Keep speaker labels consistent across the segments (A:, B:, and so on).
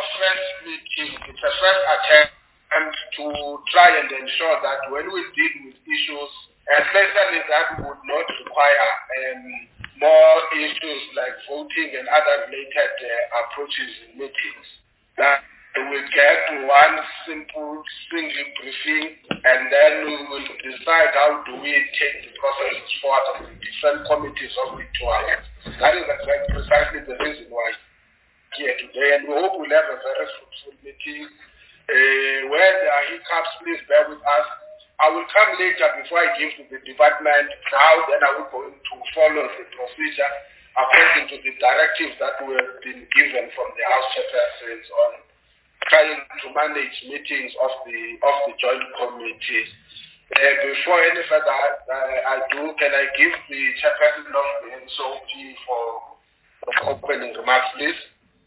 A: first meeting. It's a first attempt to try and ensure that when we deal with issues, especially that would not require more issues like voting and other related approaches in meetings, that we will get one simple single briefing, and then we will decide how do we take the process forward of the different committees of the 2 hours. That is precisely the reason why here today, and we hope we'll have a very fruitful meeting. Where there are hiccups, please bear with us. I will come later before I give to the department how then I will going to follow the procedure according to the directives that we have been given from the House chairpersons on trying to manage meetings of the joint committees. Before any further can I give the chairperson of the NCOP for opening remarks, please?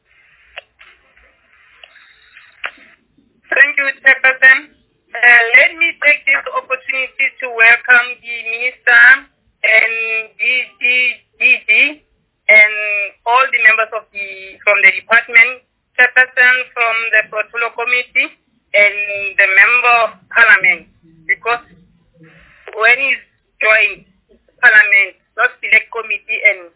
B: Thank you, Chairperson. Let me take this opportunity to welcome the Minister and DG and all the members from the department, Chairperson from the Portfolio Committee, and the Member of Parliament. Because when he's joined Parliament, not Select Committee and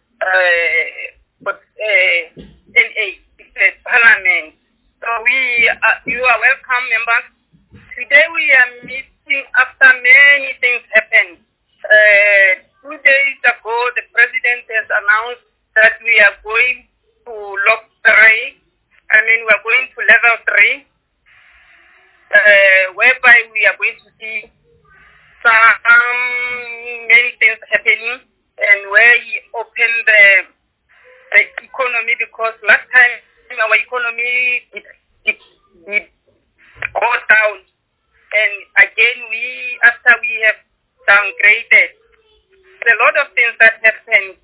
B: NA, it's a Parliament. So you are welcome, members. Today we are meeting after many things happened. 2 days ago, the President has announced that we are going to lock 3. We are going to level 3, whereby we are going to see many things happening, and where he opened the economy, because last time our economy it go down, and again after we have downgraded. There's a lot of things that happened.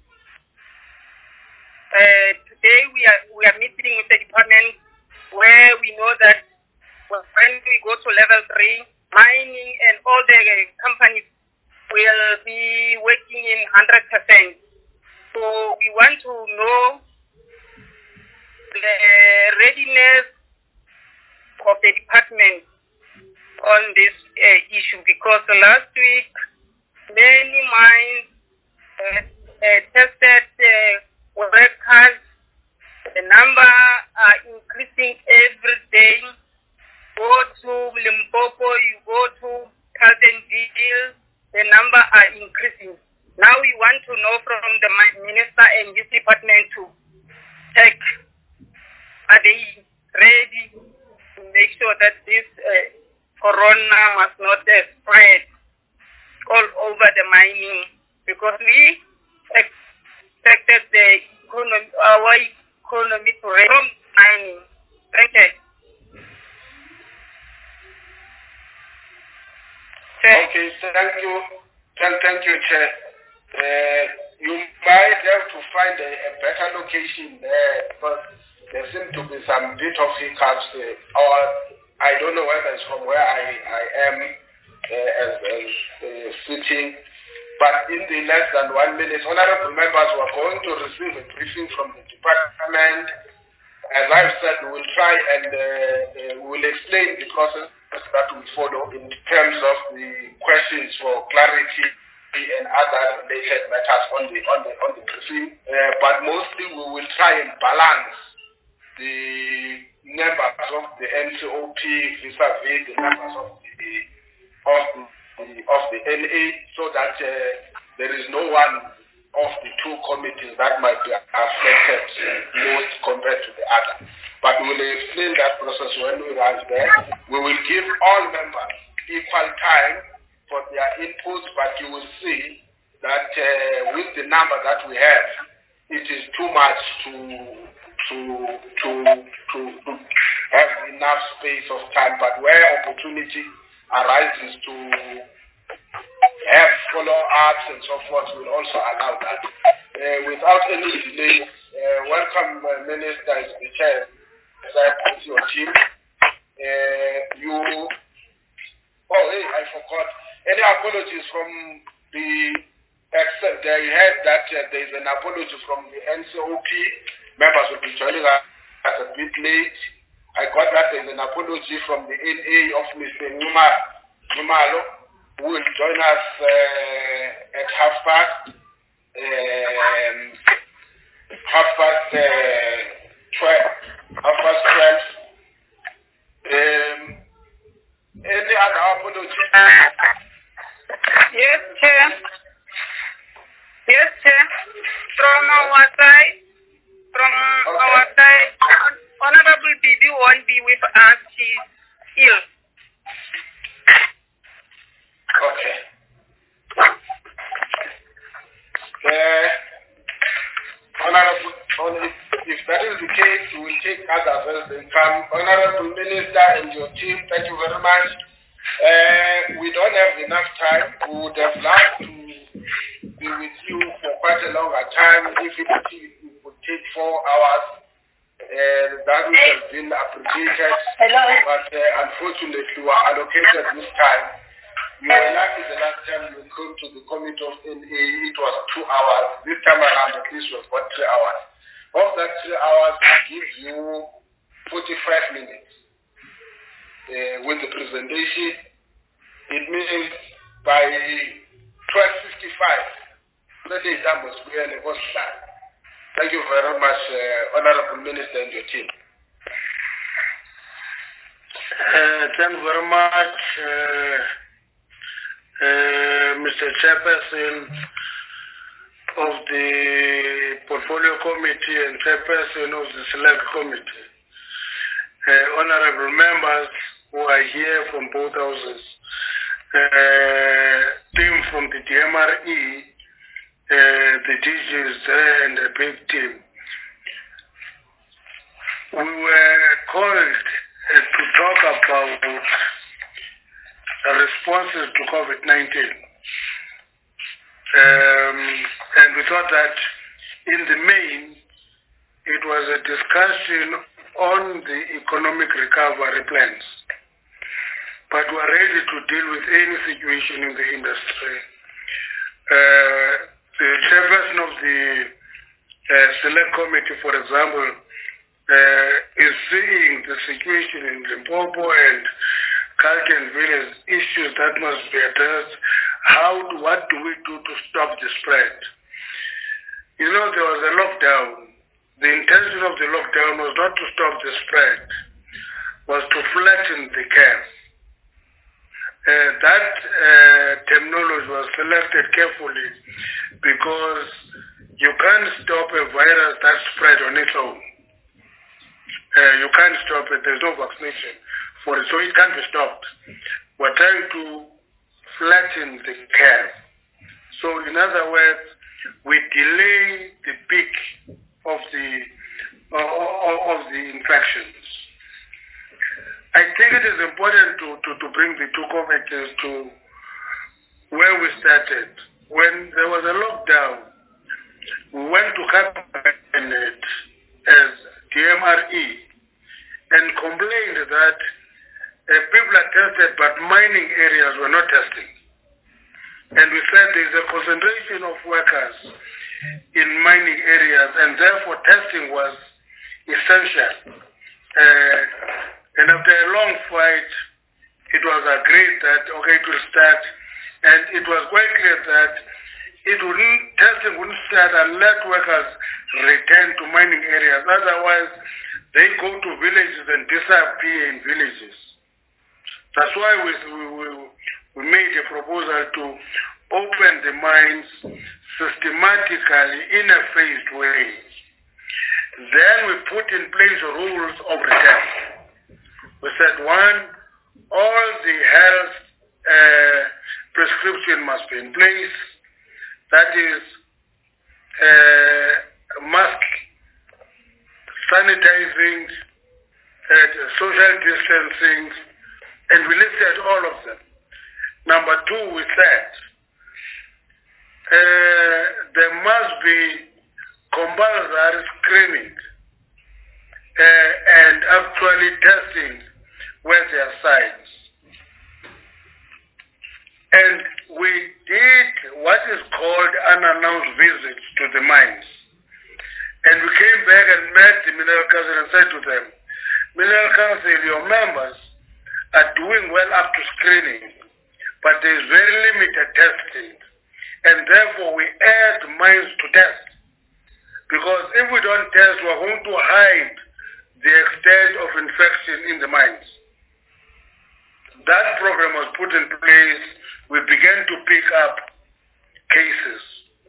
B: Today we are meeting with the department, where we know that when we go to level 3, mining and all the companies will be working in 100%. So we want to know the readiness of the department on this issue, because last week many mines tested workers. The number are increasing every day. Go to Limpopo, you go to Cardenville, the number are increasing. Now we want to know from the minister and his department to check, are they ready to make sure that this corona must not spread all over the mining, because we expected our economy to rise from mining. Thank you.
A: Okay, thank you, Chair. You might have to find a better location there, because there seem to be some bit of hiccups, or I don't know whether it's from where I am sitting, but in the less than 1 minute, honorable members were going to receive a briefing from the department. As I've said, we will try and we will explain the process that will follow in terms of the questions for clarity and other related matters on the briefing. But mostly we will try and balance the members of the NCOP vis-a-vis the members of the NA, so that there is no one of the 2 committees that might be affected most compared to the other. But we will explain that process when we arrive there. We will give all members equal time for their inputs, but you will see that with the number that we have, it is too much to have enough space of time. But where opportunity arises to have follow-ups and so forth, will also allow that. Without any delay, welcome, Minister, as the chair, with your team. I forgot. Any apologies from the except there you heard that there is an apology from the NCOP. Members will be joining us a bit late. I got that as an apology from the NA of Mr. Numalo, who will join us at 12:30. Any other apology?
B: Yes, Chair. Yes, Chair. From our side, Honorable Bibi won't be with us. She's ill.
A: Okay. Honorable, if that is the case, we will take others as they come. Honorable Minister and your team, thank you very much. We don't have enough time. We would have loved to be with you for quite a longer time. If it would take 4 hours, that would have been appreciated.
B: Hello.
A: But unfortunately, we are allocated this time. You were lucky the last time you came to the committee of NA, it was 2 hours. This time around, at least, was about 3 hours. Of that 3 hours, we give you 45 minutes with the presentation. It means by 12:55, the time was clear and it was done. Thank you very much, Honorable Minister and your team.
C: Thank you very much, Mr. Chairperson of the Portfolio Committee and Chairperson of the Select Committee. Honorable members who are here from both houses, team from the DMRE, the DGs and a big team. We were called to talk about responses to COVID-19. And we thought that in the main, it was a discussion on the economic recovery plans. But we are ready to deal with any situation in the industry. The chairperson of the Select Committee, for example, is seeing the situation in Limpopo and Kalken Village, issues that must be addressed. What do we do to stop the spread? You know, there was a lockdown. The intention of the lockdown was not to stop the spread, was to flatten the curve. That terminology was selected carefully because you can't stop a virus that spread on its own. You can't stop it. There's no vaccination for it, so it can't be stopped. We're trying to flatten the curve. So in other words, we delay the peak of the infections. I think it is important to bring the two committees to where we started. When there was a lockdown, we went to Cabinet as DMRE and complained that people are tested but mining areas were not testing. And we said there is a concentration of workers in mining areas and therefore testing was essential. And after a long fight, it was agreed that, okay, it will start. And it was quite clear that testing wouldn't start unless workers return to mining areas. Otherwise, they go to villages and disappear in villages. That's why we made a proposal to open the mines systematically in a phased way. Then we put in place rules of return. We said, one, all the health prescription must be in place. That is mask, sanitizing, social distancing, and we listed all of them. Number two, we said there must be compulsory screening and actually testing where there are signs. And we did what is called unannounced visits to the mines. And we came back and met the mineral council and said to them, Mineral Council, your members are doing well up to screening, but there is very limited testing. And therefore, we add mines to test. Because if we don't test, we're going to hide the extent of infection in the mines. That program was put in place. We began to pick up cases.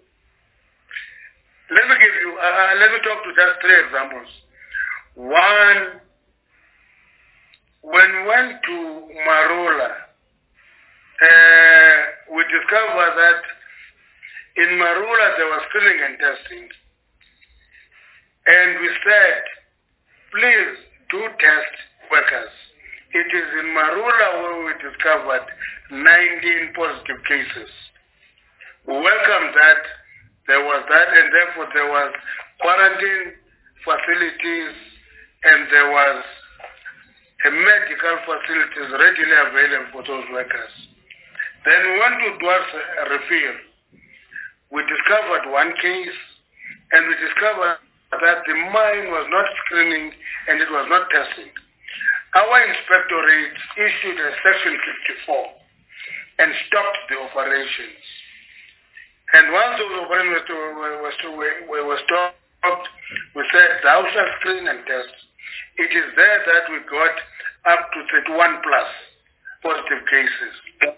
C: Let me talk to just 3 examples. One, when we went to Marula, we discovered that in Marula there was screening and testing. And we said, please do test workers. It is in Marula where we discovered 19 positive cases. We welcomed that. There was that, and therefore there was quarantine facilities and there was medical facilities readily available for those workers. Then we went to Dwarfs Refill. We discovered 1 case, and we discovered that the mine was not screening and it was not testing. Our inspectorate issued a Section 54 and stopped the operations. And once those operations were stopped, we said, thou shalt screen and test. It is there that we got up to 31 plus positive cases.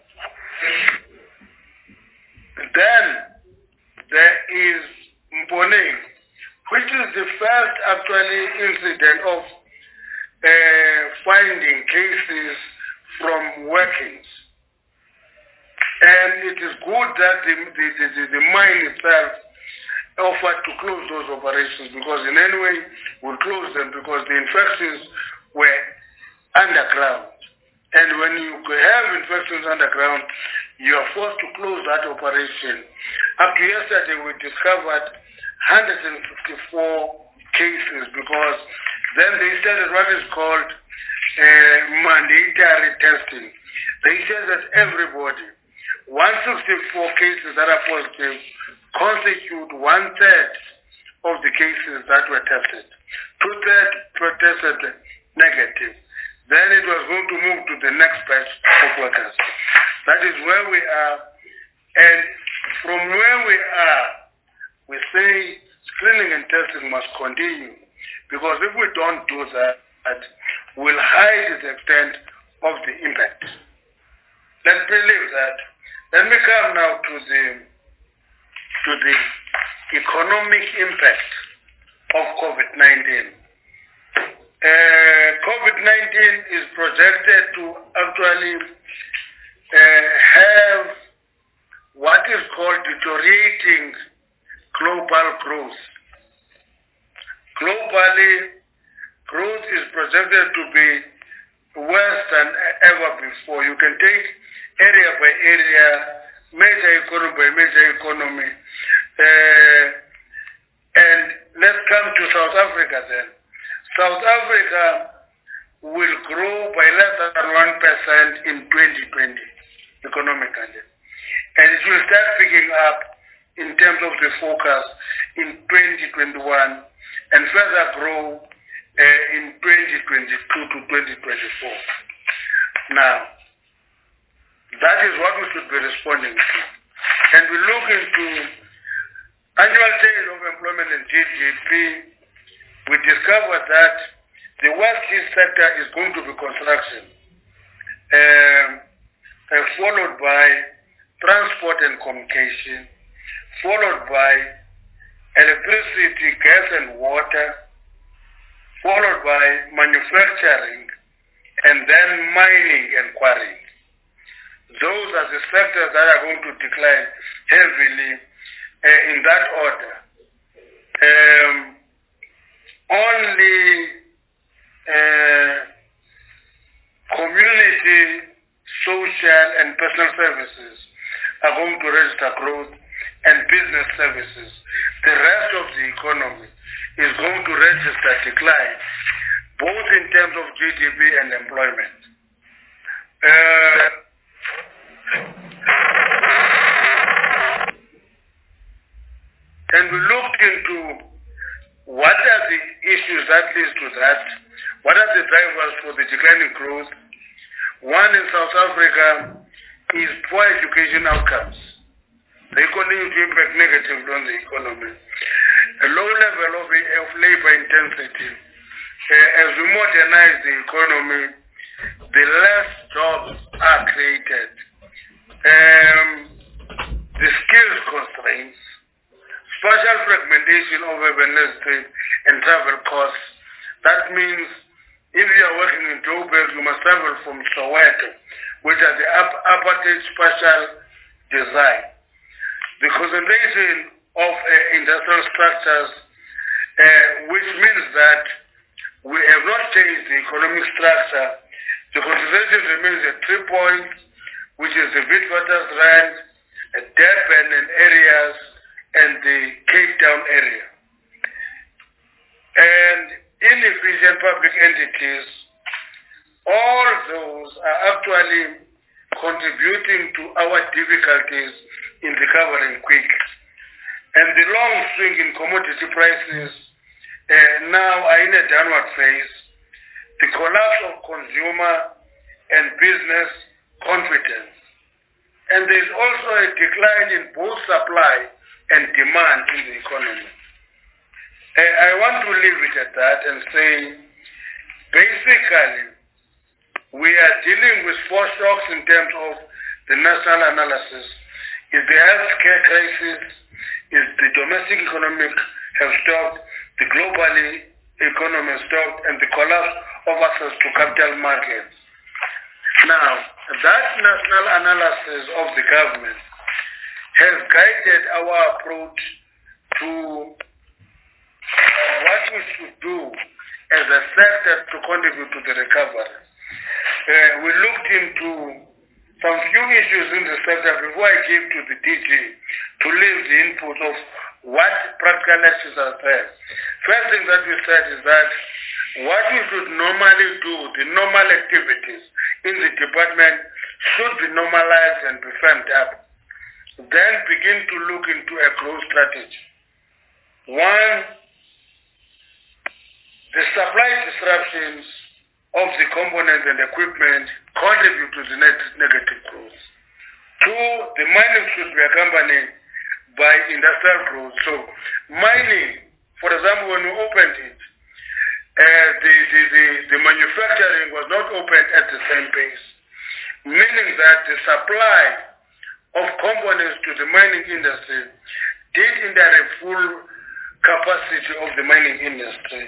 C: Then there is Mponeng, which is the first actually incident of finding cases from workings. And it is good that the mine itself offered to close those operations, because in any way we'll close them because the infections were underground. And when you have infections underground, you are forced to close that operation. Up to yesterday, we discovered 154 cases, because then they started what is called mandatory testing. They said that everybody, 164 cases that are positive constitute 1/3 of the cases that were tested. 2/3 were tested negative. Then it was going to move to the next batch of workers. That is where we are. And from where we are, we say screening and testing must continue. Because if we don't do that, we'll hide the extent of the impact. Let's believe that. Let me come now to the economic impact of COVID-19. COVID-19 is projected to actually have what is called deteriorating global growth. Globally, growth is projected to be worse than ever before. You can take area by area, major economy by major economy. And let's come to South Africa then. South Africa will grow by less than 1% in 2020 economically. And it will start picking up in terms of the focus in 2021 and further grow in 2022 to 2024. Now, that is what we should be responding to. And we look into annual change of employment and GDP. We discovered that the worst hit sector is going to be construction, followed by transport and communication, followed by electricity, gas and water, followed by manufacturing, and then mining and quarrying. Those are the sectors that are going to decline heavily in that order. Only community, social, and personal services are going to register growth, and business services. The rest of the economy is going to register decline, both in terms of GDP and employment. And we looked into what are the issues that lead to that. What are the drivers for the declining growth? One in South Africa is poor education outcomes. They continue to impact negatively on the economy. A low level of labor intensity. As we modernize the economy, the less jobs are created. The skills constraints, spatial fragmentation of urban estate and travel costs. That means if you are working in Joburg, you must travel from Soweto, which are the apartheid spatial design. The concentration of industrial structures, which means that we have not changed the economic structure. The concentration remains at 3 points, which is the Witwatersrand, Durban and areas, and the Cape Town area. And inefficient public entities, all those are actually contributing to our difficulties in recovering quick. And the long swing in commodity prices now are in a downward phase. The collapse of consumer and business confidence. And there is also a decline in both supply and demand in the economy. I want to leave it at that and say, basically, we are dealing with 4 shocks in terms of the national analysis. Is the healthcare crisis, is the domestic economic have stopped, the global economy has stopped, and the collapse of access to capital markets. Now, that national analysis of the government has guided our approach to what we should do as a sector to contribute to the recovery. We looked into some few issues in the sector before I gave to the DG to leave the input of what practical actions are there. First thing that we said is that what we should normally do, the normal activities in the department should be normalized and be firmed up. Then begin to look into a growth strategy. One, the supply disruptions of the components and equipment contribute to the negative growth. Two, the mining should be accompanied by industrial growth. So mining, for example, when we opened it, the manufacturing was not opened at the same pace, meaning that the supply of components to the mining industry did indirect full capacity of the mining industry.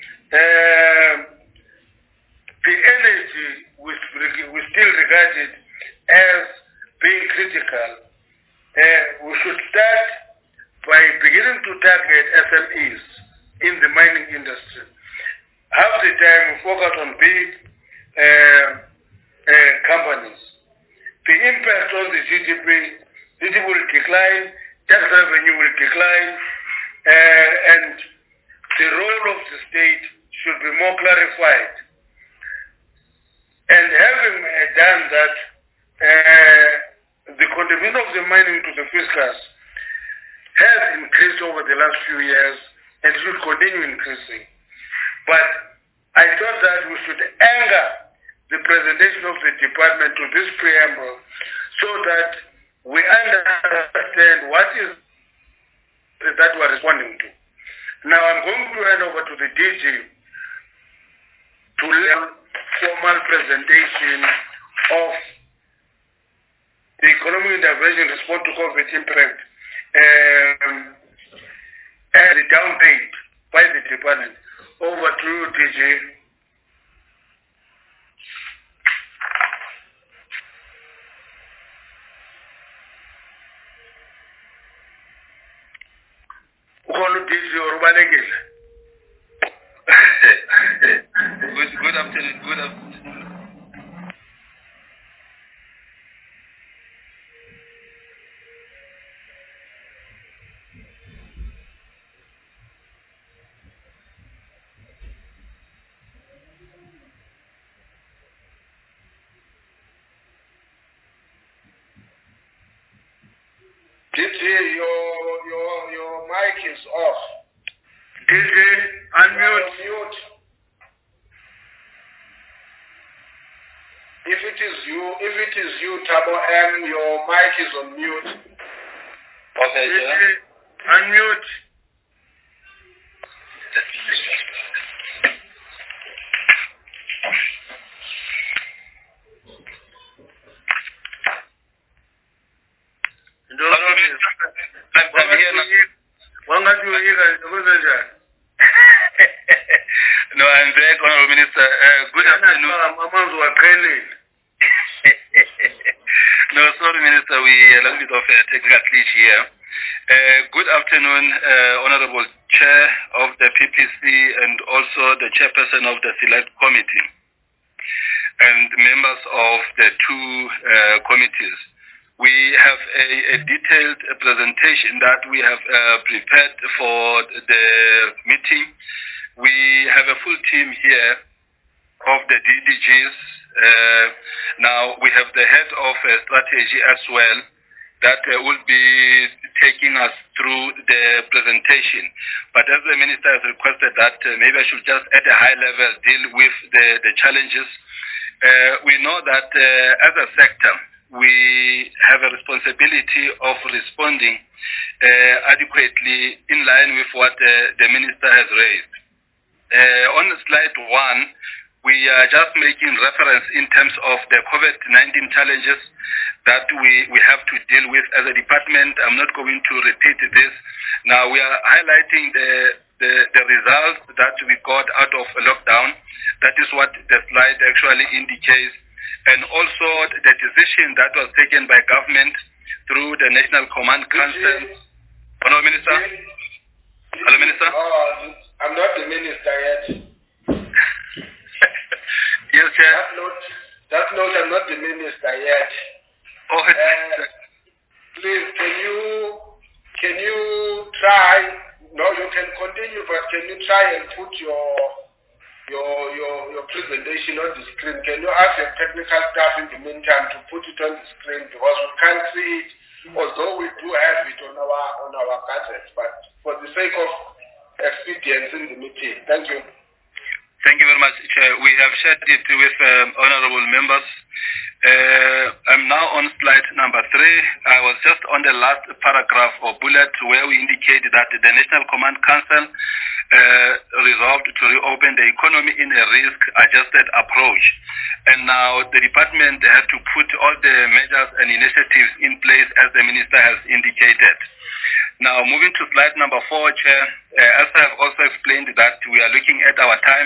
C: The energy we still regard it as being critical. We should start by beginning to target SMEs in the mining industry. Half the time we focus on big companies. The impact on the GDP will decline, tax revenue will decline, and the role of the state should be more clarified. And having done that, the contribution of the mining to the fiscus has increased over the last few years and should continue increasing. But I thought that we should anchor the presentation of the department to this preamble so that we understand what is that we are responding to. Now I'm going to hand over to the DG to learn formal presentation of the economic intervention response to COVID impact and the downgrade by the department. Over to you, DG.
D: Good afternoon. Good afternoon.
A: Your mic is off.
C: DJ, unmute.
A: if it is you, Tabo M, your mic is on mute.
D: Okay, Chair.
C: Unmute.
D: No, I'm back, Honorable Minister. Good afternoon. No, sorry, Minister. We a little bit of a technical glitch here. Good afternoon, Honorable Chair of the PPC and also the Chairperson of the Select Committee and members of the two committees. We have a detailed presentation that we have prepared for the meeting. We have a full team here of the DDGs. Now we have the head of strategy as well that will be taking us through the presentation. But as the Minister has requested that maybe I should just at a high level deal with the challenges. We know that as a sector, we have a responsibility of responding adequately in line with what the Minister has raised. On slide 1, we are just making reference in terms of the COVID-19 challenges that we have to deal with as a department. I'm not going to repeat this. Now we are highlighting the results that we got out of lockdown. That is what the slide actually indicates. And also the decision that was taken by government through the National Command Council. Hello, Minister? Hello, Minister?
A: Oh, I'm not the Minister yet.
D: Yes, Chair.
A: That note, I'm not the Minister yet.
D: Oh,
A: please, can you try? No, you can continue, but can you try and put your presentation on the screen? Can you ask your technical staff in the meantime to put it on the screen, because we can't see it, although we do have it on our gadgets, but for the sake of expedience in the meeting. Thank you.
D: Thank you very much, Chair. We have shared it with honorable members. I'm now on slide number 3. I was just on the last paragraph or bullet where we indicated that the National Command Council resolved to reopen the economy in a risk-adjusted approach. And now the department had to put all the measures and initiatives in place as the Minister has indicated. Now, moving to slide number 4, Chair, as I have also explained that we are looking at our time,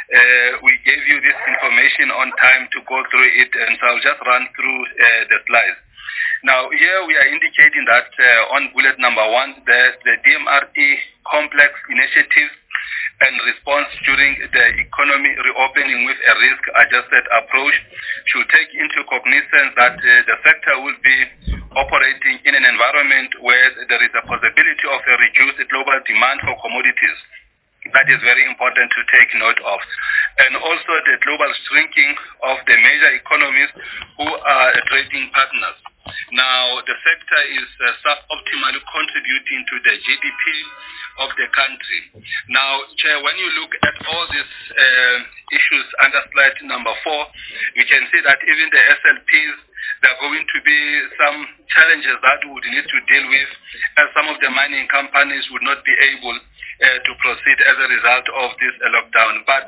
D: we gave you this information on time to go through it, and so I'll just run through the slides. Now, here we are indicating that on bullet number 1, the DMRE complex initiatives and response during the economy reopening with a risk-adjusted approach should take into cognizance that the sector will be operating in an environment where there is a possibility of a reduced global demand for commodities. That is very important to take note of. And also the global shrinking of the major economies who are trading partners. Now, the sector is suboptimally contributing to the GDP of the country. Now, Chair, when you look at all these issues under slide number 4, you can see that even the SLPs, there are going to be some challenges that we would need to deal with, as some of the mining companies would not be able to proceed as a result of this lockdown. But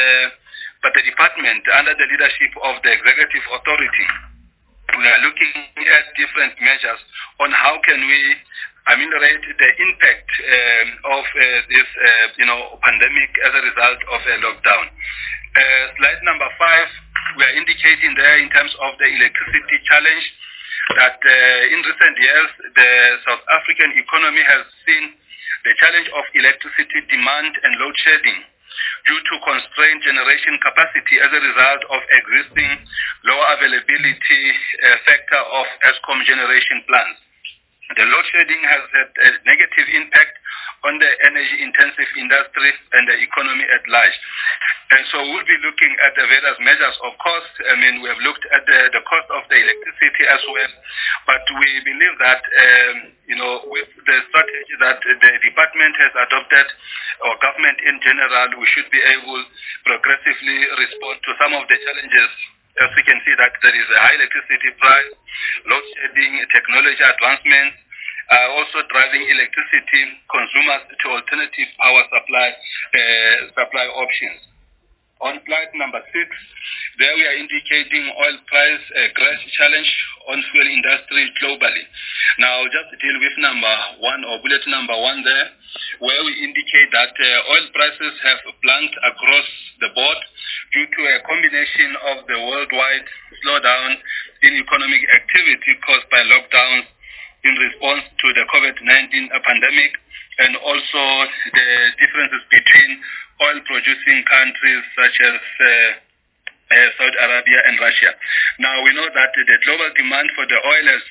D: but the department, under the leadership of the executive authority, we are looking at different measures on how can we ameliorate the impact of this pandemic as a result of a lockdown. Slide number 5, we are indicating there in terms of the electricity challenge that in recent years the South African economy has seen the challenge of electricity demand and load shedding due to constrained generation capacity as a result of existing low availability factor of Eskom generation plants. The load shedding has had a negative impact on the energy-intensive industry and the economy at large. And so we'll be looking at the various measures of cost. We have looked at the cost of the electricity as well, but we believe that, with the strategy that the department has adopted, or government in general, we should be able progressively respond to some of the challenges as we can see that there is a high electricity price, load shedding, technology advancements, also driving electricity consumers to alternative power supply options. On slide number 6, there we are indicating oil price crash challenge on fuel industry globally. Now, just deal with number 1 or bullet number 1 there, where we indicate that oil prices have plunged across the board due to a combination of the worldwide slowdown in economic activity caused by lockdowns in response to the COVID-19 pandemic, and also the differences between oil-producing countries such as Saudi Arabia and Russia. Now, we know that the global demand for the oil has,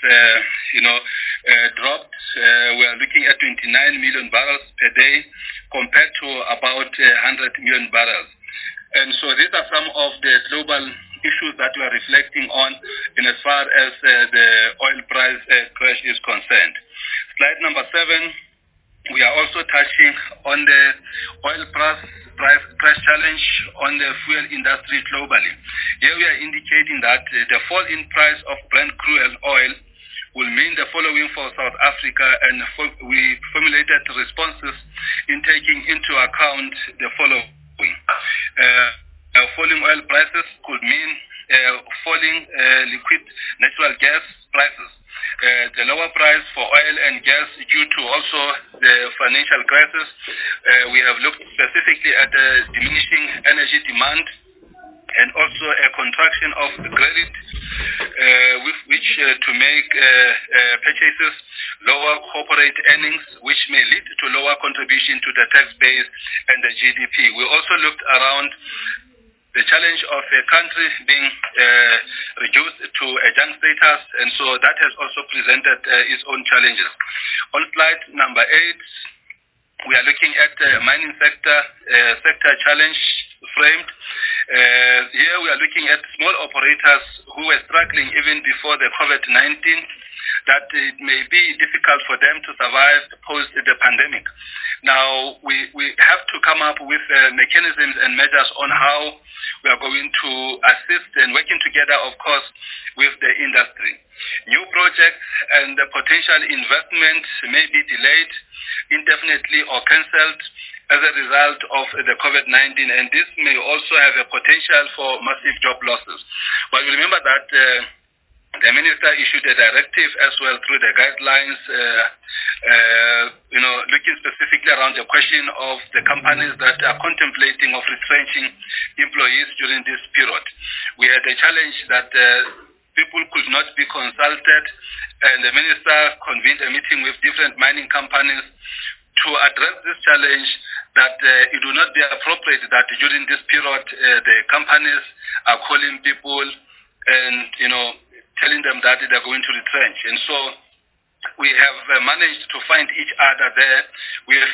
D: dropped. We are looking at 29 million barrels per day compared to about 100 million barrels. And so these are some of the global issues that we are reflecting on in as far as the oil price crash is concerned. Slide number 7, we are also touching on the oil price challenge on the fuel industry globally. Here we are indicating that the fall in price of Brent crude oil will mean the following for South Africa, and we formulated responses in taking into account the following. Falling oil prices could mean falling liquid natural gas prices. The lower price for oil and gas due to also the financial crisis. We have looked specifically at the diminishing energy demand and also a contraction of the credit with which to make purchases, lower corporate earnings, which may lead to lower contribution to the tax base and the GDP. We also looked around the challenge of a country being reduced to a junk status, and so that has also presented its own challenges. On slide number 8, we are looking at the mining sector challenge framed. Here we are looking at small operators who were struggling even before the COVID-19, that it may be difficult for them to survive post the pandemic. Now, we have to come up with mechanisms and measures on how we are going to assist and working together, of course, with the industry. New projects and the potential investment may be delayed indefinitely or cancelled as a result of the COVID-19, and this may also have a potential for massive job losses. But remember that the minister issued a directive as well through the guidelines, looking specifically around the question of the companies that are contemplating of retrenching employees during this period. We had a challenge that people could not be consulted, and the minister convened a meeting with different mining companies to address this challenge, that it would not be appropriate that during this period the companies are calling people and, telling them that they're going to retrench. And so we have managed to find each other there with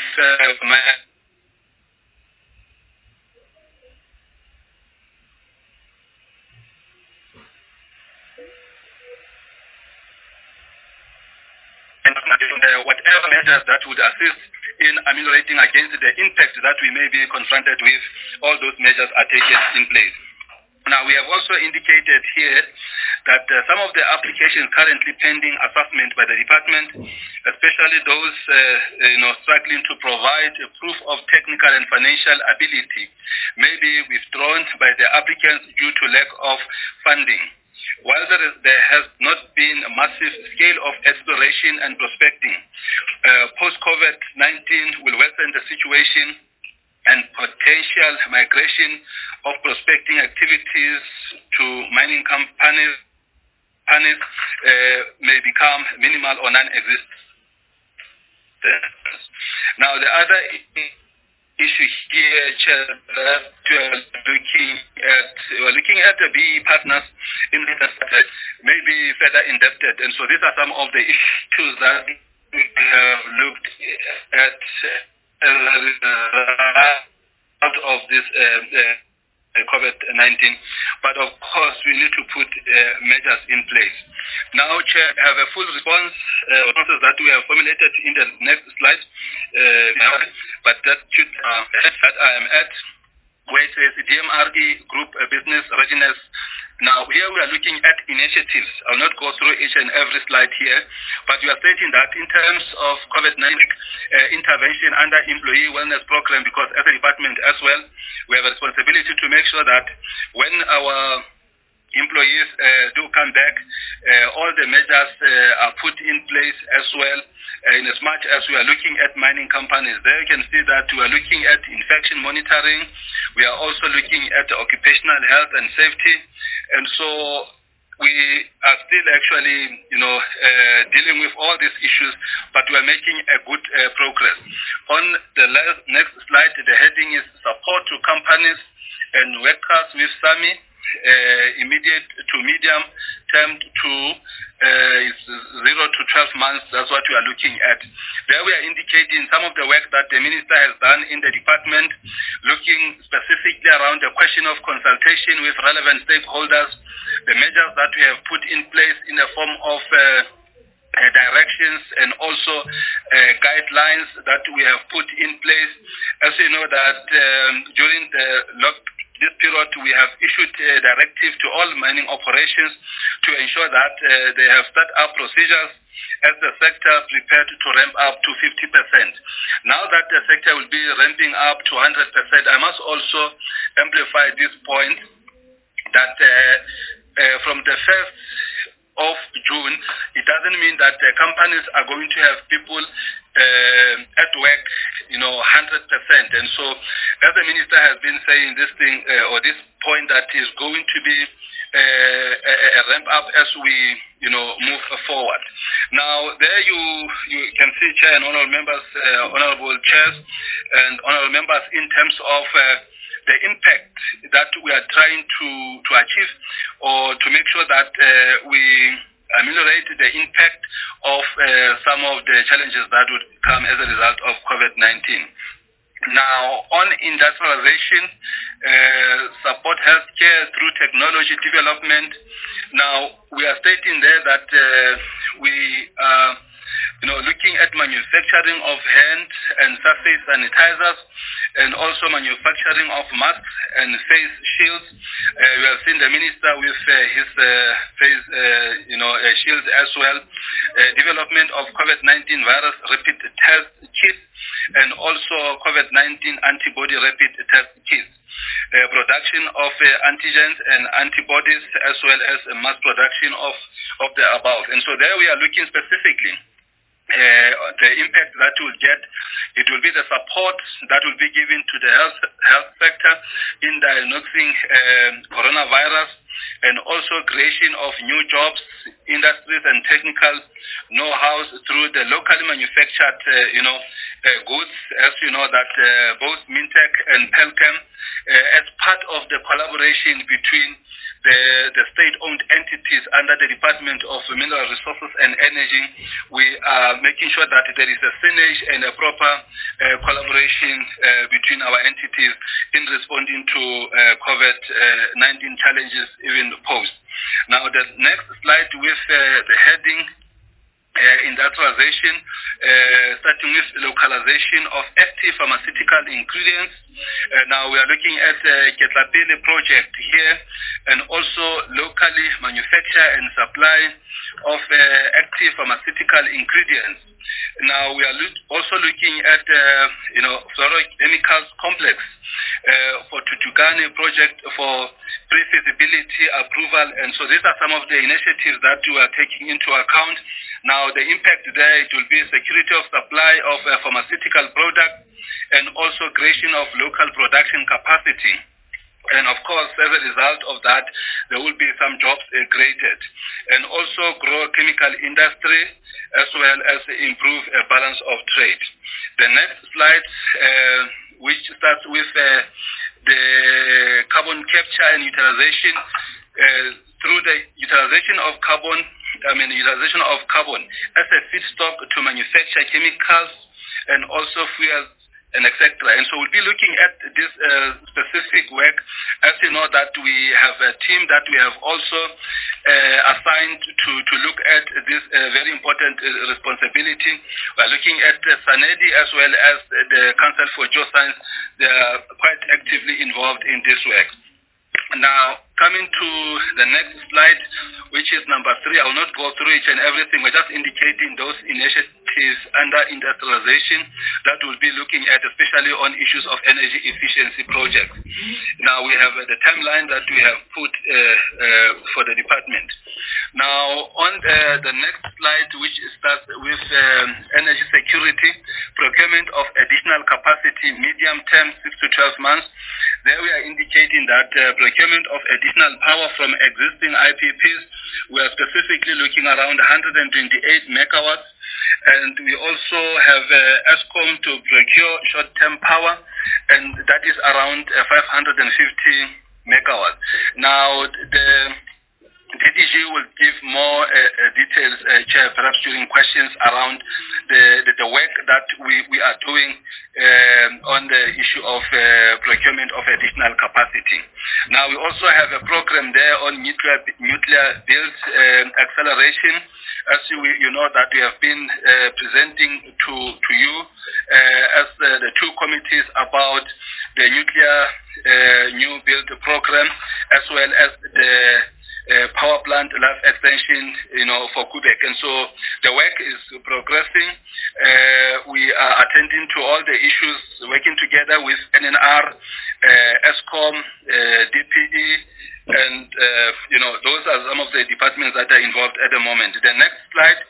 D: whatever measures that would assist in ameliorating against the impact that we may be confronted with. All those measures are taken in place. Now, we have also indicated here that some of the applications currently pending assessment by the department, especially those struggling to provide proof of technical and financial ability, may be withdrawn by the applicants due to lack of funding. While there has not been a massive scale of exploration and prospecting, post-COVID-19 will worsen the situation, and potential migration of prospecting activities to mining companies may become minimal or non-existent. Now, the other issue here that we're looking at the BE partners in the sector may be further indebted, and so these are some of the issues that we have looked at out of this COVID-19, but of course we need to put measures in place. Now, Chair, I have a full response that we have formulated in the next slide, but that should that I am at, where it says DMRE Group Business Readiness Now, here we are looking at initiatives. I'll not go through each and every slide here, but we are stating that in terms of COVID-19 intervention under employee wellness program, because as a department as well, we have a responsibility to make sure that when our employees do come back, all the measures are put in place as well. In as much as we are looking at mining companies, there you can see that we are looking at infection monitoring. We are also looking at occupational health and safety. And so we are still actually, dealing with all these issues, but we are making a good progress. On the next slide, the heading is support to companies and workers with SAMI. Immediate to medium term to 0 to 12 months. That's what we are looking at. There we are indicating some of the work that the minister has done in the department, looking specifically around the question of consultation with relevant stakeholders, the measures that we have put in place in the form of directions and also guidelines that we have put in place. As you know that during this period, we have issued a directive to all mining operations to ensure that they have set up procedures as the sector prepared to ramp up to 50%. Now that the sector will be ramping up to 100%, I must also amplify this point that from the 1st of June, it doesn't mean that companies are going to have people at work, 100%. And so, as the minister has been saying, this thing or this point that is going to be a ramp up as we, move forward. Now, there you can see, Chair and honorable members, honorable chairs and honorable members, in terms of the impact that we are trying to achieve, or to make sure that we ameliorate the impact of some of the challenges that would come as a result of COVID-19. Now, on industrialization, support healthcare through technology development. Now, we are stating there that we are looking at manufacturing of hand and surface sanitizers, and also manufacturing of masks and face shields. We have seen the minister with his face, shields as well. Development of COVID-19 virus rapid test kits, and also COVID-19 antibody rapid test kits. Production of antigens and antibodies, as well as mass production of the above. And so there we are looking specifically the impact that will get. It will be the support that will be given to the health sector in diagnosing coronavirus, and also creation of new jobs, industries and technical know-hows through the locally manufactured goods. As you know that both Mintech and Pelcam, as part of the collaboration between the state-owned entities under the Department of Mineral Resources and Energy, we are making sure that there is a synergy and a proper collaboration between our entities in responding to COVID-19 challenges even posed. Now, the next slide with the heading industrialization, starting with localization of active pharmaceutical ingredients. Now we are looking at the Ketlapele project here, and also locally manufacture and supply of active pharmaceutical ingredients. Now we are also looking at fluorochemicals complex for Tutukane project for pre-feasibility approval, and so these are some of the initiatives that we are taking into account. Now the impact there, it will be security of supply of pharmaceutical products, and also creation of local production capacity. And of course, as a result of that, there will be some jobs created. And also grow chemical industry, as well as improve a balance of trade. The next slide, which starts with the carbon capture and utilization. Through the utilization of carbon as a feedstock to manufacture chemicals and also fuels and etc. And so we'll be looking at this specific work. As you know that we have a team that we have also assigned to look at this very important responsibility. We're looking at SANEDI as well as the Council for Geoscience. They are quite actively involved in this work. Now, coming to the next slide, which is number 3, I will not go through each and everything. We're just indicating those initiatives under industrialization that we'll be looking at, especially on issues of energy efficiency projects. Now we have the timeline that we have put for the department. Now on the next slide, which starts with energy security, procurement of additional capacity, medium term 6 to 12 months. There we are indicating that procurement of additional power from existing IPPs, we are specifically looking around 128 megawatts, and we also have ESCOM to procure short-term power, and that is around 550 megawatts. Now the DDG will give more details, Chair, perhaps during questions around the work that we are doing on the issue of procurement of additional capacity. Now, we also have a program there on nuclear build acceleration. As you know that we have been presenting to you as the two committees about the nuclear new build program, as well as the power plant life extension, for Quebec. And so the work is progressing. We are attending to all the issues, working together with NNR, ESCOM, DPE, and, those are some of the departments that are involved at the moment. The next slide,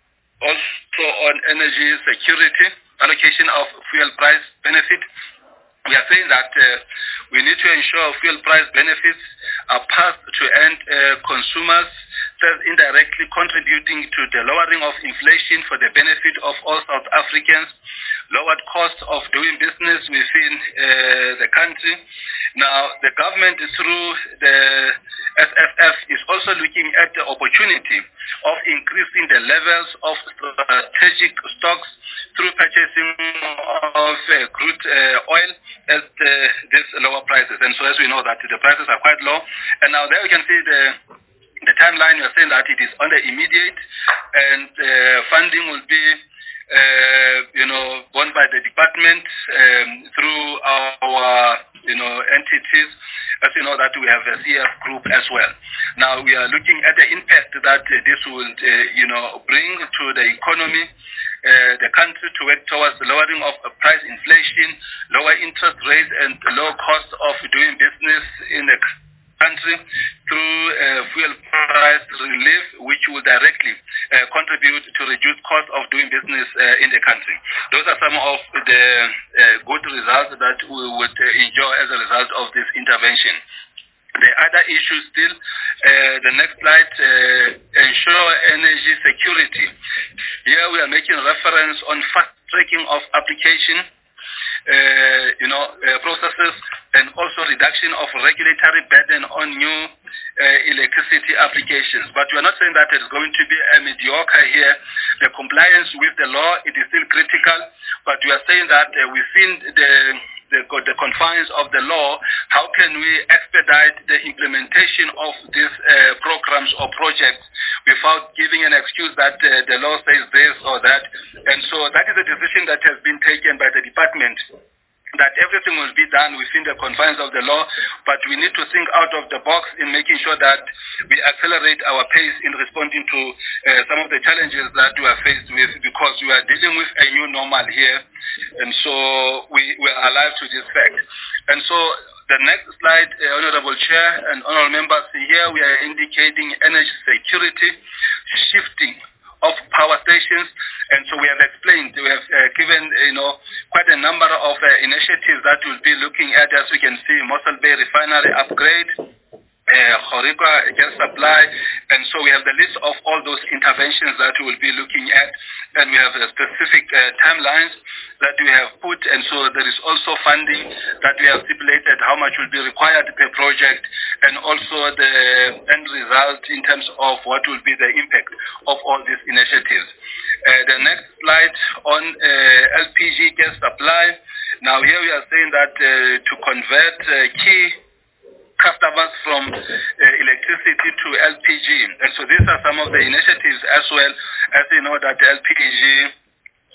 D: also on energy security, allocation of fuel price benefit. We are saying that we need to ensure fuel price benefits are passed to end consumers, thus indirectly contributing to the lowering of inflation for the benefit of all South Africans, lowered costs of doing business within the country. Now, the government through the SFF is also looking at the opportunity of increasing the levels of strategic stocks through purchasing of crude oil at these lower prices. And so as we know that the prices are quite low. And now there we can see the timeline. We are saying that it is on the immediate, and funding will be borne by the department through our entities. As you know that we have a CF group as well. Now we are looking at the impact that this will bring to the economy, the country, to work towards the lowering of price inflation, lower interest rates, and low cost of doing business in the country through fuel price relief, which will directly contribute to reduced cost of doing business in the country. Those are some of the good results that we would enjoy as a result of this intervention. The other issue still, the next slide, ensure energy security. Here we are making reference on fast tracking of application processes, and also reduction of regulatory burden on new electricity applications. But we are not saying that it's going to be a mediocre here. The compliance with the law, it is still critical, but we are saying that within the confines of the law, how can we expedite the implementation of these programs or projects without giving an excuse that the law says this or that. And so that is a decision that has been taken by the department, that everything will be done within the confines of the law, but we need to think out of the box in making sure that we accelerate our pace in responding to some of the challenges that we are faced with, because we are dealing with a new normal here, and so we are alive to this fact. And so the next slide, Honorable Chair and Honorable Members, here we are indicating energy security, shifting of power stations, and so we have explained, we have given quite a number of initiatives that we'll be looking at. As we can see, Mossel Bay refinery upgrade, Khorikwa gas supply, and so we have the list of all those interventions that we will be looking at, and we have specific timelines that we have put, and so there is also funding that we have stipulated how much will be required per project, and also the end result in terms of what will be the impact of all these initiatives. The next slide on LPG gas supply. Now here we are saying that to convert key customers from electricity to LPG. And so these are some of the initiatives, as well as you know that LPG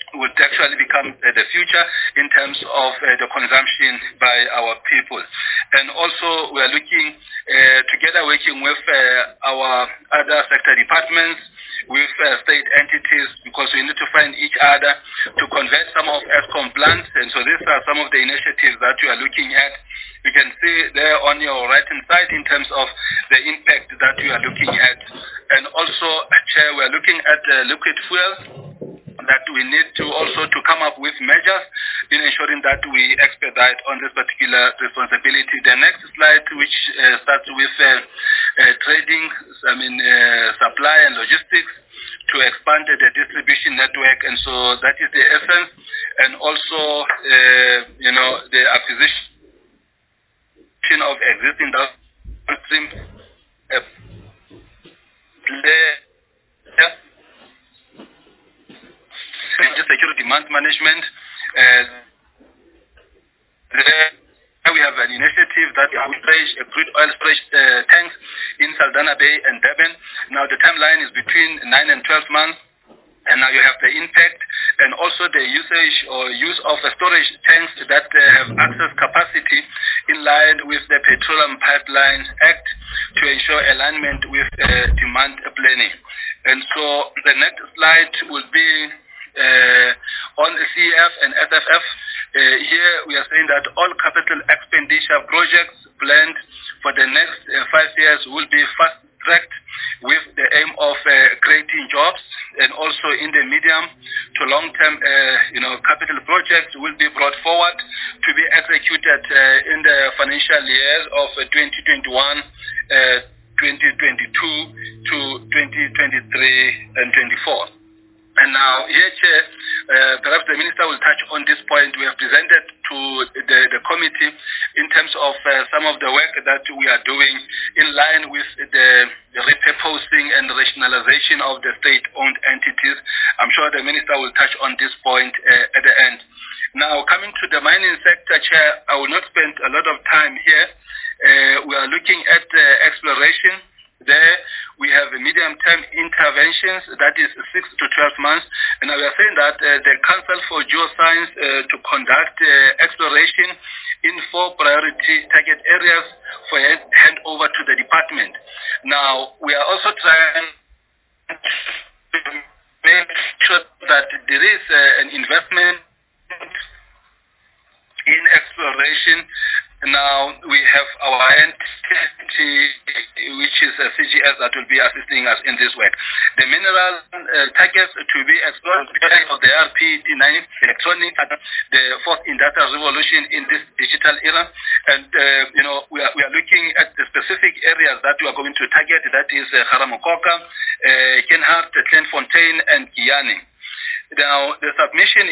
D: would actually become the future in terms of the consumption by our people. And also we are looking, together working with our other sector departments, with state entities, because we need to find each other to convert some of ESCOM plans. And so these are some of the initiatives that we are looking at. You can see there on your right-hand side in terms of the impact that we are looking at. And also, Chair, we are looking at liquid fuels, that we need to also to come up with measures in ensuring that we expedite on this particular responsibility. The next slide, which starts with trading, supply and logistics, to expand the distribution network, and so that is the essence. And also, the acquisition of existing downstream security demand management. There we have an initiative that we crude oil storage tanks in Saldanha Bay and Durban. Now the timeline is between 9 and 12 months. And now you have the impact and also the usage or use of storage tanks that have access capacity in line with the Petroleum Pipelines Act to ensure alignment with demand planning. And so the next slide will be on CEF and SFF. Here we are saying that all capital expenditure projects planned for the next 5 years will be fast-tracked with the aim of creating jobs, and also in the medium to long-term capital projects will be brought forward to be executed in the financial years of 2021, 2022 to 2023 and 24. And now, here, Chair, perhaps the Minister will touch on this point. We have presented to the committee in terms of some of the work that we are doing in line with the repurposing and rationalization of the state-owned entities. I'm sure the Minister will touch on this point at the end. Now, coming to the mining sector, Chair, I will not spend a lot of time here. We are looking at exploration. There we have medium-term interventions, that is 6 to 12 months, and we are saying that the Council for Geoscience to conduct exploration in 4 priority target areas for handover to the department. Now, we are also trying to make sure that there is an investment in exploration. Now we have our entity, which is a CGS, that will be assisting us in this work. The mineral targets to be explored because of the RP9 electronic, the 4th industrial revolution in this digital era, and we are looking at the specific areas that we are going to target. That is Haramokoka, Kenhardt, Kleinfontein, and Giyani. Now, the submission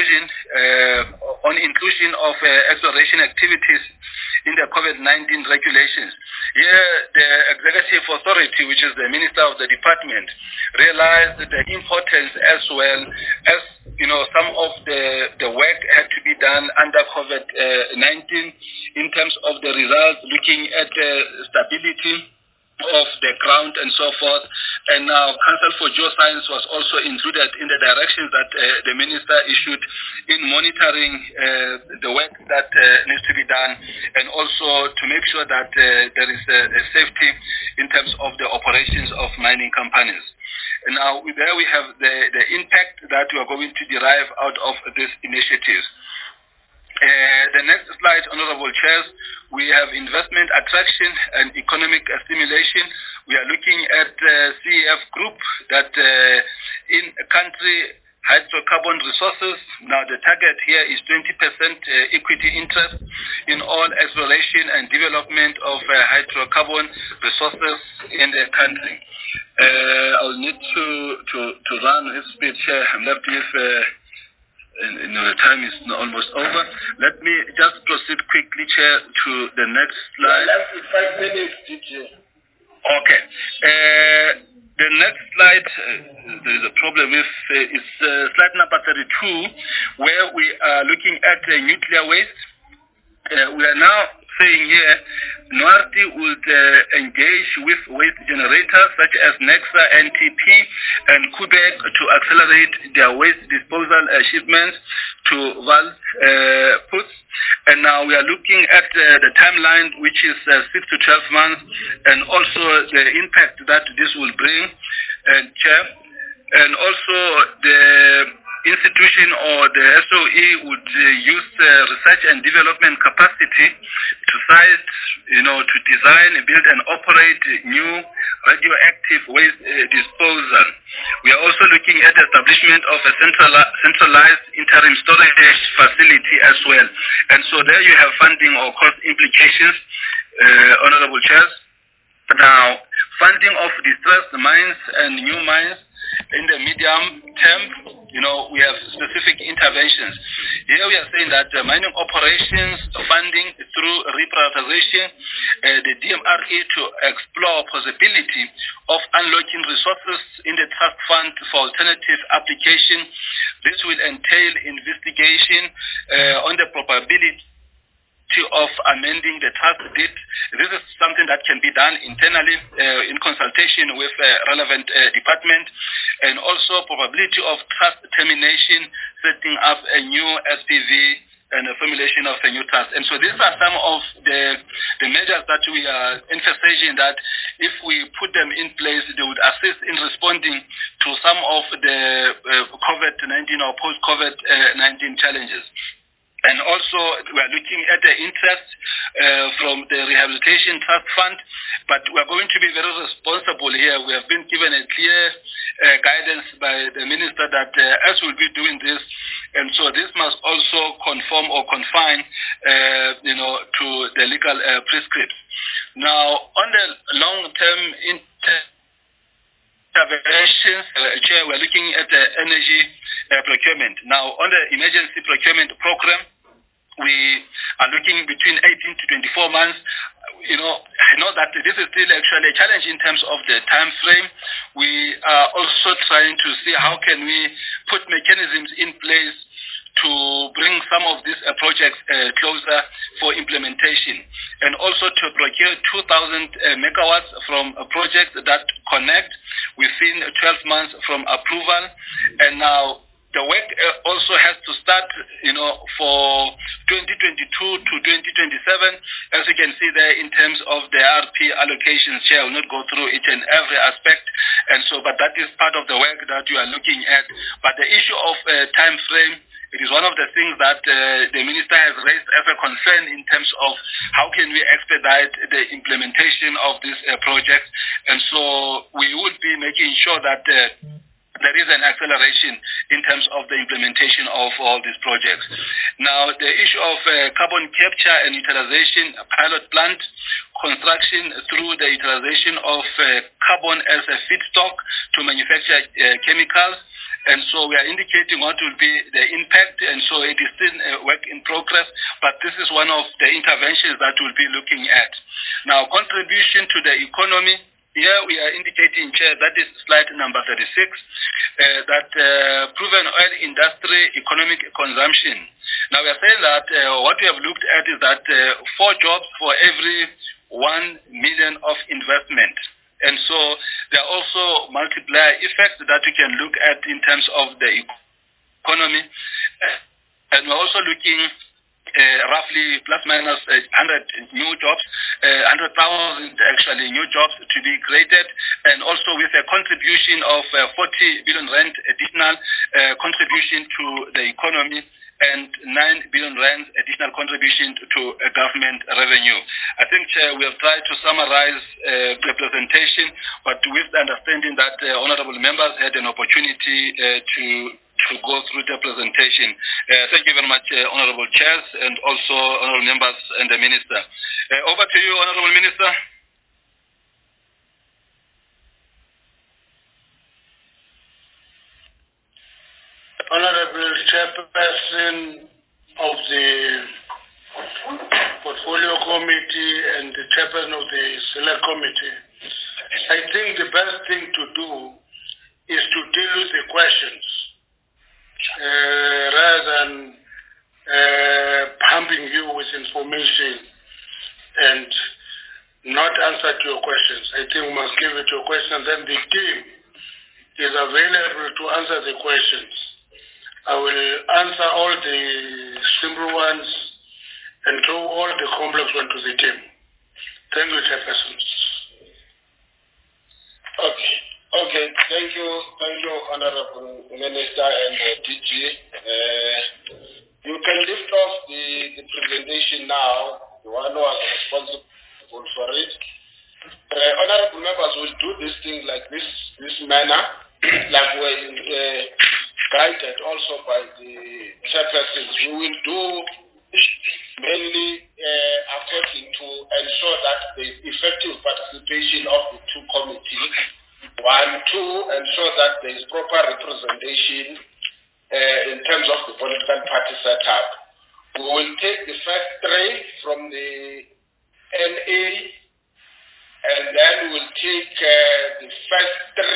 D: on inclusion of exploration activities in the COVID-19 regulations. Here, the executive authority, which is the minister of the department, realized the importance as well as, some of the work had to be done under COVID-19 in terms of the results, looking at stability of the ground and so forth. And now Council for Geoscience was also included in the directions that the minister issued in monitoring the work that needs to be done, and also to make sure that there is a safety in terms of the operations of mining companies. And now there we have the impact that we are going to derive out of these initiatives. The next slide, Honorable Chairs, we have investment attraction and economic stimulation. We are looking at CEF Group that in country hydrocarbon resources. Now the target here is 20% equity interest in all exploration and development of hydrocarbon resources in the country. I'll need to run this speech. I'm left with the time is almost over. Let me just proceed quickly, Chair, to the next slide.
C: Left with 5 minutes, DJ.
D: Okay. The next slide, there is a problem with, it's slide number 32, where we are looking at nuclear waste. We are now saying here, NOARTI would engage with waste generators such as NEXA, NTP, and Quebec to accelerate their waste disposal shipments to Valputs. And now we are looking at the timeline, which is 6 to 12 months, and also the impact that this will bring, Chair. And also the institution or the SOE would use research and development capacity to site, to design, build and operate new radioactive waste disposal. We are also looking at the establishment of a centralized interim storage facility as well. And so there you have funding or cost implications, Honorable Chairs. Now, funding of distressed mines and new mines in the medium term, we have specific interventions. Here we are saying that mining operations funding through reprioritization, the DMRE to explore possibility of unlocking resources in the trust fund for alternative application. This will entail investigation on the probability of amending the trust deed. This is something that can be done internally in consultation with relevant department, and also probability of trust termination, setting up a new SPV and a formulation of a new trust. And so these are some of the measures that we are emphasizing, that if we put them in place, they would assist in responding to some of the COVID-19 or post-COVID-19 challenges. And also, we are looking at the interest from the Rehabilitation Trust Fund, but we are going to be very responsible here. We have been given a clear guidance by the Minister that as we'll be doing this, and so this must also conform or confine, to the legal prescripts. Now, on the long-term interventions, Chair, we're looking at the energy procurement. Now, on the emergency procurement program, we are looking between 18 to 24 months. I know that this is still actually a challenge in terms of the time frame. We are also trying to see how can we put mechanisms in place to bring some of these projects closer for implementation, and also to procure 2,000 megawatts from projects that connect within 12 months from approval. And now the work also has to start, for 2022 to 2027, as you can see there in terms of the RP allocations. Chair, I will not go through each and every aspect, and so, but that is part of the work that you are looking at. But the issue of time frame, it is one of the things that the Minister has raised as a concern in terms of how can we expedite the implementation of this project. And so we would be making sure that there is an acceleration in terms of the implementation of all these projects. Now, the issue of carbon capture and utilization pilot plant construction through the utilization of carbon as a feedstock to manufacture chemicals. And so we are indicating what will be the impact, and so it is still a work in progress, but this is one of the interventions that we'll be looking at. Now, contribution to the economy. Here we are indicating, Chair, that is slide number 36, that proven oil industry economic consumption. Now we are saying that what we have looked at is that 4 jobs for every 1 million of investment. And so there are also multiplier effects that we can look at in terms of the economy. And we're also looking roughly plus minus 100 new jobs, 100,000 actually new jobs to be created, and also with a contribution of 40 billion rand additional contribution to the economy, and 9 billion rand additional contribution to government revenue. I think, Chair, we have tried to summarize the presentation, but with the understanding that honorable members had an opportunity to go through the presentation. Thank you very much, honorable chairs, and also honorable members and the Minister. Over to you, honorable Minister.
C: Honorable Chairperson of the Portfolio Committee and the Chairperson of the Select Committee, I think the best thing to do is to deal with the questions rather than pumping you with information and not answer to your questions. I think we must give it your questions. Then the team is available to answer the questions. I will answer all the simple ones and throw all the complex ones to the team. Thank you, Chairperson.
A: Okay. Thank you, Honorable Minister and DG. You can lift off the presentation now. The one who was responsible for it. Honorable members will do this thing like this manner, like we're guided also by the chairpersons. We will do mainly according to ensure that the effective participation of the two committees. 1, 2, ensure that there is proper representation in terms of the political party setup. We will take the first 3 from the NA, and then we'll take the first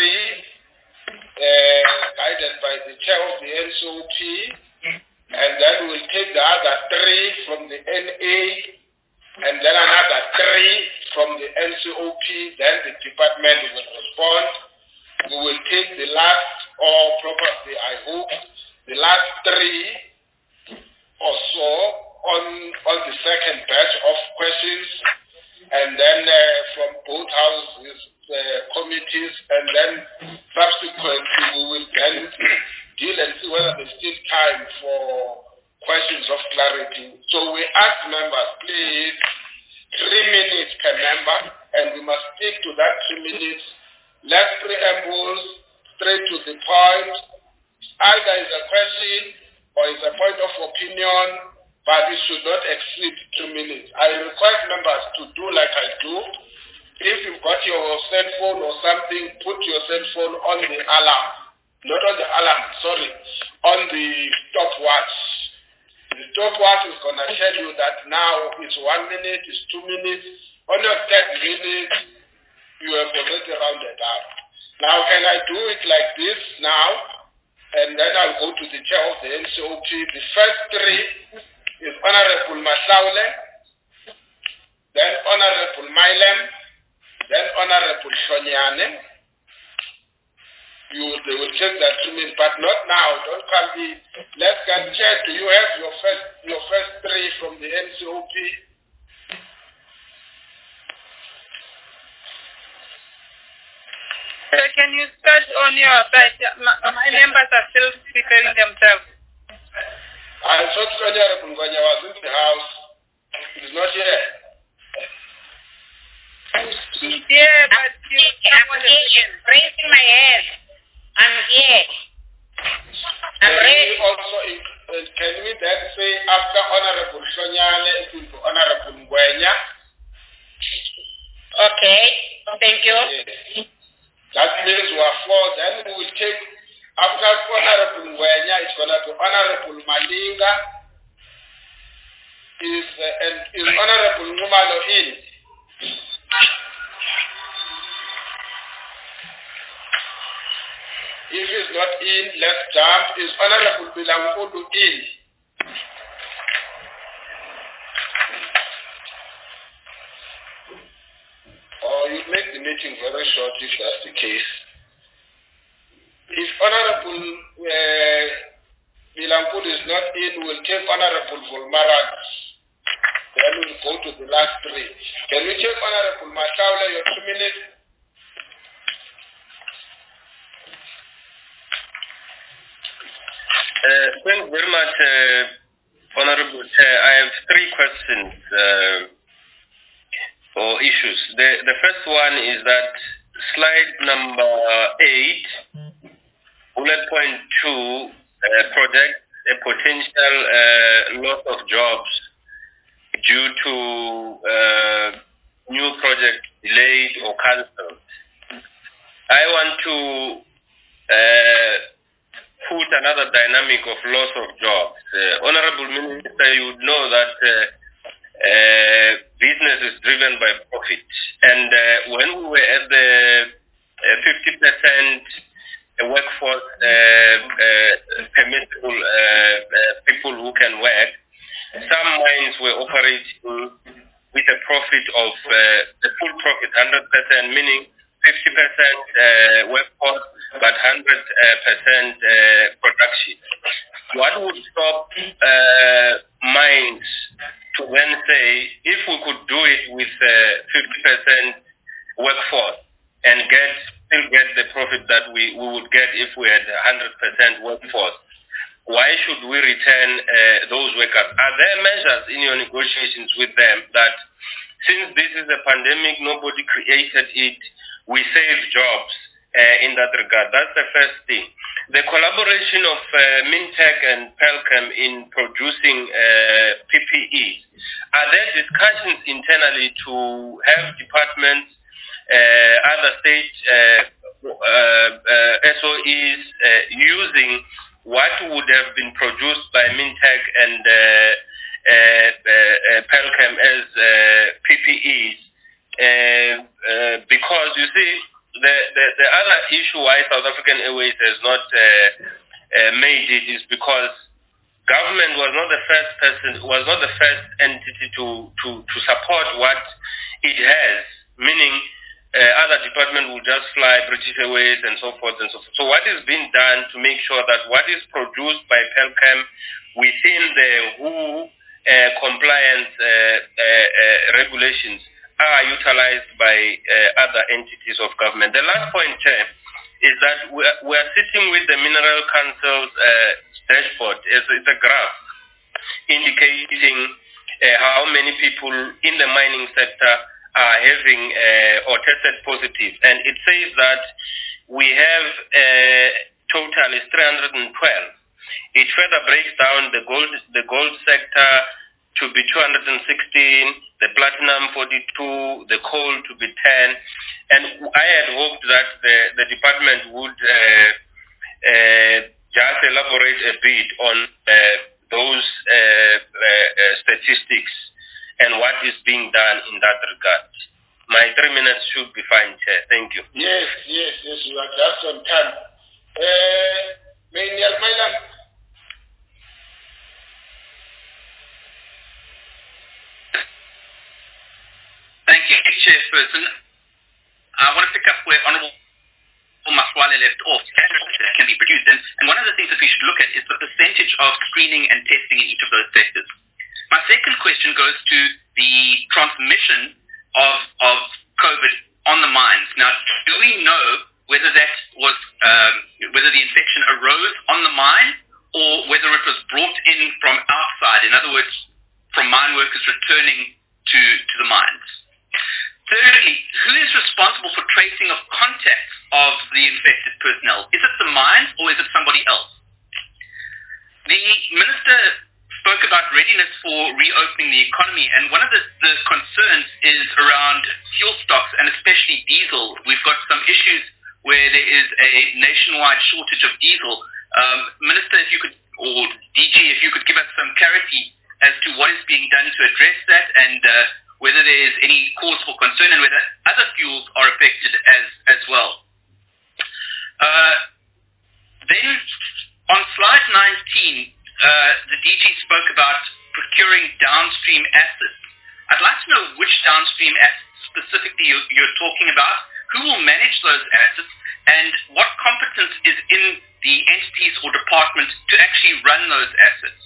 A: 3 guided by the chair of the NCOP, and then we'll take the other 3 from the NA, and then another 3 from the NCOP, then the department will respond. We will take the last, or probably I hope, the last 3 or so on the second batch of questions, and then from both houses, committees, and then subsequently we will then deal and see whether there's still time for questions of clarity. So we ask members, please, 3 minutes per member, and we must stick to that 3 minutes. Less preambles, straight to the point. Either is a question or is a point of opinion, but it should not exceed 2 minutes. I request members to do like I do. If you've got your cell phone or something, put your cell phone on the alarm. Not on the alarm, sorry, on the stopwatch. The stopwatch is going to tell you that now it's 1 minute, it's 2 minutes. On your 10 minutes, you have already rounded up. Now, can I do it like this now? And then I'll go to the chair of the NCOP. The first 3 is Honorable Masaule, then Honorable Mailem, then Honorable Shonyane. They will take that 2 minutes, but not now. Don't come in. Let's get check. Do you have your first 3 from the NCOP?
B: Can you start on your side? My members are still preparing themselves.
A: I thought Honorable Ngwenya was in the house. He's not here.
B: He's here, but
E: application. Raising my hand. I'm here. I'm ready.
A: Also, can we then say after Honorable Shonyane, it will be Honorable Ngwenya?
E: Okay. Thank you.
A: Yes. That means we are 4. Then we will take, after Honorable Ngwenya, it's going to be Honorable Malinga. Is Honorable Ngumalo in? If he's not in, let's jump. Is Honorable Bilangudu in? Or you make the meeting very short if that's the case. If Honorable Bilangudu is not in, we'll take Honorable Volmarag. Then we'll go to the last 3. Can we take Honorable Masaule, your 2 minutes?
F: Thank you very much, Honorable Chair. I have 3 questions or issues. The first one is that slide number 8, bullet point 2, project a potential loss of jobs due to new project delayed or cancelled. I want to put another dynamic of loss of jobs. Honorable Minister, you would know that business is driven by profit. And when we were at the 50% workforce permissible people who can work, some mines were operating with a profit of the full profit, 100%, meaning 50% workforce, but 100% production. What would stop mines to then say, if we could do it with 50% workforce and still get the profit that we would get if we had 100% workforce, why should we return those workers? Are there measures in your negotiations with them that since this is a pandemic, nobody created it, we save jobs in that regard? That's the first thing. The collaboration of Mintech and Pelcam in producing PPEs, are there discussions internally to have departments, other state SOEs using what would have been produced by Mintech and Pelcam as PPEs? Because you see, the other issue why South African Airways has not made it is because government was not the first entity to support what it has, meaning other department will just fly British Airways and so forth and so forth. So what is being done to make sure that what is produced by Pelcam within the WHO compliance regulations are utilized by other entities of government? The last point is that we are sitting with the Mineral Council's dashboard. It's a graph indicating how many people in the mining sector are having or tested positive, and it says that we have total is 312. It further breaks down the gold sector to be 216, the platinum 42, the coal to be 10, and I had hoped that the department would just elaborate a bit on those statistics and what is being done in that regard. My 3 minutes should be fine, Chair. Thank you.
A: Yes, you are just on time. Maynard Mailam.
G: Thank you, Chairperson. I want to pick up where Honourable Maswale left off. That can be produced, and one of the things that we should look at is the percentage of screening and testing in each of those sectors. My second question goes to the transmission of COVID on the mines. Now, do we know whether that was whether the infection arose on the mine or whether it was brought in from outside? In other words, from mine workers returning to the mines. Thirdly, who is responsible for tracing of contacts of the infected personnel? Is it the mines or is it somebody else? The Minister spoke about readiness for reopening the economy, and one of the concerns is around fuel stocks and especially diesel. We've got some issues where there is a nationwide shortage of diesel. Minister, if you could, or DG, if you could give us some clarity as to what is being done to address that and whether there is any cause for concern and whether other fuels are affected as well. Then on slide 19, the DG spoke about procuring downstream assets. I'd like to know which downstream assets specifically you're talking about, who will manage those assets, and what competence is in the entities or departments to actually run those assets.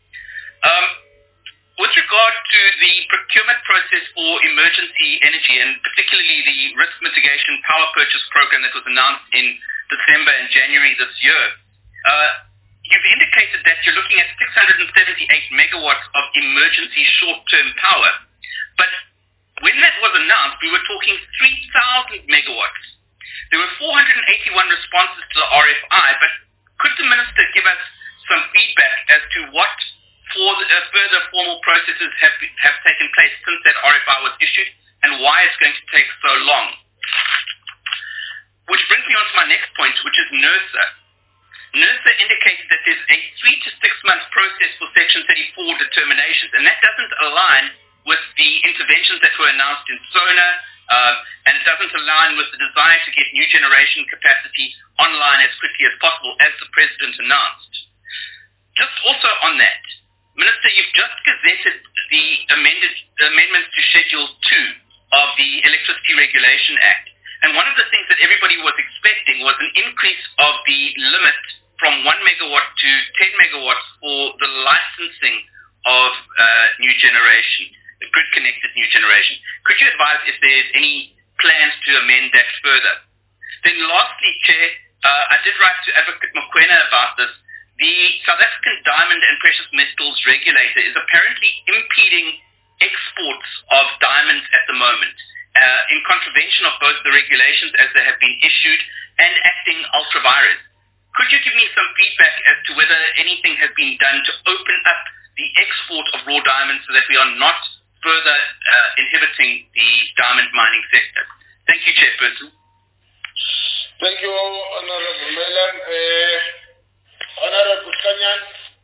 G: With regard to the procurement process for emergency energy, and particularly the risk mitigation power purchase program that was announced in December and January this year, you've indicated that you're looking at 678 megawatts of emergency short-term power. But when that was announced, we were talking 3,000 megawatts. There were 481 responses to the RFI, but could the Minister give us some feedback as to what further formal processes have taken place since that RFI was issued and why it's going to take so long? Which brings me on to my next point, which is NERSA. NERSA indicated that there's a 3 to 6 month process for Section 34 determinations, and that doesn't align with the interventions that were announced in SONA, and it doesn't align with the desire to get new generation capacity online as quickly as possible, as the President announced. Just also on that, Minister, you've just gazetted the amendments to Schedule 2 of the Electricity Regulation Act. And one of the things that everybody was expecting was an increase of the limit from 1 megawatt to 10 megawatts for the licensing of new generation, grid-connected new generation. Could you advise if there's any plans to amend that further? Then lastly, Chair, I did write to Advocate Mokoena about this. The South African Diamond and Precious Metals Regulator is apparently impeding exports of diamonds at the moment, in contravention of both the regulations as they have been issued and acting ultra vires. Could you give me some feedback as to whether anything has been done to open up the export of raw diamonds so that we are not further inhibiting the diamond mining sector? Thank you, Chairperson.
C: Thank you, Honorable Melan. Honorable Kanyan.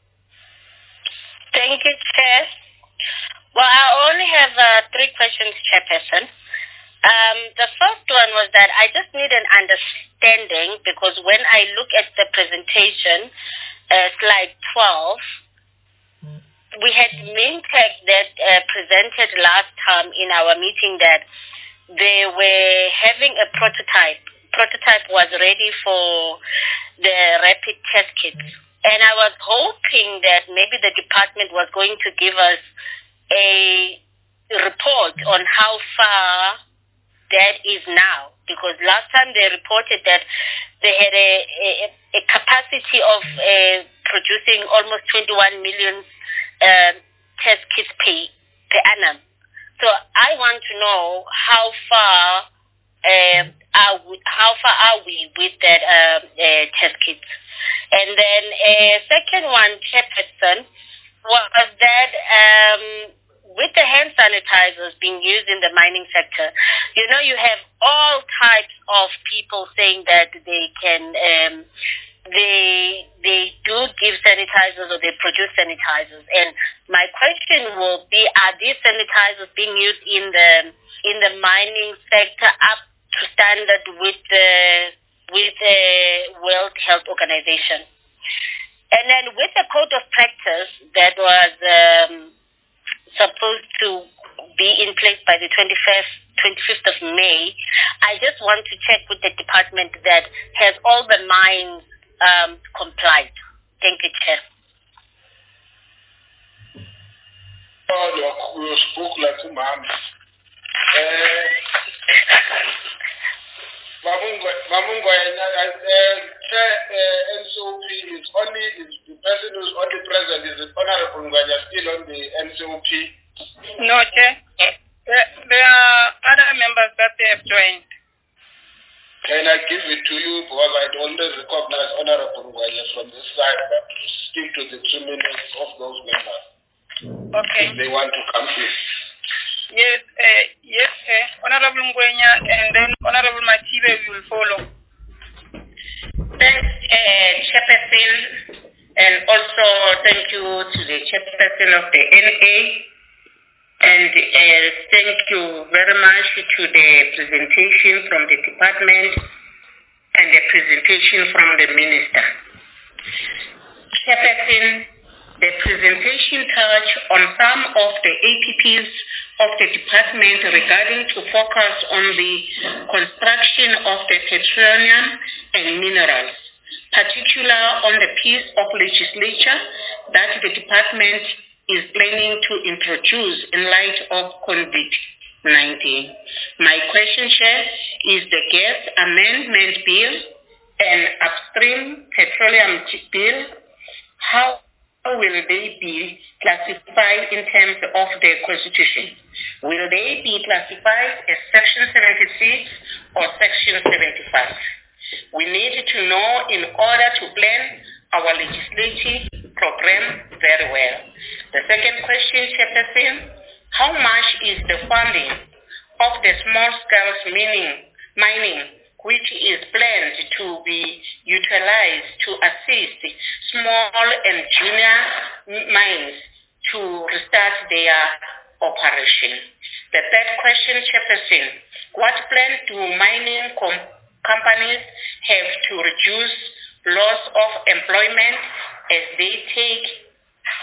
E: Thank you, Chair. Well, I only have 3 questions, Chairperson. The first one was that I just need an understanding, because when I look at the presentation, slide 12, we had Mintech that presented last time in our meeting that they were having a prototype. Prototype was ready for the rapid test kits. And I was hoping that maybe the department was going to give us a report on how far that is now, because last time they reported that they had a capacity of producing almost 21 million test kits per annum. So I want to know how far are we with that test kit. And then second one, Chairperson, was that with the hand sanitizers being used in the mining sector, you know, you have all types of people saying that they can, they do give sanitizers or they produce sanitizers. And my question will be, are these sanitizers being used in the mining sector up to standard with the World Health Organization? And then with the code of practice that was supposed to be in place by the 25th of May, I just want to check with the department that has all the mines complied. Thank you, Chair.
C: Oh, you spoke like a man. Mamungo, NCOP is only, the person who is only present is the Honorable Ngwenya still on the NCOP?
B: No, Chair. There are other members that they have joined.
C: Can I give it to you, because I don't recognize Honorable Ngwenya from this side, but stick to the 2 minutes of those members.
B: Okay.
C: If they want to come in.
B: Yes, yes, Honorable Ngwenya, and then Honorable Matibe will follow.
E: Thanks, Chairperson, and also thank you to the Chairperson of the NA, and thank you very much to the presentation from the department and the presentation from the Minister. Chairperson, the presentation touched on some of the APPs of the department regarding to focus on the construction of the petroleum and minerals, particularly on the piece of legislature that the department is planning to introduce in light of COVID-19. My question, Chair, is the gas amendment bill and upstream petroleum bill, how will they be classified in terms of the Constitution? Will they be classified as Section 76 or Section 75? We need to know in order to plan our legislative program very well. The second question, Chairperson, how much is the funding of the small-scale mining which is planned to be utilized to assist small and junior mines to restart their operation? The third question, Chairperson, what plan do mining companies have to reduce loss of employment as they take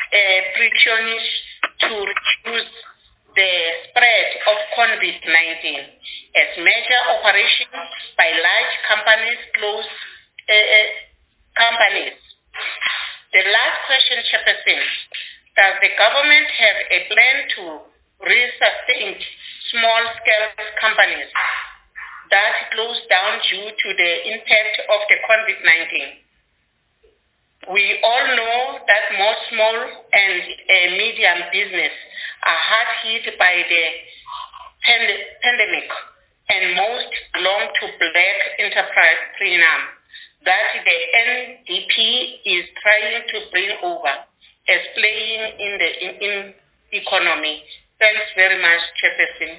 E: precautions to reduce the spread of COVID-19 as major operations by large companies close companies. The last question, Chairperson, does the government have a plan to resuscitate small-scale companies that close down due to the impact of the COVID-19? We all know that most small and medium business are hard hit by the pandemic, and most belong to black entrepreneurs that the NDP is trying to bring over as playing in the economy. Thanks very much, Chairperson.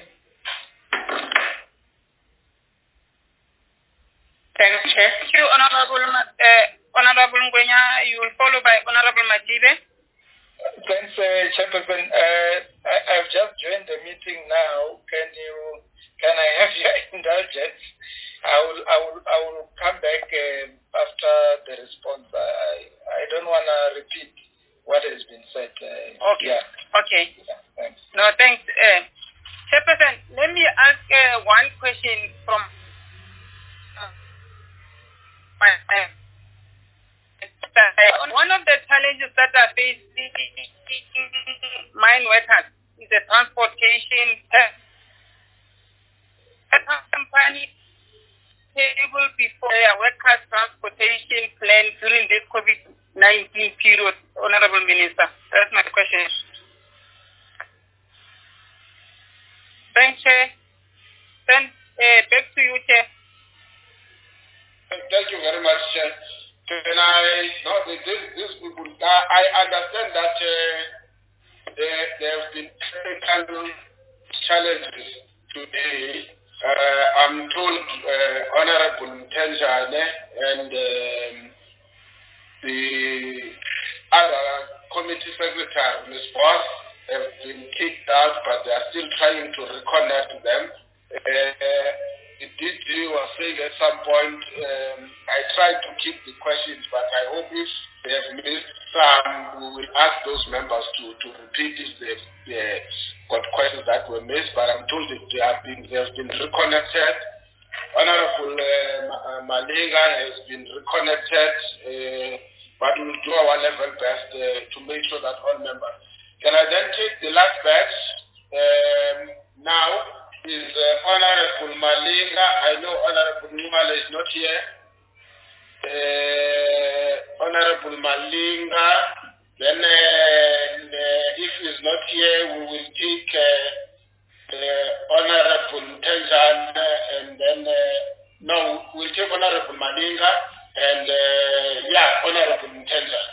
E: Thanks, Chair.
B: Thank you, Honorable Ngwenya. You will follow by Honorable Madibe.
H: Thanks, Chairperson. I've just joined the meeting now. Can I have your indulgence? I will come back after the response. I don't want to repeat what has been said.
B: Okay.
H: Yeah.
B: Okay.
H: Yeah, thanks.
B: No, thanks. Chairperson, let me ask one question from one of the challenges that are facing mine workers is the transportation. Company able before their workers' transportation plan during this COVID-19 period, Honorable Minister. That's my question. Thanks, Chair. Then back to you, Chair.
A: Thank you very much, Chair. These people, I understand that there have been technical challenges today. I'm told Honorable Mtenjane and the other committee secretary, Ms. Boss, have been kicked out, but they are still trying to reconnect them. The DG was saying at some point, I tried to keep the questions, but I hope if they have missed some, we will ask those members to repeat if they've got questions that were missed, but I'm told that they have been reconnected. Honorable Malinga has been reconnected, but we'll do our level best to make sure that all members. Can I then take the last batch? Now is Honorable Malinga. I know Honorable Numala is not here. Honorable Malinga. Then if he is not here, we will take Honorable Mtenjane, and then we'll take Honorable Malinga and Honorable Mtenjane.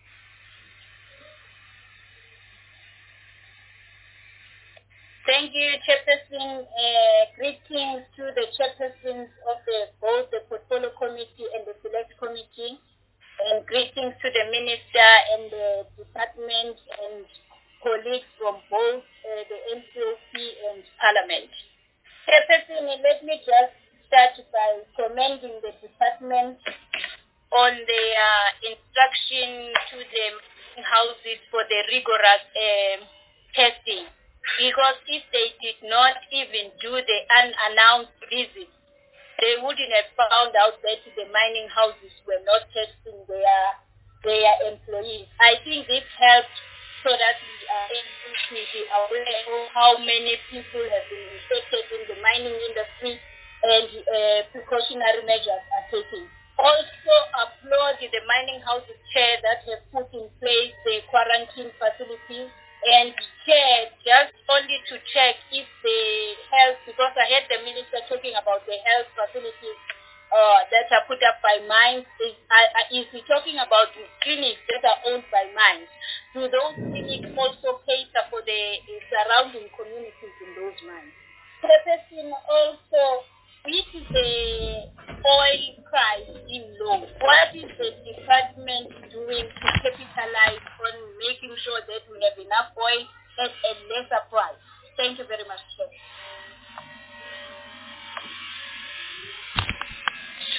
I: Thank you, Chairperson. Greetings to the chairpersons of both the Portfolio Committee and the Select Committee, and greetings to the Minister and the Department and colleagues from both the NCOP and Parliament. Chairperson, let me just start by commending the Department on their instruction to the houses for the rigorous testing. Because if they did not even do the unannounced visits, they wouldn't have found out that the mining houses were not testing their employees. I think this helped so that we are able to be aware of how many people have been infected in the mining industry and precautionary measures are taken. Also applaud the mining houses chair that have put in place the quarantine facilities, and Chair, just only to check if the health, because I heard the Minister talking about the health facilities that are put up by mines. Is he talking about the clinics that are owned by mines? Do those clinics also cater for the surrounding communities in those mines? Chairperson, also, with the oil price being low, what is the department doing to capitalize on making sure that we have enough oil at a lesser price? Thank you very much, Chair.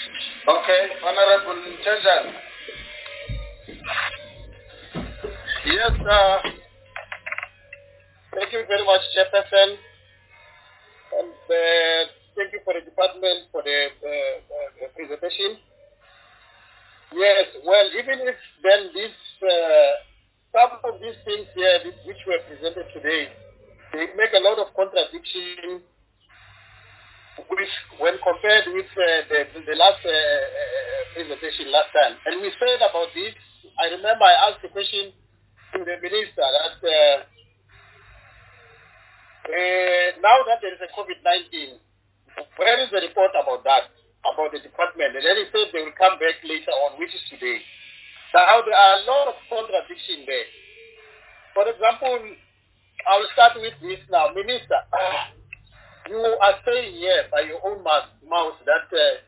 A: Okay, Honorable Mtenjane.
J: Yes, thank you very much, Chairperson, and thank you for the department for the presentation. Yes, well, even if then this, some of these things here which were presented today, they make a lot of contradiction when compared with the last presentation last time. And we said about this, I remember I asked the question to the minister that now that there is a COVID-19, where is the report about that, about the department? And then he said they will come back later on, which is today. Now there are a lot of contradiction there. For example, I will start with this now. Minister, you are saying here by your own mouth that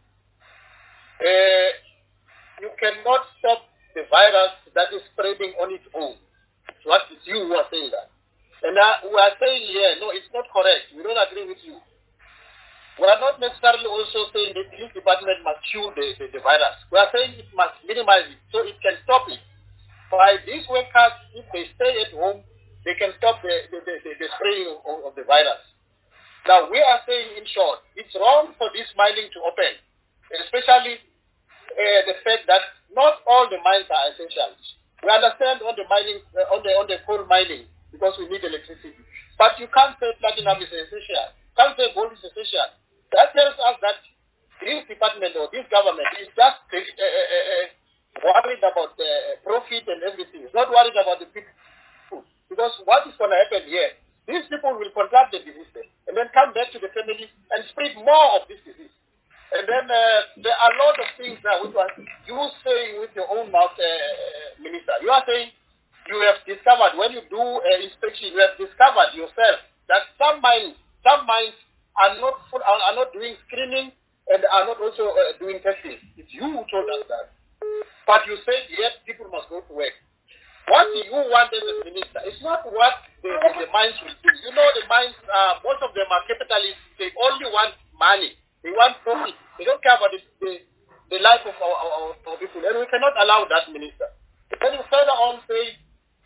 J: you cannot stop the virus that is spreading on its own. What is you who are saying that? And we are saying here, no, it's not correct. We don't agree with you. We are not necessarily also saying that this department must cure the virus. We are saying it must minimize it so it can stop it. By these workers, if they stay at home, they can stop the spreading of the virus. Now, we are saying, in short, it's wrong for this mining to open, especially the fact that not all the mines are essential. We understand on the mining, on the coal mining, because we need electricity. But you can't say platinum is essential. You can't say gold is essential. That tells us that this department or this government is just worried about profit and everything. It's not worried about the people. Because what is going to happen here, these people will contract the disease and then come back to the family and spread more of this disease. And then there are a lot of things now which you saying with your own mouth, Minister. You are saying you have discovered, when you do inspection, you have discovered yourself that some mines are not doing screening and are not also doing testing. It's you who told us that. But you said, yes, people must go to work. What you want as a minister, it's not what the mines will do. You know, the mines, most of them are capitalists. They only want money. They want profit. They don't care about the life of our people. And we cannot allow that, Minister. Then you further on say,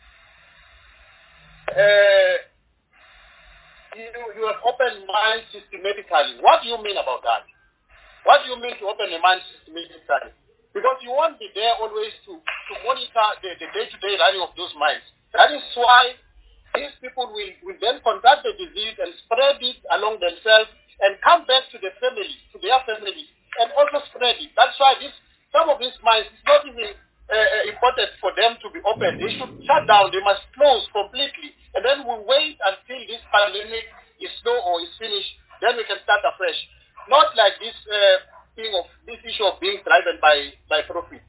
J: you have opened mines systematically. What do you mean about that? What do you mean to open a mine systematically? Because you won't be there always to monitor the day-to-day running of those mines. That is why these people will then contract the disease and spread it along themselves and come back to their families, and also spread it. That's why some of these mines, it's not even important for them to be open. They should shut down. They must close completely. And then we wait until this pandemic is slow or is finished. Then we can start afresh. Not like this this issue of being driven by profit.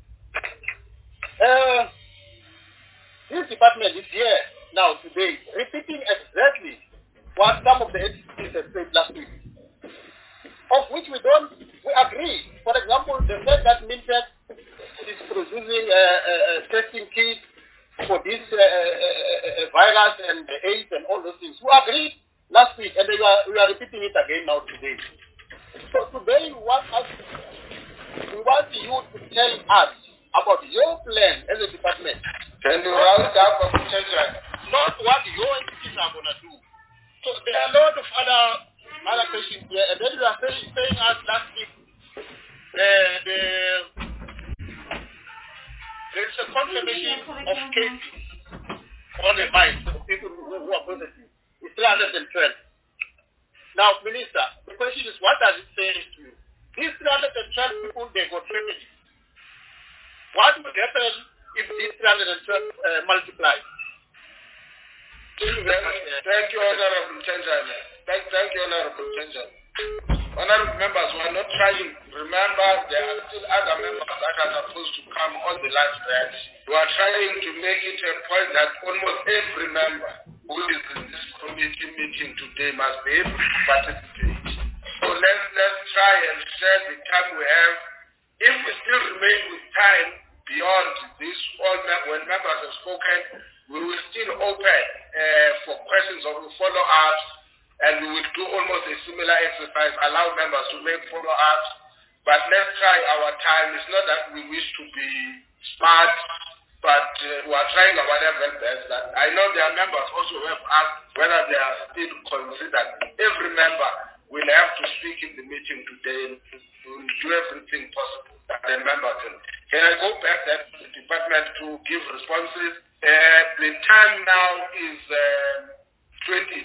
J: This department is here now today, repeating exactly what some of the entities have said last week, of which we agree. For example, they said that Mintech is producing testing kits for this virus and the AIDS and all those things. We agreed last week, and we are repeating it again now today. So today we want you to tell us about your plan as a department.
A: Can you round up of children?
J: Not what your entities are going to do. So there are a lot of other questions here, and then you are saying us last week there's a confirmation of cases on the mind of people who are positive. It's 312. Now, Minister, the question is, what does it say to you? These 312 people, they got treated. What would happen if these 312 multiply?
A: Thank you, Honorable Chenjan. Thank you, Honorable Chenjan. Honorable members, we are not trying. Remember, there are still other members that are supposed to come on the last branch. We are trying to make it a point that almost every member who is in this committee meeting today must be able to participate. So let's try and share the time we have. If we still remain with time beyond this, when members have spoken, we will still open for questions or follow-ups, and we will do almost a similar exercise, allow members to make follow-ups. But let's try our time. It's not that we wish to be smart but we are trying our level best. That I know their members also have asked whether they are still considered. Every member will have to speak in the meeting today to do everything possible that the members can. Can I go back then to the department to give responses? The time now is 22.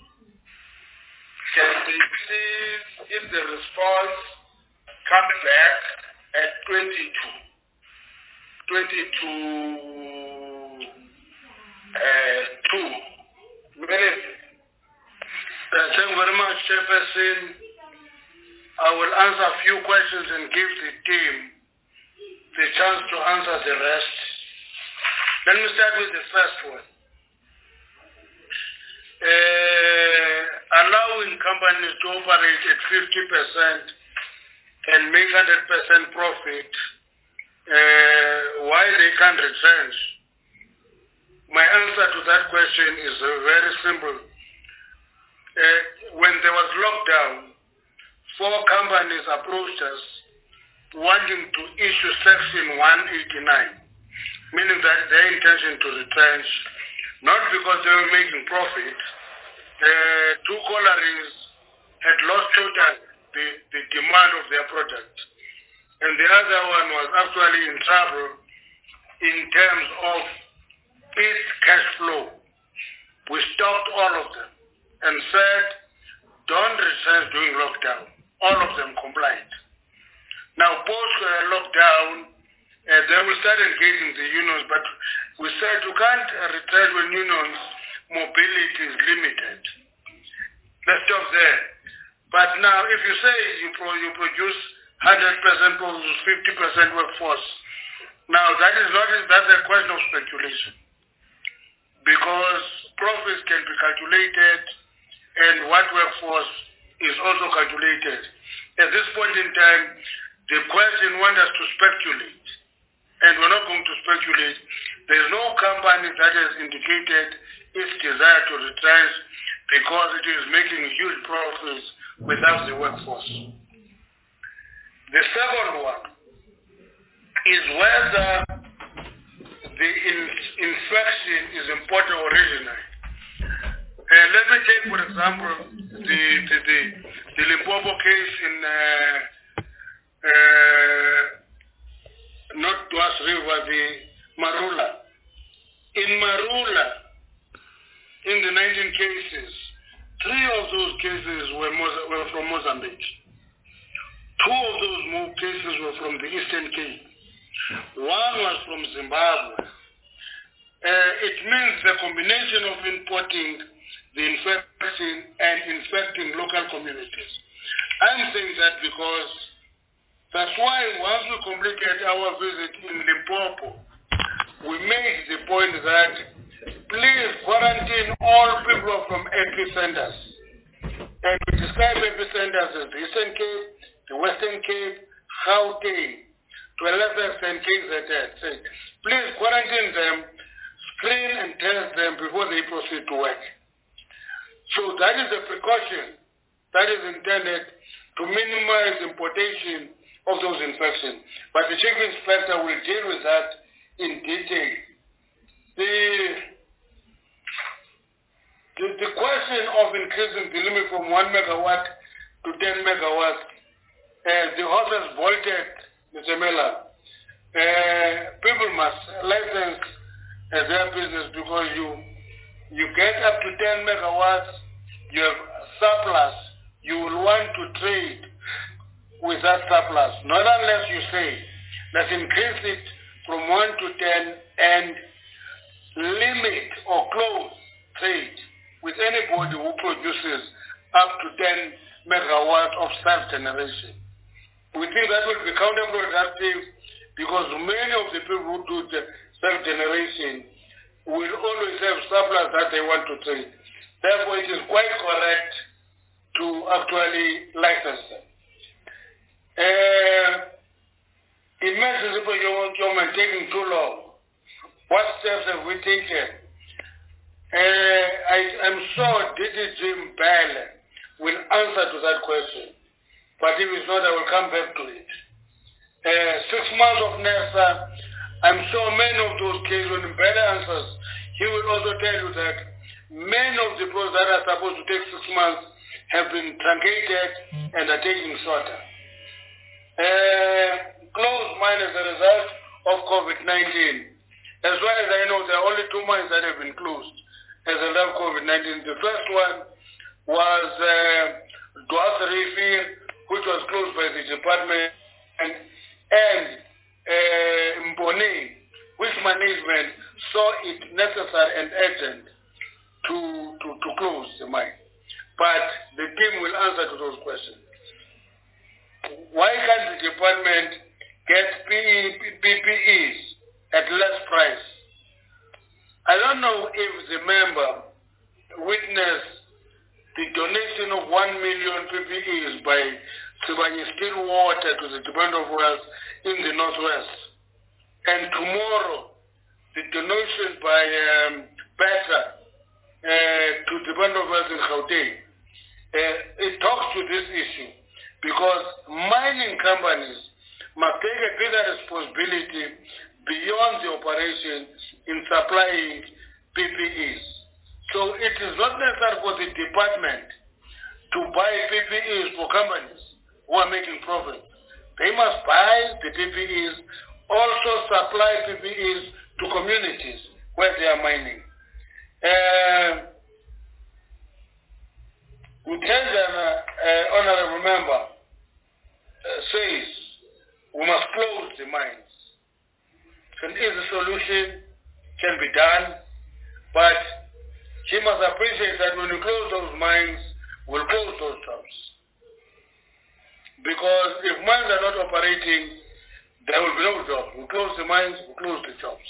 A: Can they please, if the response comes back at 22 minutes?
C: Thank you very much, Chairperson. I will answer a few questions and give the team the chance to answer the rest. Let me start with the first one. Allowing companies to operate at 50% and make 100% profit, why they can't retrench? My answer to that question is very simple. When there was lockdown, 4 companies approached us wanting to issue Section 189, meaning that their intention to retrench, not because they were making profit. 2 collieries had lost totally the demand of their product, and the other one was actually in trouble in terms of its cash flow. We stopped all of them and said, don't retrench during lockdown. All of them complied. Now, post-lockdown, they will start engaging the unions, but we said you can't retrench when unions' mobility is limited. Let's stop there. But now, if you say you produce 100%, produce 50% workforce, now that's a question of speculation, because profits can be calculated and what workforce is also calculated. At this point in time, the question wants us to speculate, and we're not going to speculate. There's no company that has indicated its desire to retrench because it is making huge profits without the workforce. The second one is whether the infection is imported or original. Let me take, for example, the Limpopo case in not Tuas River, the Marula. In Marula, in the 19 cases, 3 of those cases were from Mozambique. 2 of those cases were from the Eastern Cape. 1 was from Zimbabwe. It means the combination of importing the infection and infecting local communities. I'm saying that because that's why once we completed our visit in Limpopo, we made the point that please quarantine all people from epicenters. And we describe epicenters as the Eastern Cape, the Western Cape, Gauteng, to a lesser extent KZN. Please quarantine them, screen and test them before they proceed to work. So that is a precaution that is intended to minimize importation of those infections. But the Chief Inspector will deal with that in detail. The question of increasing the limit from 1 megawatt to 10 megawatts, the horse has bolted, Mr. Miller. People must license their business because you get up to 10 megawatts, you have surplus, you will want to trade with that surplus. Not unless you say, let's increase it from 1 to 10 and limit or close trade with anybody who produces up to 10 megawatts of self-generation. We think that will be counterproductive because many of the people who do the self-generation will always have surplus that they want to trade. Therefore, it is quite correct to actually license them. Imagine if you're taking too long. What steps have we taken? I'm sure DDG Mbele will answer to that question. But if it's not, I will come back to it. 6 months of NERSA, I'm sure many of those cases, when better answers, he will also tell you that many of the processes that are supposed to take 6 months have been truncated and are taking shorter. Closed mine as a result of COVID-19. As well as I know, there are only 2 mines that have been closed as a result of COVID-19. The first one was Duas Rifi, which was closed by the department, and Mbone, which management saw it necessary and urgent to close the mine. But the team will answer to those questions. Why can't the department get PPEs at less price? I don't know if the member witnessed the donation of 1 million PPEs by Sibanye Stillwater to the Department of Wealth in the Northwest. And tomorrow, the donation by PETA to the Department of Wealth in Gauteng. It talks to this issue because mining companies must take a greater responsibility beyond the operation in supplying PPEs. So it is not necessary for the department to buy PPEs for companies who are making profit. They must buy the PPEs, also supply PPEs to communities where they are mining. Mutenzana, honorable member, says we must close the mines. An easy solution can be done, but she must appreciate that when you close those mines, we'll close those jobs. Because if mines are not operating, there will be no jobs. We close the mines, we close the jobs.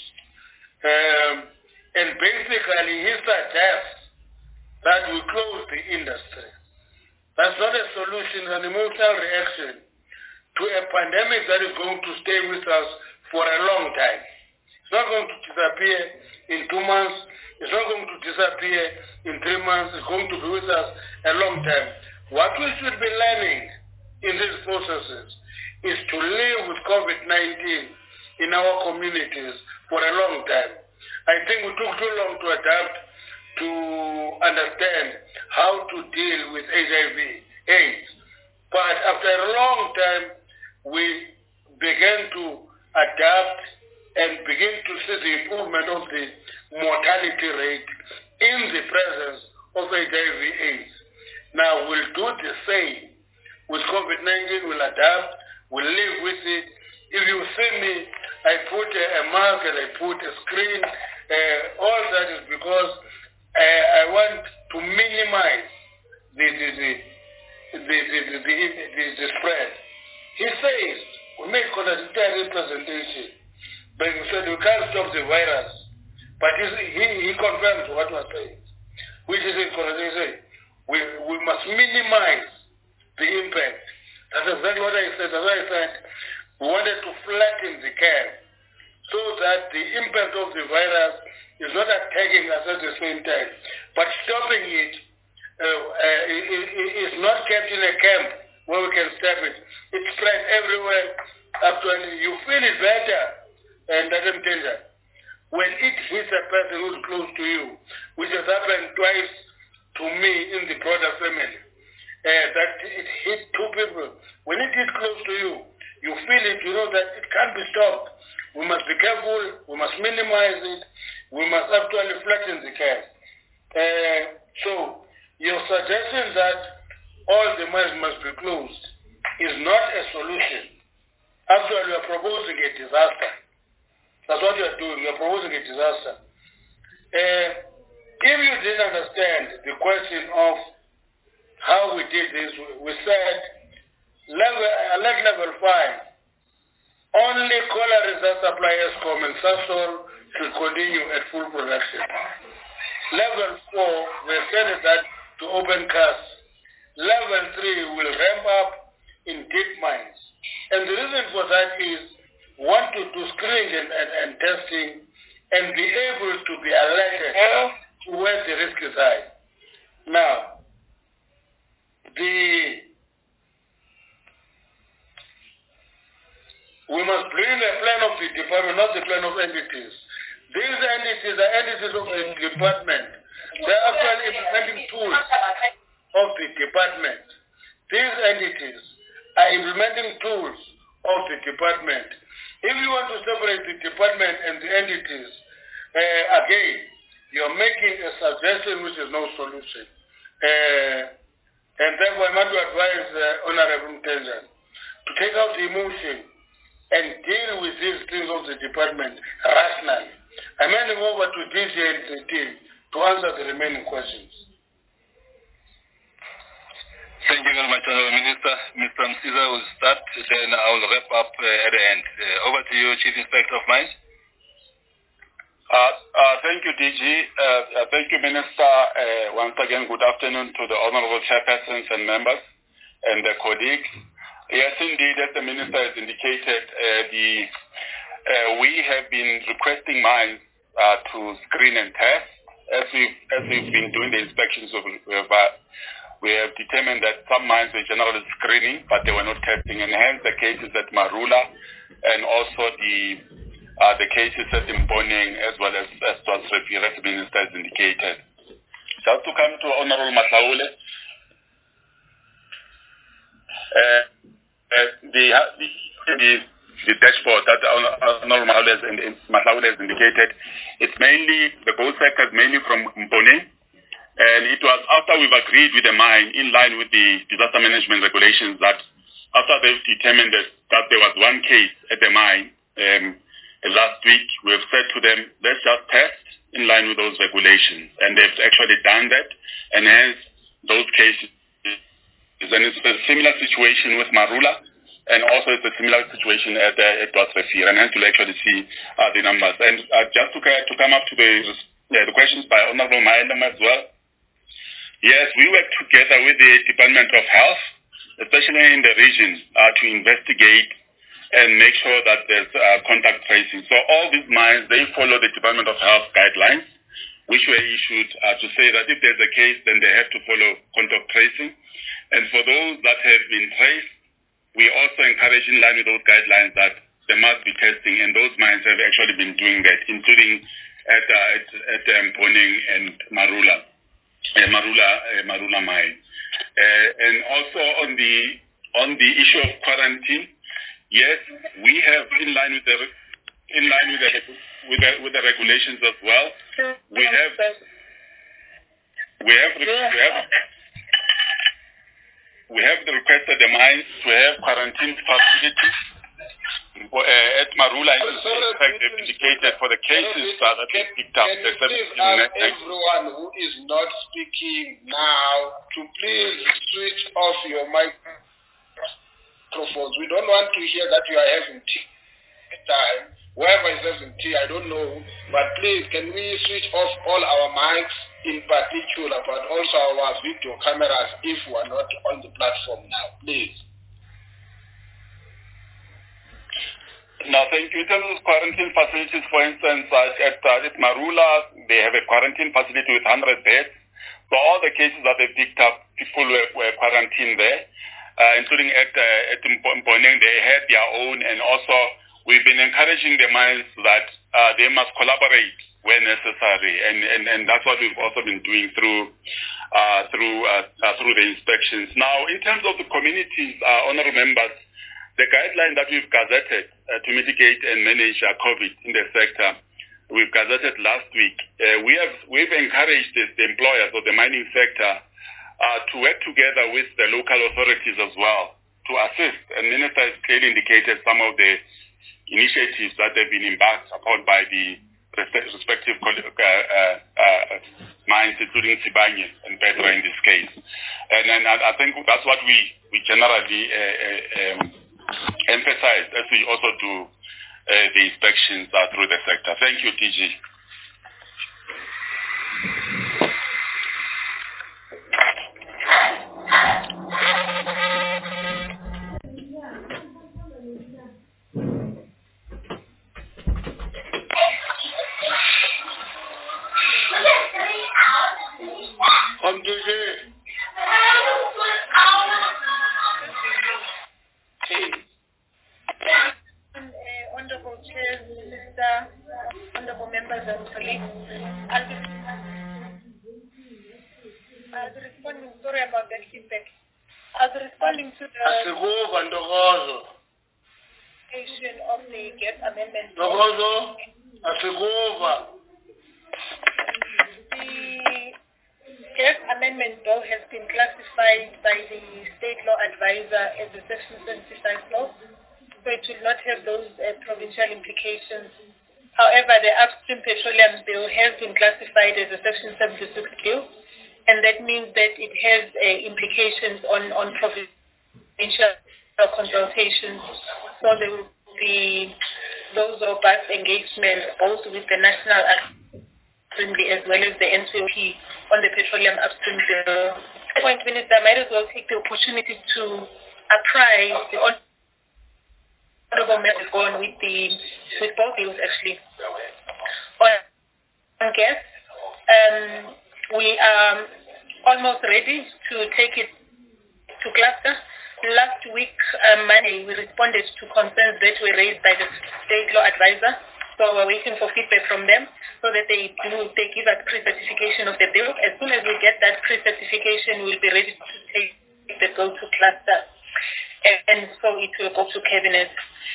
C: And basically, he suggests that we close the industry. That's not a solution, an emotional reaction to a pandemic that is going to stay with us for a long time. It's not going to disappear in 2 months. It's not going to disappear in 3 months. It's going to be with us a long time. What we should be learning in these processes is to live with COVID-19 in our communities for a long time. I think we took too long to adapt to understand how to deal with HIV/AIDS. But after a long time, we began to adapt and begin to see the improvement of the mortality rate in the presence of HIV/AIDS. Now, we'll do the same with COVID-19. We'll adapt. We'll live with it. If you see me, I put a mask and I put a screen. All that is because I want to minimize the spread. He says we make contradictory representation, but he said we can't stop the virus. But he confirms what we're saying, which is in contradiction. We must minimize the impact. That's exactly what I said. As I said, we wanted to flatten the curve so that the impact of the virus is not attacking us at the same time. But stopping it is not kept in a camp where we can stop it. It's spread everywhere. Actually, you feel it better, and doesn't tell you. When it hits a person who's close to you, which has happened twice to me in the broader family, that it hit 2 people. When it hits close to you, you feel it, you know that it can't be stopped. We must be careful, we must minimize it, we must actually flatten the curve. So, your suggestion that all the mines must be closed is not a solution. Actually, you are proposing a disaster. That's what you are doing, you are proposing a disaster. If you didn't understand the question of how we did this, we said, level 5, only Cola Reserve Supply Eskom and Sasol should continue at full production. Level 4, we extended that to open cast. Level 3 will ramp up in deep mines. And the reason for that is we want to do screening and testing and be able to be alerted to where the risk is high. Now, we must bring the plan of the department, not the plan of entities. These entities are entities of the department. They're actually implementing tools of the department. These entities are implementing tools of the department. If you want to separate the department and the entities, again, you're making a suggestion which is no solution. And therefore, I want to advise Honorable Mtenjan to take out the emotion and deal with these things of the department rationally. I'm handing over to DJ and the team to answer the remaining questions.
D: Thank you very much, Honorable Minister. Mr. Msiza will start, then I will wrap up at the end. Over to you, Chief Inspector of Mines.
K: Thank you, DG. Thank you, Minister. Once again, good afternoon to the Honorable Chairpersons and members and their colleagues. Yes, indeed, as the Minister has indicated, we have been requesting mines to screen and test. As we've been doing the inspections, we have determined that some mines were generally screening, but they were not testing, and hence the cases at Marula and also the cases at Mponeng as well as Dwars-Rivier, as the Minister has indicated. Just to come to Honorable Mahlaule, the dashboard that Honorable Mahlaule has indicated, it's mainly, the gold sector is mainly from Mponeng, and it was after we've agreed with the mine in line with the disaster management regulations that after they've determined that there was one case at the mine last week, we've said to them, let's just test in line with those regulations. And they've actually done that, and hence those cases. And it's a similar situation with Marula, and also it's a similar situation at Dwars-Rivier, and hence you'll actually see the numbers. And just to come up to the questions by Honorable Maelem as well. Yes, we work together with the Department of Health, especially in the region, to investigate and make sure that there's contact tracing. So all these mines, they follow the Department of Health guidelines, which were issued to say that if there's a case, then they have to follow contact tracing. And for those that have been traced, we also encourage in line with those guidelines that there must be testing, and those mines have actually been doing that, including at Mponeng and Marula mine. And also on the issue of quarantine, yes, we have in line with the regulations as well. We have requested the mines to have quarantine facilities. At Marula, in fact, they've indicated for the cases that have been picked up.
A: Everyone who is not speaking now to please switch off your microphones. We don't want to hear that you are having tea time. Whoever is having tea, I don't know. But please, can we switch off all our mics in particular, but also our video cameras if we are not on the platform now, please.
K: No, thank you. In terms of quarantine facilities, for instance, at Marula, they have a quarantine facility with 100 beds. So all the cases that they picked up, people were quarantined there, including at Mponeng, they had their own, and also we've been encouraging the mines that they must collaborate where necessary, and that's what we've also been doing through the inspections. Now, in terms of the communities, honourable members, the guideline that we've gazetted to mitigate and manage COVID in the sector, we've gazetted last week. We've encouraged the employers of the mining sector to work together with the local authorities as well to assist. And Minister has clearly indicated some of the initiatives that have been embarked upon by the respective mines, including Sibanye and Petra in this case. And I think that's what we generally emphasize as we also do the inspections through the sector. Thank you, DG.
L: Honorable Chair, Minister, honorable members and colleagues, I'll be responding, sorry about that feedback. I'll be responding to the of the gap amendment. The gap amendment bill has been classified by the state law advisor as a Section 75 law, so it will not have those provincial implications. However, the upstream petroleum bill has been classified as a Section 76 bill, and that means that it has implications on provincial consultations. So there will be those robust engagements both with the National Assembly as well as the NCOP on the petroleum upstream bill. Point, Minister, I might as well take the opportunity to apprise the honorable members on with both bills actually. On gas, we are almost ready to take it to cluster. Last week, Monday, we responded to concerns that were raised by the state law advisor. So we're waiting for feedback from them so that they give us pre-certification of the bill. As soon as we get that pre-certification, we'll be ready to take the bill to cluster. And so it will go to cabinet.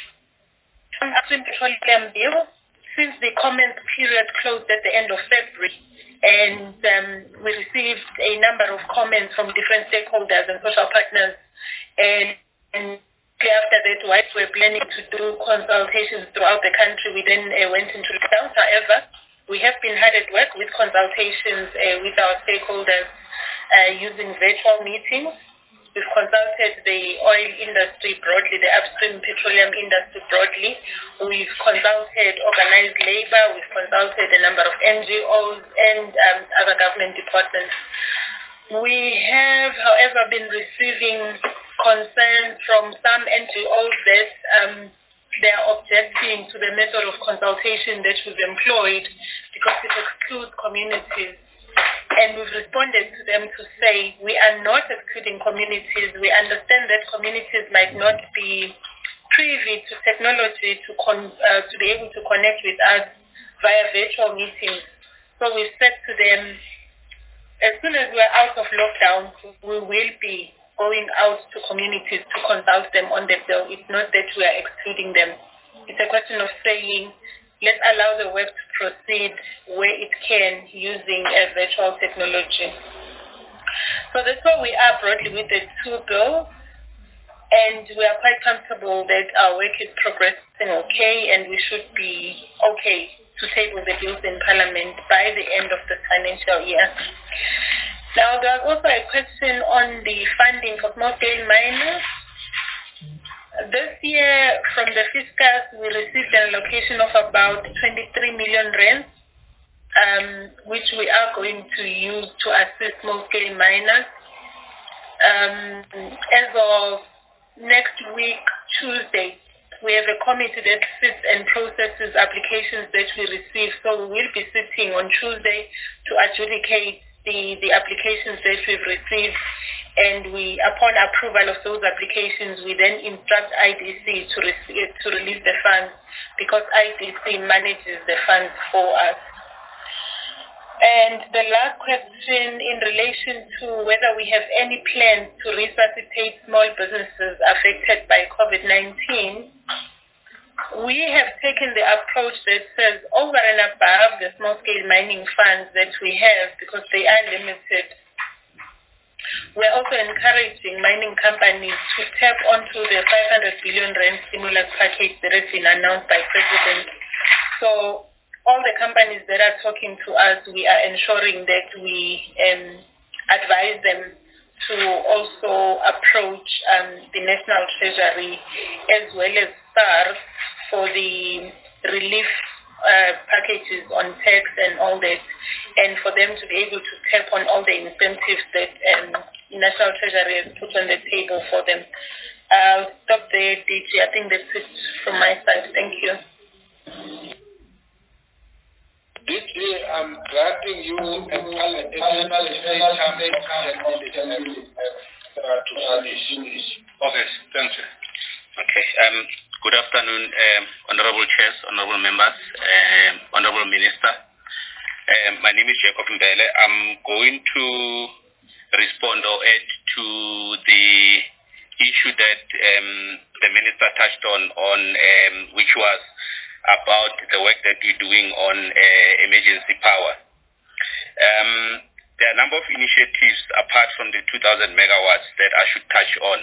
L: On upstream petroleum bill, since the comment period closed at the end of February, and we received a number of comments from different stakeholders and social partners, and after that, whilst we're planning to do consultations throughout the country, we then went into lockdown. However, we have been hard at work with consultations with our stakeholders using virtual meetings. We've consulted the oil industry broadly, the upstream petroleum industry broadly. We've consulted organized labor. We've consulted a number of NGOs and other government departments. We have, however, been receiving concerns from some NGOs that they are objecting to the method of consultation that we've employed because it excludes communities. And we've responded to them to say we are not excluding communities. We understand that communities might not be privy to technology to be able to connect with us via virtual meetings. So we've said to them, as soon as we're out of lockdown, we will be going out to communities to consult them on the bill. It's not that we are excluding them. It's a question of saying, let's allow the work to proceed where it can using virtual technology. So that's where we are broadly with the two bills. And we are quite comfortable that our work is progressing okay, and we should be okay to table the bills in Parliament by the end of the financial year. Now, there's also a question on the funding for small-scale miners. This year, from the fiscus, we received an allocation of about 23 million rand, which we are going to use to assist small-scale miners. As of next week, Tuesday, we have a committee that sits and processes applications that we receive. So we will be sitting on Tuesday to adjudicate the applications that we've received, and we, upon approval of those applications, we then instruct IDC to release the funds, because IDC manages the funds for us. And the last question in relation to whether we have any plans to resuscitate small businesses affected by COVID-19, we have taken the approach that says over and above the small-scale mining funds that we have, because they are limited, we're also encouraging mining companies to tap onto the 500 billion rand stimulus package that has been announced by President. So all the companies that are talking to us, we are ensuring that we advise them to also approach the National Treasury as well as SARS for the relief packages on tax and all that, and for them to be able to tap on all the incentives that National Treasury has put on the table for them. I'll stop there, DG. I think that's it from my side. Thank you.
A: DG, I'm granting you an additional 10 minutes to finish.
G: Okay, thank you. Okay, Good afternoon, Honorable Chairs, Honorable Members, Honorable Minister. My name is Jacob Mbele. I'm going to respond or add to the issue that the Minister touched on which was about the work that we're doing on emergency power. There are a number of initiatives apart from the 2,000 megawatts that I should touch on.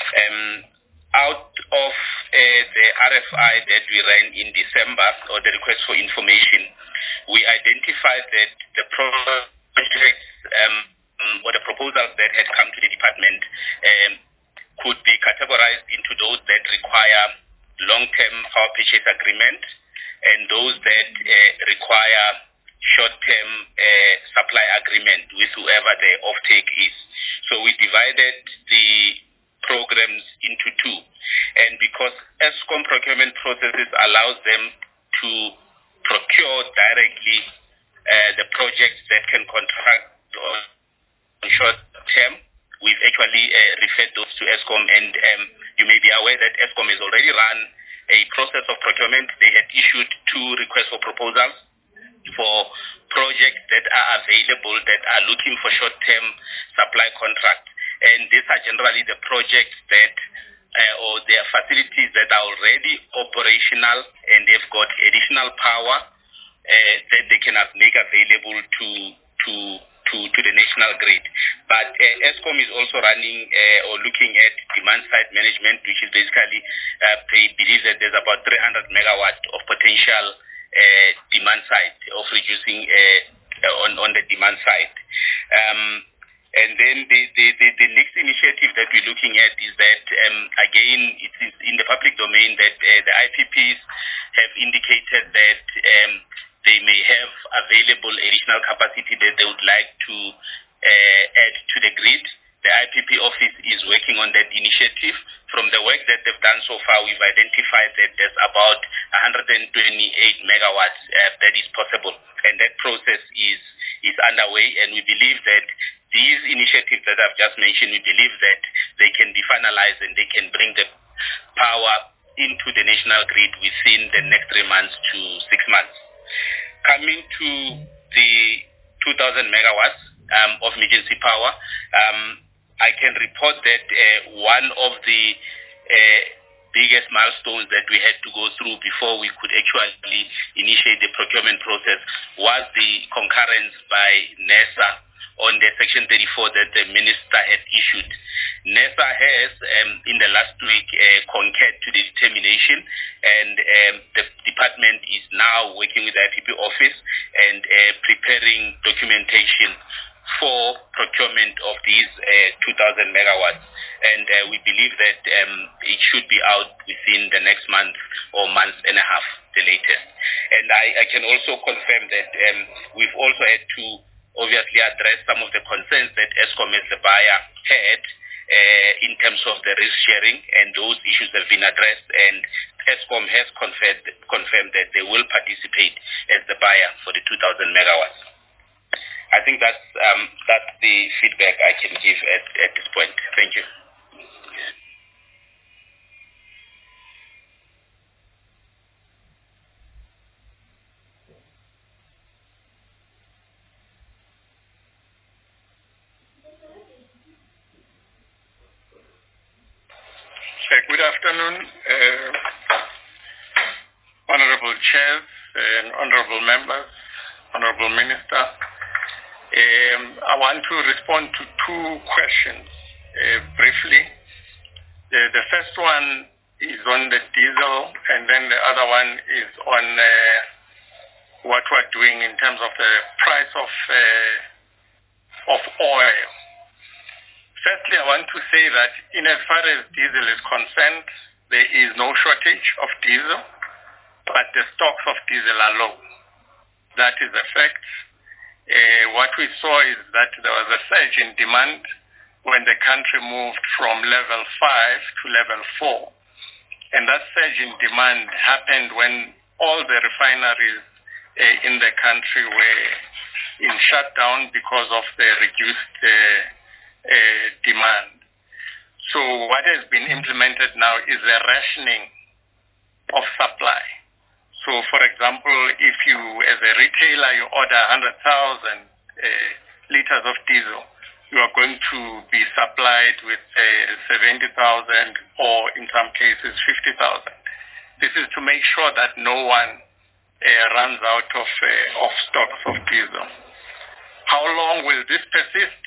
G: Out of the RFI that we ran in December, or the request for information, we identified that the projects or the proposals that had come to the department could be categorized into those that require long-term power purchase agreement and those that require short-term supply agreement with whoever the offtake is. So we divided the programs into two. And because ESCOM procurement processes allows them to procure directly the projects that can contract on short term, we've actually referred those to ESCOM, and you may be aware that ESCOM has already run a process of procurement. They had issued 2 requests for proposals for projects that are available that are looking for short-term supply contracts. And these are generally the projects that or their facilities that are already operational and they've got additional power that they can make available to the national grid. But ESCOM is also running or looking at demand-side management, which is basically they believe that there's about 300 megawatts of potential demand side of reducing on the demand side. And then the next initiative that we're looking at is that, again, it is in the public domain that the IPPs have indicated that they may have available additional capacity that they would like to add to the grid. The IPP office is working on that initiative. From the work that they've done so far, we've identified that there's about 128 megawatts that is possible. And that process is underway, and we believe that these initiatives that I've just mentioned, we believe that they can be finalized and they can bring the power into the national grid within the next 3 months to 6 months. Coming to the 2,000 megawatts of emergency power, I can report that one of the biggest milestones that we had to go through before we could actually initiate the procurement process was the concurrence by NESA on the Section 34 that the Minister had issued. NESA has, in the last week, concurred to the determination, and the department is now working with the IPP office and preparing documentation for procurement of these 2,000 megawatts. And we believe that it should be out within the next month or month and a half, the latest. And I can also confirm that we've also had to obviously address some of the concerns that ESCOM as the buyer had in terms of the risk sharing, and those issues have been addressed, and ESCOM has confirmed that they will participate as the buyer for the 2,000 megawatts. I think that's the feedback I can give at this point. Thank you.
C: Good afternoon, Honorable Chairs and Honorable Members, Honorable Minister. I want to respond to 2 questions briefly. The first one is on the diesel, and then the other one is on what we're doing in terms of the price of oil. Firstly, I want to say that in as far as diesel is concerned, there is no shortage of diesel, but the stocks of diesel are low. That is a fact. What we saw is that there was a surge in demand when the country moved from level 5 to level 4. And that surge in demand happened when all the refineries in the country were in shutdown because of the reduced demand. So what has been implemented now is a rationing
M: of supply. So, for example, if you, as a retailer, you order 100,000 liters of diesel, you are going to be supplied with 70,000 or in some cases 50,000. This is to make sure that no one runs out of stocks of diesel. How long will this persist?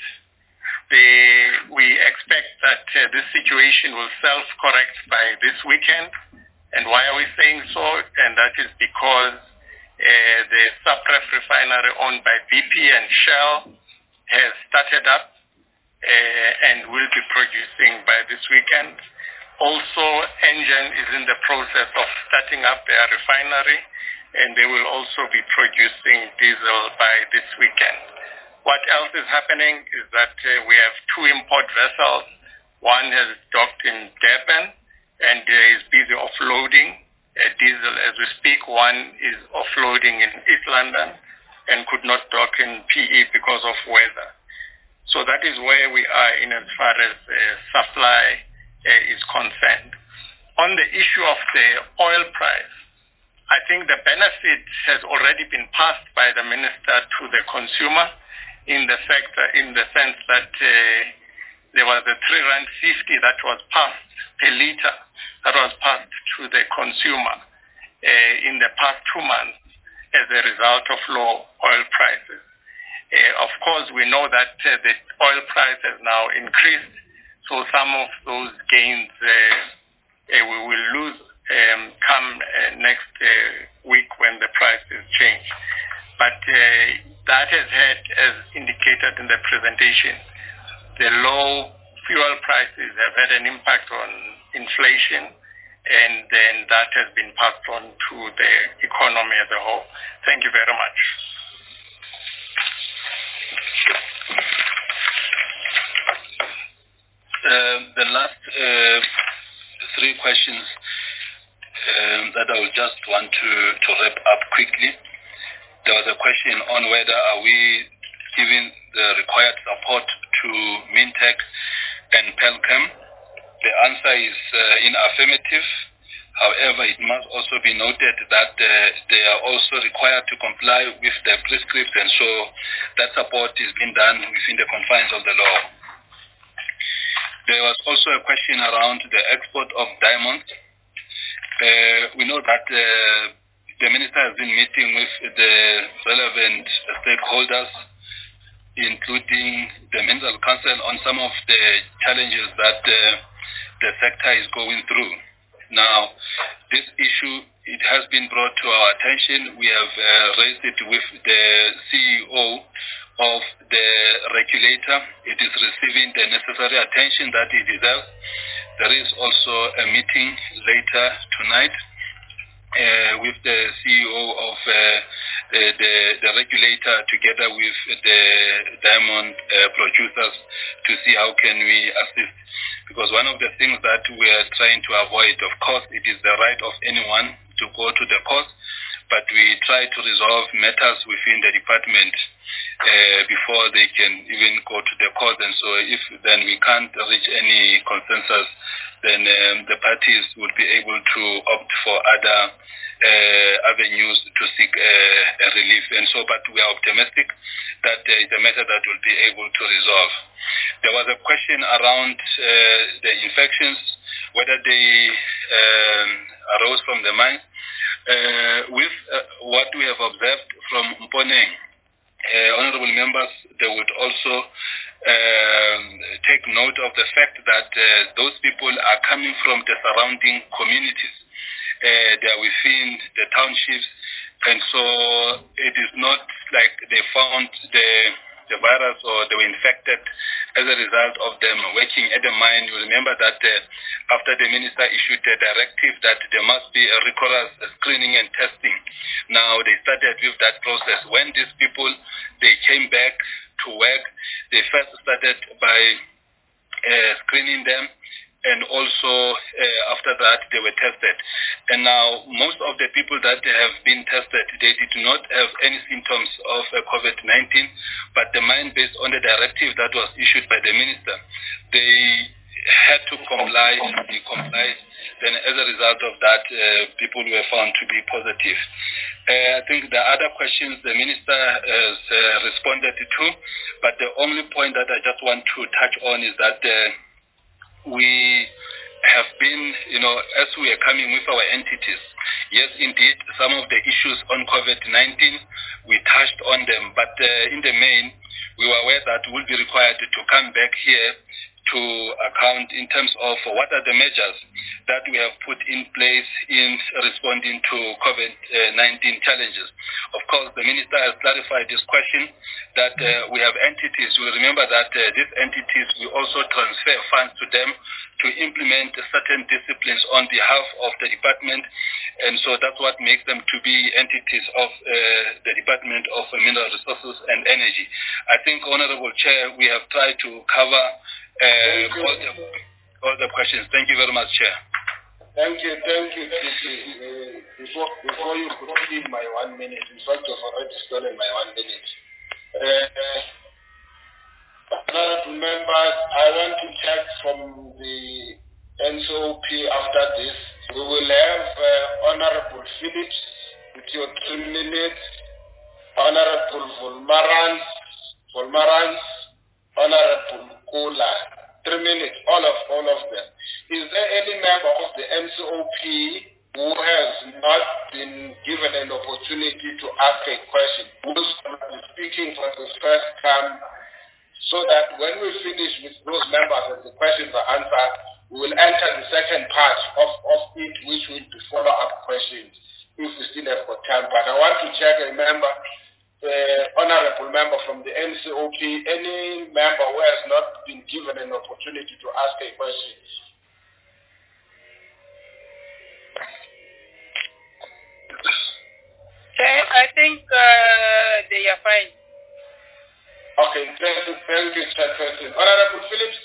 M: We expect that this situation will self-correct by this weekend. And why are we saying so? And that is because the Sapref refinery owned by BP and Shell has started up and will be producing by this weekend. Also, Engen is in the process of starting up their refinery, and they will also be producing diesel by this weekend. What else is happening is that we have two import vessels. One has docked in Durban and is busy offloading diesel as we speak. One is offloading in East London and could not dock in PE because of weather. So that is where we are in as far as supply is concerned. On the issue of the oil price, I think the benefit has already been passed by the minister to the consumer in the sense that there was a R3.50 that was passed per liter that was passed to the consumer in the past 2 months as a result of low oil prices. Of course, we know that the oil price has now increased, so some of those gains we will lose come next week when the prices change. But that has had, as indicated in the presentation, the low fuel prices have had an impact on inflation, and then that has been passed on to the economy as a whole. Thank you very much.
D: The last three questions that I would just want to wrap up quickly. There was a question on whether are we giving the required support to Mintech and Pelcam. The answer is in affirmative. However, it must also be noted that they are also required to comply with the prescripts, and so that support is being done within the confines of the law. There was also a question around the export of diamonds. We know that the minister has been meeting with the relevant stakeholders, including the Mineral Council, on some of the challenges that the sector is going through. Now, this issue, it has been brought to our attention. We have raised it with the CEO of the regulator. It is receiving the necessary attention that it deserves. There is also a meeting later tonight with the CEO of the regulator together with the diamond producers to see how can we assist. Because one of the things that we are trying to avoid, of course, it is the right of anyone to go to the court, but we try to resolve matters within the department before they can even go to the court. And so if then we can't reach any consensus, then the parties would be able to opt for other avenues to seek a relief. And so, but we are optimistic that there is a matter that will be able to resolve. There was a question around the infections, whether they arose from the mine. With what we have observed from Mponeng, honorable members, they would also take note of the fact that those people are coming from the surrounding communities. They are within the townships, and so it is not like they found the virus or they were infected as a result of them working at the mine. You remember that after the minister issued a directive that there must be a rigorous screening and testing. Now they started with that process. When these people, they came back to work, they first started by screening them, and also after that they were tested. And now most of the people that have been tested, they did not have any symptoms of COVID-19, but the mine, based on the directive that was issued by the minister, they had to comply, we complied. Then as a result of that, people were found to be positive. I think the other questions the Minister has responded to, but the only point that I just want to touch on is that we have been, as we are coming with our entities, yes, indeed, some of the issues on COVID-19, we touched on them, but in the main, we were aware that we'll be required to come back here to account in terms of what are the measures that we have put in place in responding to COVID-19 challenges. Of course, the Minister has clarified this question that we have entities. We remember that these entities, we also transfer funds to them to implement certain disciplines on behalf of the department, and so that's what makes them to be entities of the Department of Mineral Resources and Energy. I think, Honorable Chair, we have tried to cover all the questions. Thank you very much, Chair.
A: Thank you, Titi. Before you proceed my 1 minute, in fact, you've already stolen my 1 minute. Honorable members, I want to check from the NCOP after this. We will have Honorable Phillips with your 2 minutes, Honorable Volmarans, Honorable Kola, 3 minutes, all of them. Is there any member of the NCOP who has not been given an opportunity to ask a question, who's speaking for the first time, so that when we finish with those members and the questions are answered, we will enter the second part of it, which will be follow-up questions, if we still have got time. But I want to check a member, honorable member from the NCOP, any member who has not been given an opportunity to ask a question.
B: Okay, I think they are fine.
A: Okay, thank you, Chairperson. Honorable Phillips.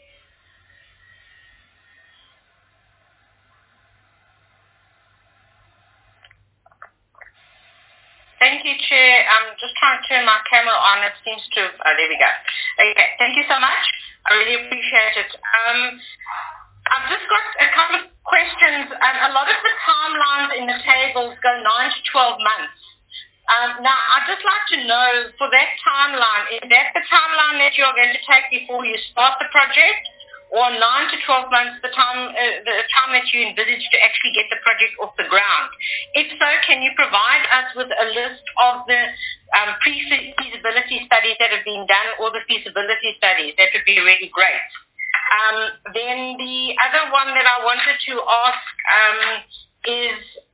E: Thank you, Chair. I'm just trying to turn my camera on. It seems to have... Oh, there we go. Okay, thank you so much. I really appreciate it. I've just got a couple of questions. A lot of the timelines in the tables go 9 to 12 months. Now, I'd just like to know, for that timeline, is that the timeline that you're going to take before you start the project? Or 9 to 12 months, the time that you envisage to actually get the project off the ground? If so, can you provide us with a list of the pre-feasibility studies that have been done, or the feasibility studies? That would be really great. Then the other one that I wanted to ask is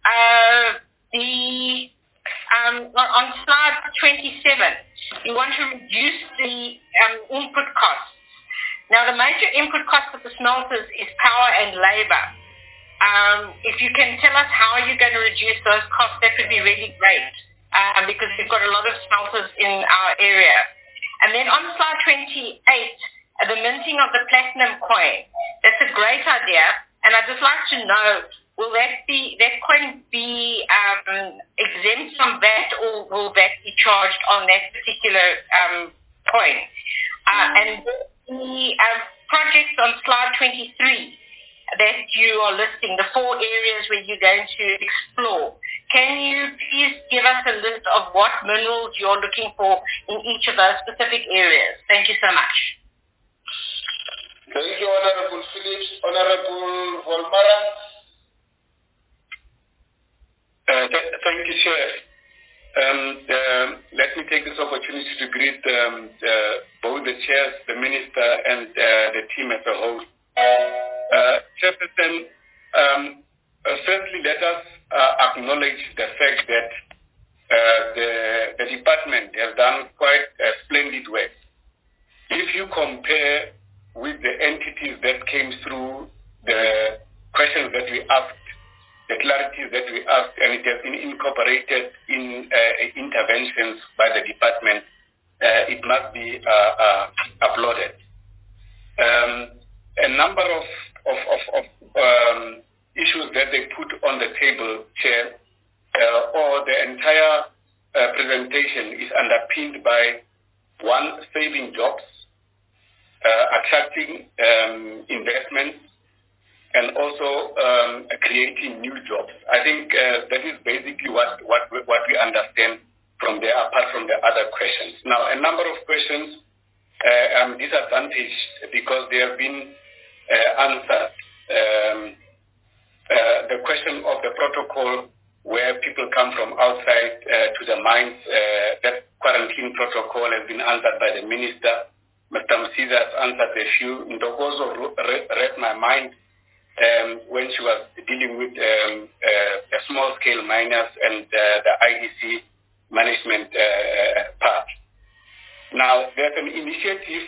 E: on slide 27, you want to reduce the input costs. Now, the major input cost of the smelters is power and labor. If you can tell us how you're going to reduce those costs, that would be really great, because we've got a lot of smelters in our area. And then on slide 28, the minting of the platinum coin. That's a great idea, and I'd just like to know, will that coin be exempt from VAT, or will that be charged on that particular coin? And the projects on slide 23 that you are listing, the 4 areas where you're going to explore, can you please give us a list of what minerals you're looking for in each of those specific areas? Thank you so much.
A: Thank you, Honorable Phillips. Honorable Volmara.
N: Thank you, Chair. Let me take this opportunity to greet both the chairs, the minister, and the team as a whole. Chairperson, firstly, let us acknowledge the fact that the department has done quite splendid work. If you compare with the entities that came through, the questions that we asked, the clarities that we asked, and it has been incorporated in interventions by the department, it must be applauded. A number of issues that they put on the table, Chair, or the entire presentation is underpinned by, 1, saving jobs, attracting investments, and also creating new jobs. I think that is basically what we understand from there, apart from the other questions. Now, a number of questions I'm disadvantaged because they have been answered. The question of the protocol where people come from outside to the mines, that quarantine protocol has been answered by the minister. Mr. Msiza has answered a few. Ndogozo read my mind when she was dealing with the small-scale miners and the IDC management part. Now, there's an initiative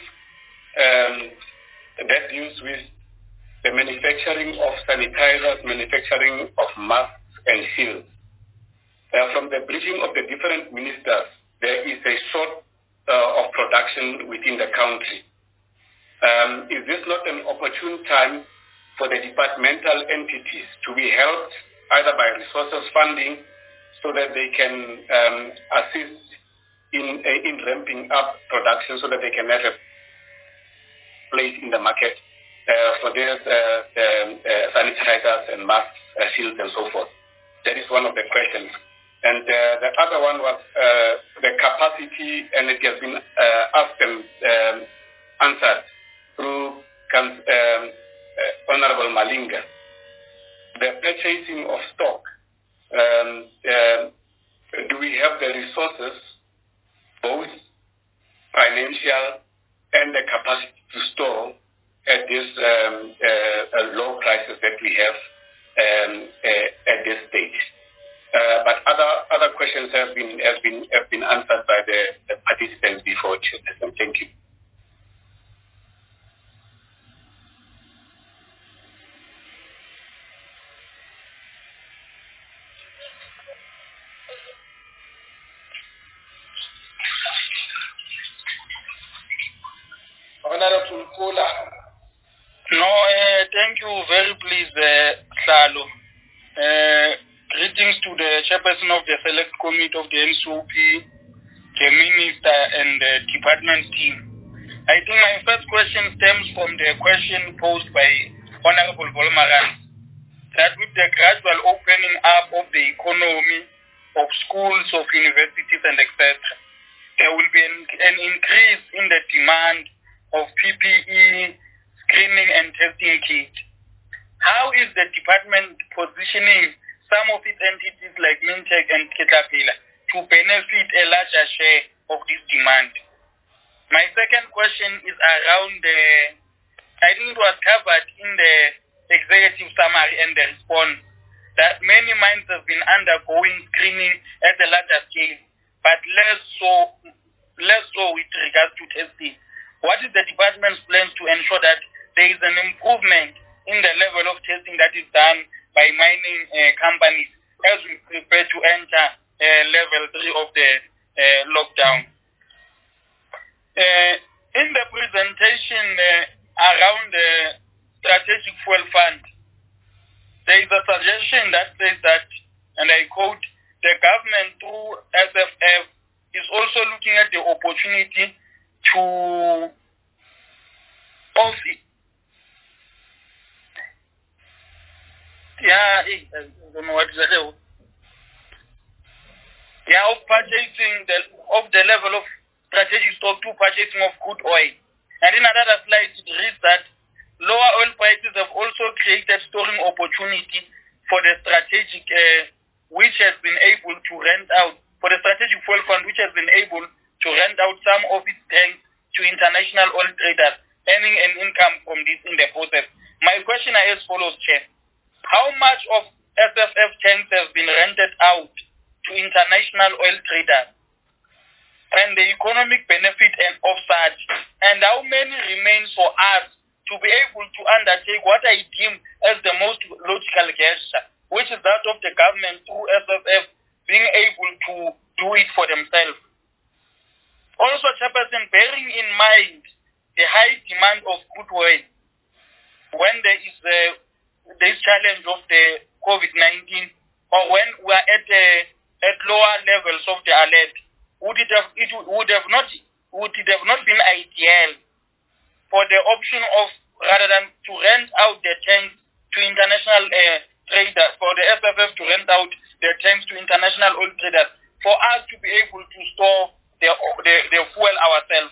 N: that deals with the manufacturing of sanitizers, manufacturing of masks and shields. From the briefing of the different ministers, there is a sort of production within the country. Is this not an opportune time for the departmental entities to be helped either by resources funding so that they can assist in ramping up production so that they can have a place in the market for their sanitizers and masks, shields and so forth? That is one of the questions. And the other one was the capacity, and it has been asked and answered through Honorable Malinga. The purchasing of stock, do we have the resources, both financial and the capacity to store at this low prices that we have at this stage? But other questions have been answered by the participants before. Thank you.
H: Honorable Kula.
O: No, thank you very please, Hlalo. Greetings to the chairperson of the select committee of the NCOP, the minister and the department team. I think my first question stems from the question posed by Honorable Volmaran, that with the gradual opening up of the economy, of schools, of universities and etc., there will be an increase in the demand of PPE, screening and testing kits. How is the department positioning some of its entities like Mintech and Caterpillar to benefit a larger share of this demand? My second question is around I think it was covered in the executive summary and the response, that many mines have been undergoing screening at a larger scale, but less so with regards to testing. What is the department's plans to ensure that there is an improvement in the level of testing that is done by mining companies as we prepare to enter level 3 of the lockdown? In the presentation around the strategic fuel fund, there is a suggestion that says that, and I quote, the government through SFF is also looking at the opportunity to of purchasing of the level of strategic stock to purchasing of crude oil. And in another slide, it reads that lower oil prices have also created storing opportunity for the strategic, which has been able to rent out, for the strategic fuel fund, which has been able to rent out some of its tanks to international oil traders, earning an income from this in the process. My question is as follows, Chair. How much of SFF tanks have been rented out to international oil traders and the economic benefit of such, and how many remains for us to be able to undertake what I deem as the most logical gesture, which is that of the government through SFF being able to do it for themselves? Also, Chairperson, bearing in mind the high demand of crude oil, when there is this challenge of the COVID-19, or when we are at lower levels of the alert, would it have not been ideal for the option of, rather than to rent out the tanks to international traders, for the SFF to rent out their tanks to international oil traders, for us to be able to store the fuel ourselves.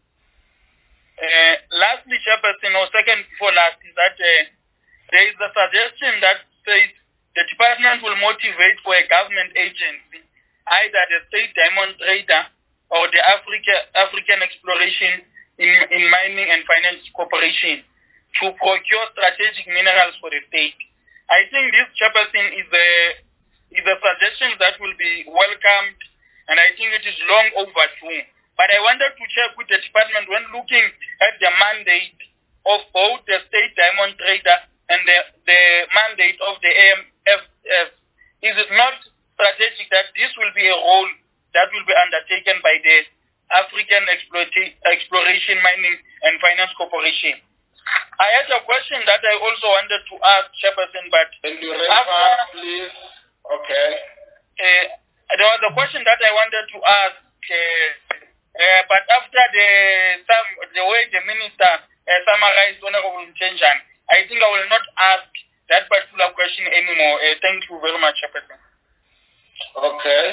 O: Lastly, Chairperson, or second before last, is that there is a suggestion that says the department will motivate for a government agency, either the State Diamond Trader or the African Exploration in Mining and Finance Corporation, to procure strategic minerals for the state. I think this, Chairperson, is a suggestion that will be welcomed, and I think it is long overdue. But I wanted to check with the department, when looking at the mandate of both the State Diamond Trader and the mandate of the AMFF, is it not strategic that this will be a role that will be undertaken by the African Exploration, Mining and Finance Corporation? I had a question that I also wanted to ask, Chairperson, but
A: can you refer, please? Okay.
O: There was a question that I wanted to ask, but after the way the minister summarized Honorable Mchenjan, I think I will not ask that particular question anymore. Thank you very much, Chairperson.
A: Okay.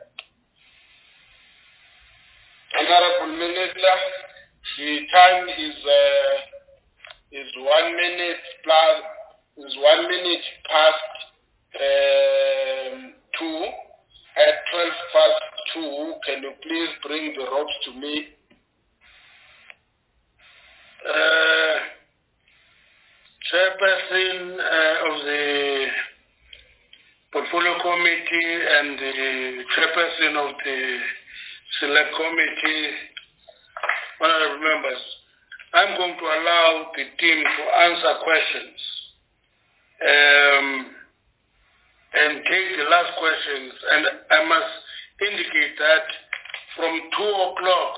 A: Honorable Minister, the time is 1 minute past 2. At 2:12, can you please bring the ropes to me?
C: Chairperson of the Portfolio Committee and the Chairperson of the Select Committee, honorable members, I'm going to allow the team to answer questions and take the last questions. And I must indicate that from 2 o'clock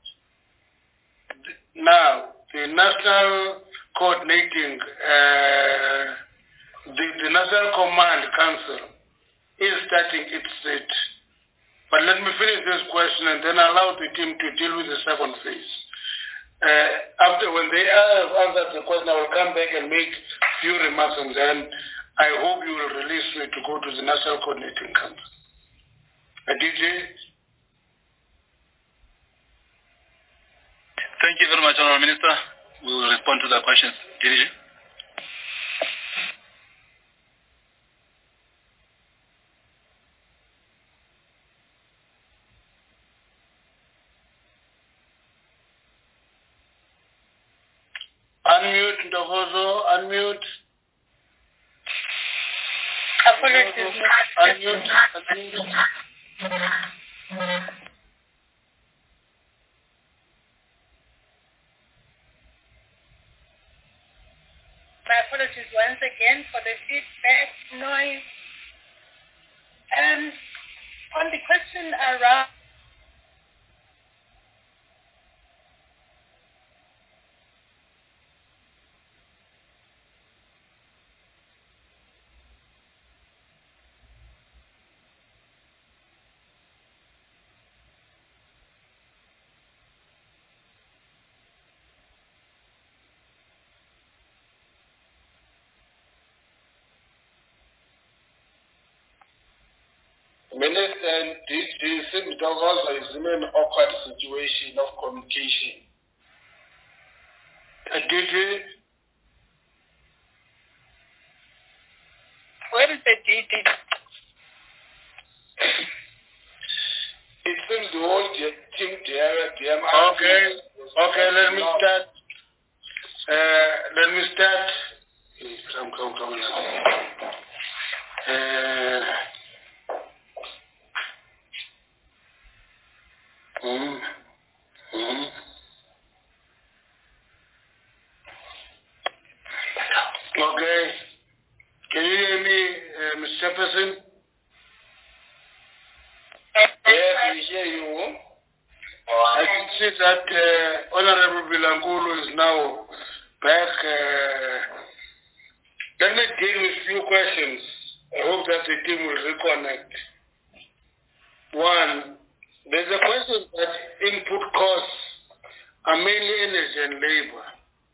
C: now, the National Coordinating, the National Command Council is starting its sit. But let me finish this question and then allow the team to deal with the second phase. After, when they have answered the question, I will come back and make few remarks, and then I hope you will release me to go to the National Coordinating Council. DJ?
D: Thank you very much, Honourable Minister. We will respond to the questions. DJ?
C: Unmute, Ndogozo, unmute.
L: Apologies.
C: Unmute.
L: My apologies once again for the feedback noise. On the question around
A: Minister, this also is in an awkward situation of communication.
C: DJ?
O: Where is the DD?
A: It seems the whole team there.
C: Okay, let me start. Come Okay. Can you hear me, Mr. Chairperson?
A: Yes, we hear you.
C: I can see that Honorable Bilangulu is now back. Let me deal with a few questions. I hope that the team will reconnect. One, there's a question that input costs are mainly energy and labor.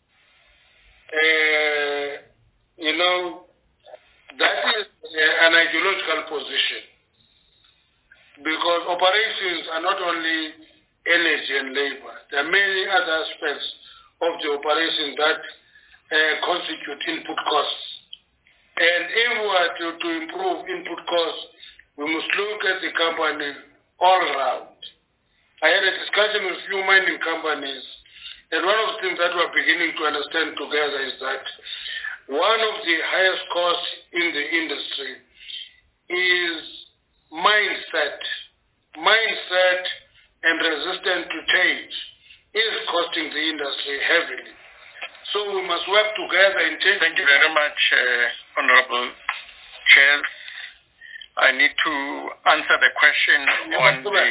C: That is an ideological position, because operations are not only energy and labor. There are many other aspects of the operation that constitute input costs. And if we are to improve input costs, we must look at the company all round. I had a discussion with a few mining companies, and one of the things that we're beginning to understand together is that one of the highest costs in the industry is mindset. Mindset and resistance to change is costing the industry heavily. So we must work together in change.
M: Thank you very much, Honorable Chair. I need to answer the question on the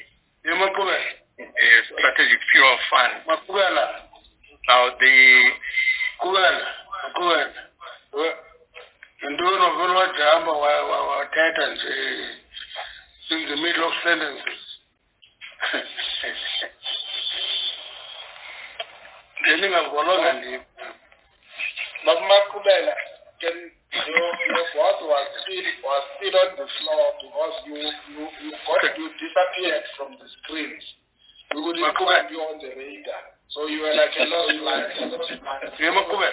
M: strategic fuel fund. Now
C: in the middle of sentences.
A: Your boss was still on the floor because you disappeared from the screens. We would find you on the radar. So you were like a lost light. You are not aware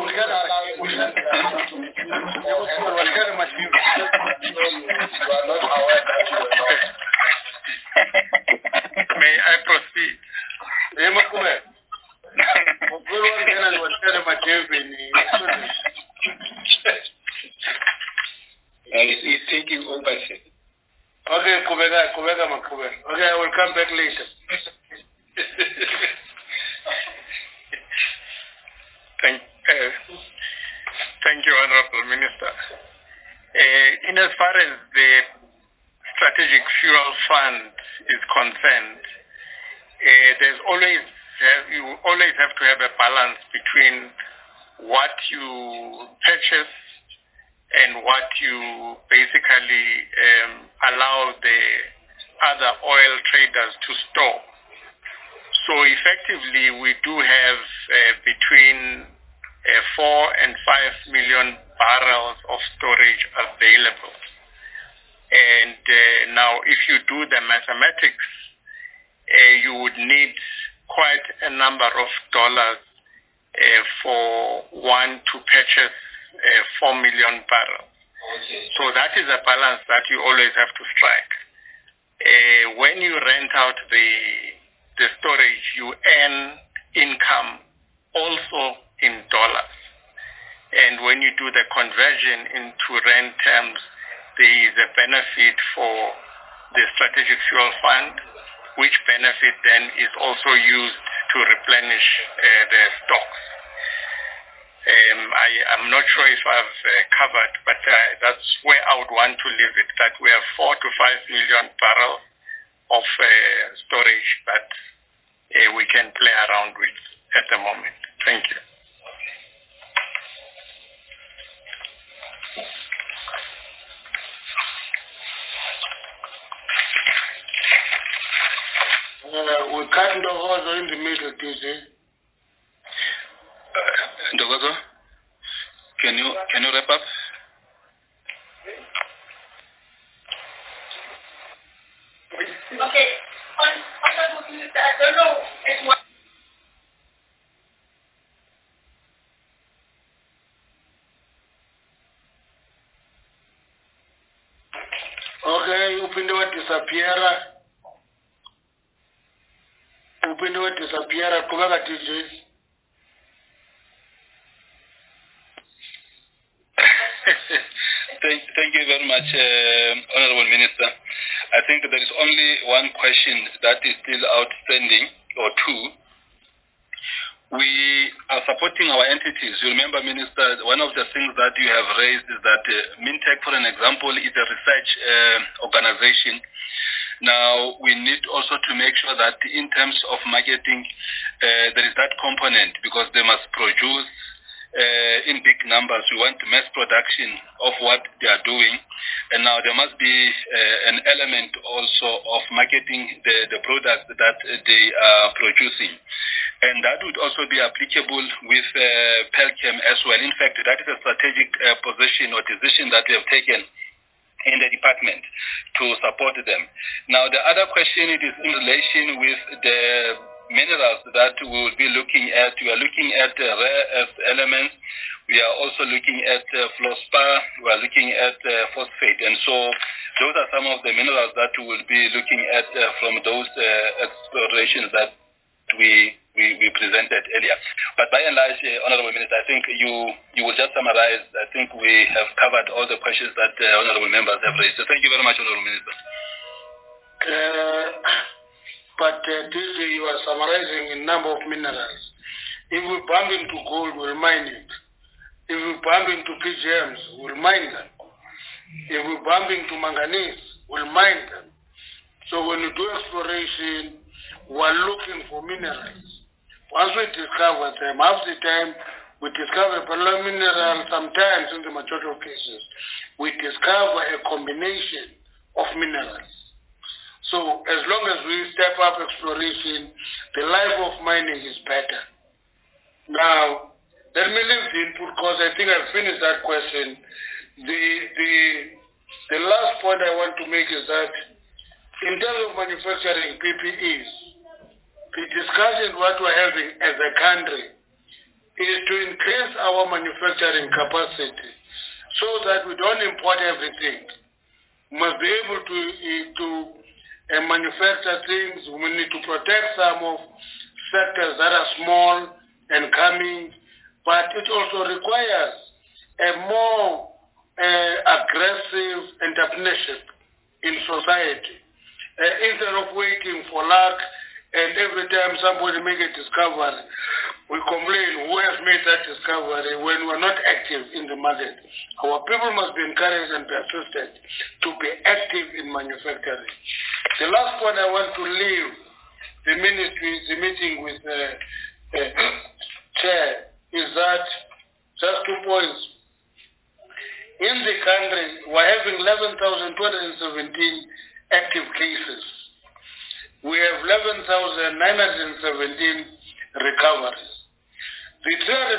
A: that you were lost.
M: May I proceed?
N: He's taking over.
C: Okay, Kubega. Okay, I will come back later.
M: Thank you, Honorable Minister. In as far as the strategic fuel fund is concerned, you always have to have a balance between what you purchase and what you basically allow the other oil traders to store. So effectively, we do have between 4 and 5 million barrels of storage available. And now if you do the mathematics, you would need quite a number of dollars for one to purchase 4 million barrels. So that is a balance that you always have to strike. When you rent out the storage, you earn income also in dollars. And when you do the conversion into rand terms, there is a benefit for the strategic fuel fund, which benefit then is also used to replenish the stocks. I'm not sure if I've covered, but that's where I would want to leave it, that we have 4 to 5 million barrels of storage that we can play around with at the moment. Thank you.
C: We cut Ndogozo in the middle, DJ.
D: Ndogozo, can you wrap up?
L: Okay. Honorable Minister, I don't know at what.
C: Okay, upinde wa disappear. Kubanga DJ.
D: Thank you very much, Honorable Minister. I think there is only one question that is still outstanding, or two. We are supporting our entities. You remember, Minister, one of the things that you have raised is that Mintech, for an example, is a research organization. Now, we need also to make sure that in terms of marketing, there is that component, because they must produce in big numbers. We want mass production of what they are doing. And now there must be an element also of marketing the products that they are producing. And that would also be applicable with Pelchem as well. In fact, that is a strategic position or decision that we have taken in the department to support them. Now, the other question it is in relation with the minerals that we will be looking at. We are looking at rare earth elements. We are also looking at fluorspar. We are looking at phosphate. And so those are some of the minerals that we will be looking at from those explorations that we presented earlier. But by and large, Honorable Minister, I think you will just summarize. I think we have covered all the questions that Honorable members have raised. So thank you very much, Honorable Minister.
C: But this you are summarizing a number of minerals. If we bump into gold, we'll mine it. If we bump into PGMs, we'll mine them. If we bump into manganese, we'll mine them. So when you do exploration, we're looking for minerals. Once we discover them, half the time we discover a mineral, sometimes in the majority of cases, we discover a combination of minerals. So as long as we step up exploration, the life of mining is better. Now, let me leave the input because I think I've finished that question. The last point I want to make is that in terms of manufacturing PPEs, the discussion what we're having as a country is to increase our manufacturing capacity so that we don't import everything. We must be able to manufacture things. We need to protect some of sectors that are small and coming, but it also requires a more aggressive entrepreneurship in society. Instead of waiting for luck, and every time somebody makes a discovery, we complain who has made that discovery when we're not active in the market. Our people must be encouraged and persistent to be active in manufacturing. The last point I want to leave the ministry, the meeting with the chair, is that just 2 points. In the country, we're having 11,217 active cases. We have 11,917 recoveries. The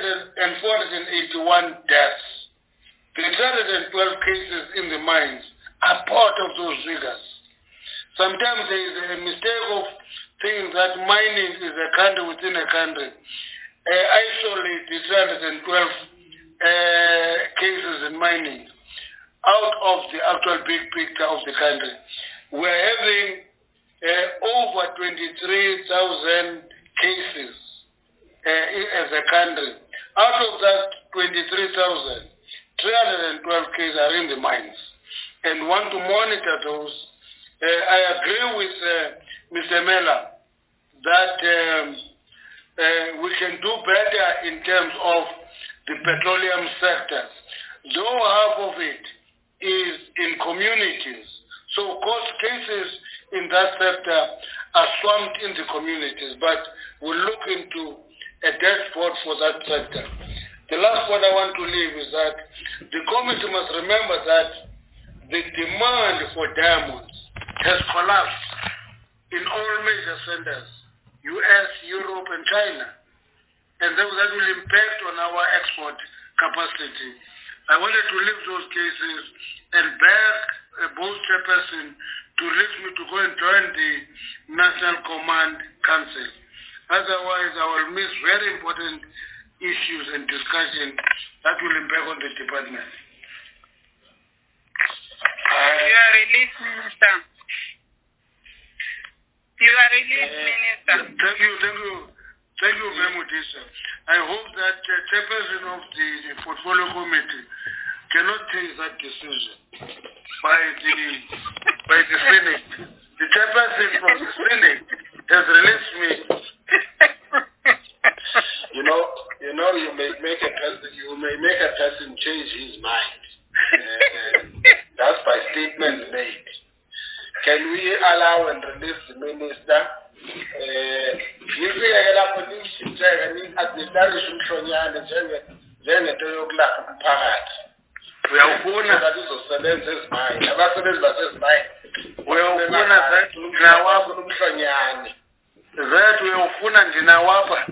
C: 381 deaths, the 312 cases in the mines are part of those figures. Sometimes there is a mistake of thinking that mining is a country within a country. Isolate the 312 cases in mining out of the actual big picture of the country. We are having over 23,000 cases as a country. Out of that 23,000, 312 cases are in the mines. And want to monitor those. I agree with Mr. Mela that we can do better in terms of the petroleum sectors. Though half of it is in communities. So court cases in that sector are swamped in the communities, but we'll look into a dashboard for that sector. The last point I want to leave is that the committee must remember that the demand for diamonds has collapsed in all major centers, US, Europe, and China. And that will impact on our export capacity. I wanted to leave those cases and beg both chairperson to reach me to go and join the National Command Council. Otherwise, I will miss very important issues and discussion that will impact on the department.
B: You are released, Minister. You are released, Minister.
C: Thank you very much, sir. I hope that the chairperson of the portfolio committee cannot take that decision by the Senate. The chairperson from the Senate has released me.
J: You may make a person change his mind. That's by statements made. Can we allow and release the minister?
C: njengento yokulapha umphakathi.
J: Uyawufuna
C: izosebenza ezimayini abasebenzi basezimayini
J: uyawufuna zethu ndinawapha
C: umhlonyane
J: zethu uyawufuna ndinawapha.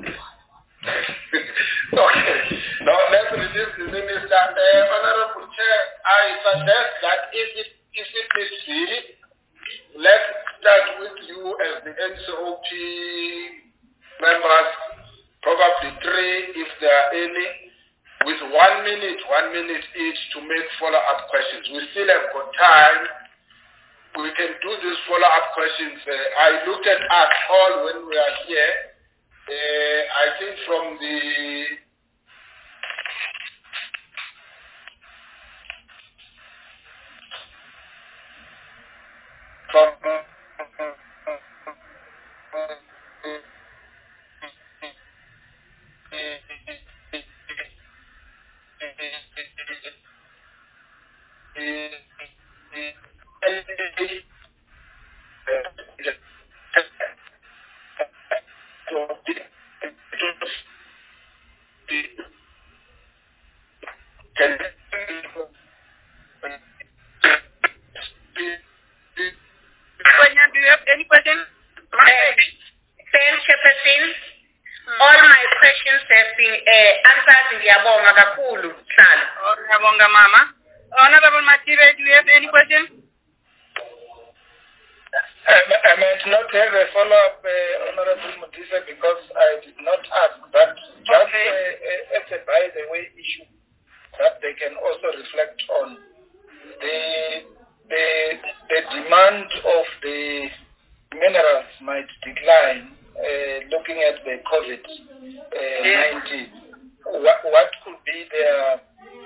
C: Okay. Now let's release the minister. Honorable Chair, I suggest that if it needs be, let's start with you as the NCOP members, probably 3 if there are any, with 1 minute each to make follow-up questions. We still have got time. We can do these follow-up questions. I looked at us all when we are here. I think from
B: do you have any question?
E: Chairperson, all my questions have been answered. Ngiyabonga kakhulu, Hlalo.
B: Ngiyabonga mama. Honorable Matibe, do you have any question?
H: I might not have a follow-up, Honorable Mutisa, because I did not ask that. Just as a by the way issue that they can also reflect on the demand of the minerals might decline looking at the COVID-19. What could be their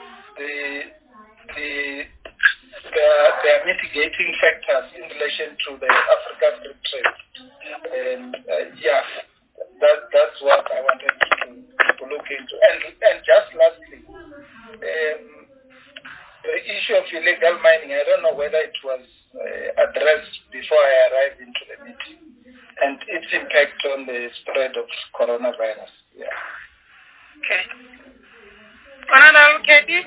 H: mitigating factors in relation to the African free trade? That's what I wanted to look into. And just lastly, the issue of illegal mining, I don't know whether it was addressed before I arrived into the meeting, and its impact on the spread of coronavirus. Yeah.
B: Okay. Honorable Katie?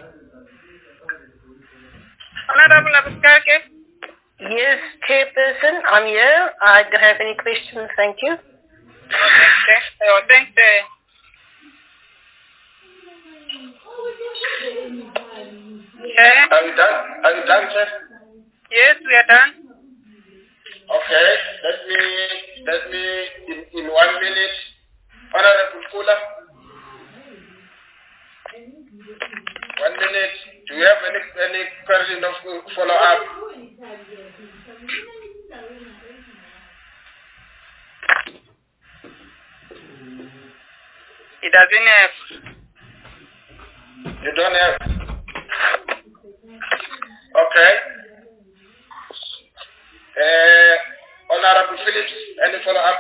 B: Honorable Abuskake?
P: Yes, Chairperson, I'm here. I don't have any questions, thank you.
B: Thanks.
C: Are you done, sir?
B: Yes, we are done.
C: Okay, let me in 1 minute. Honorable Kula. 1 minute. Do you have any question of follow-up?
B: He doesn't have.
C: You don't have? Okay. Honorable Phillips, any follow-up?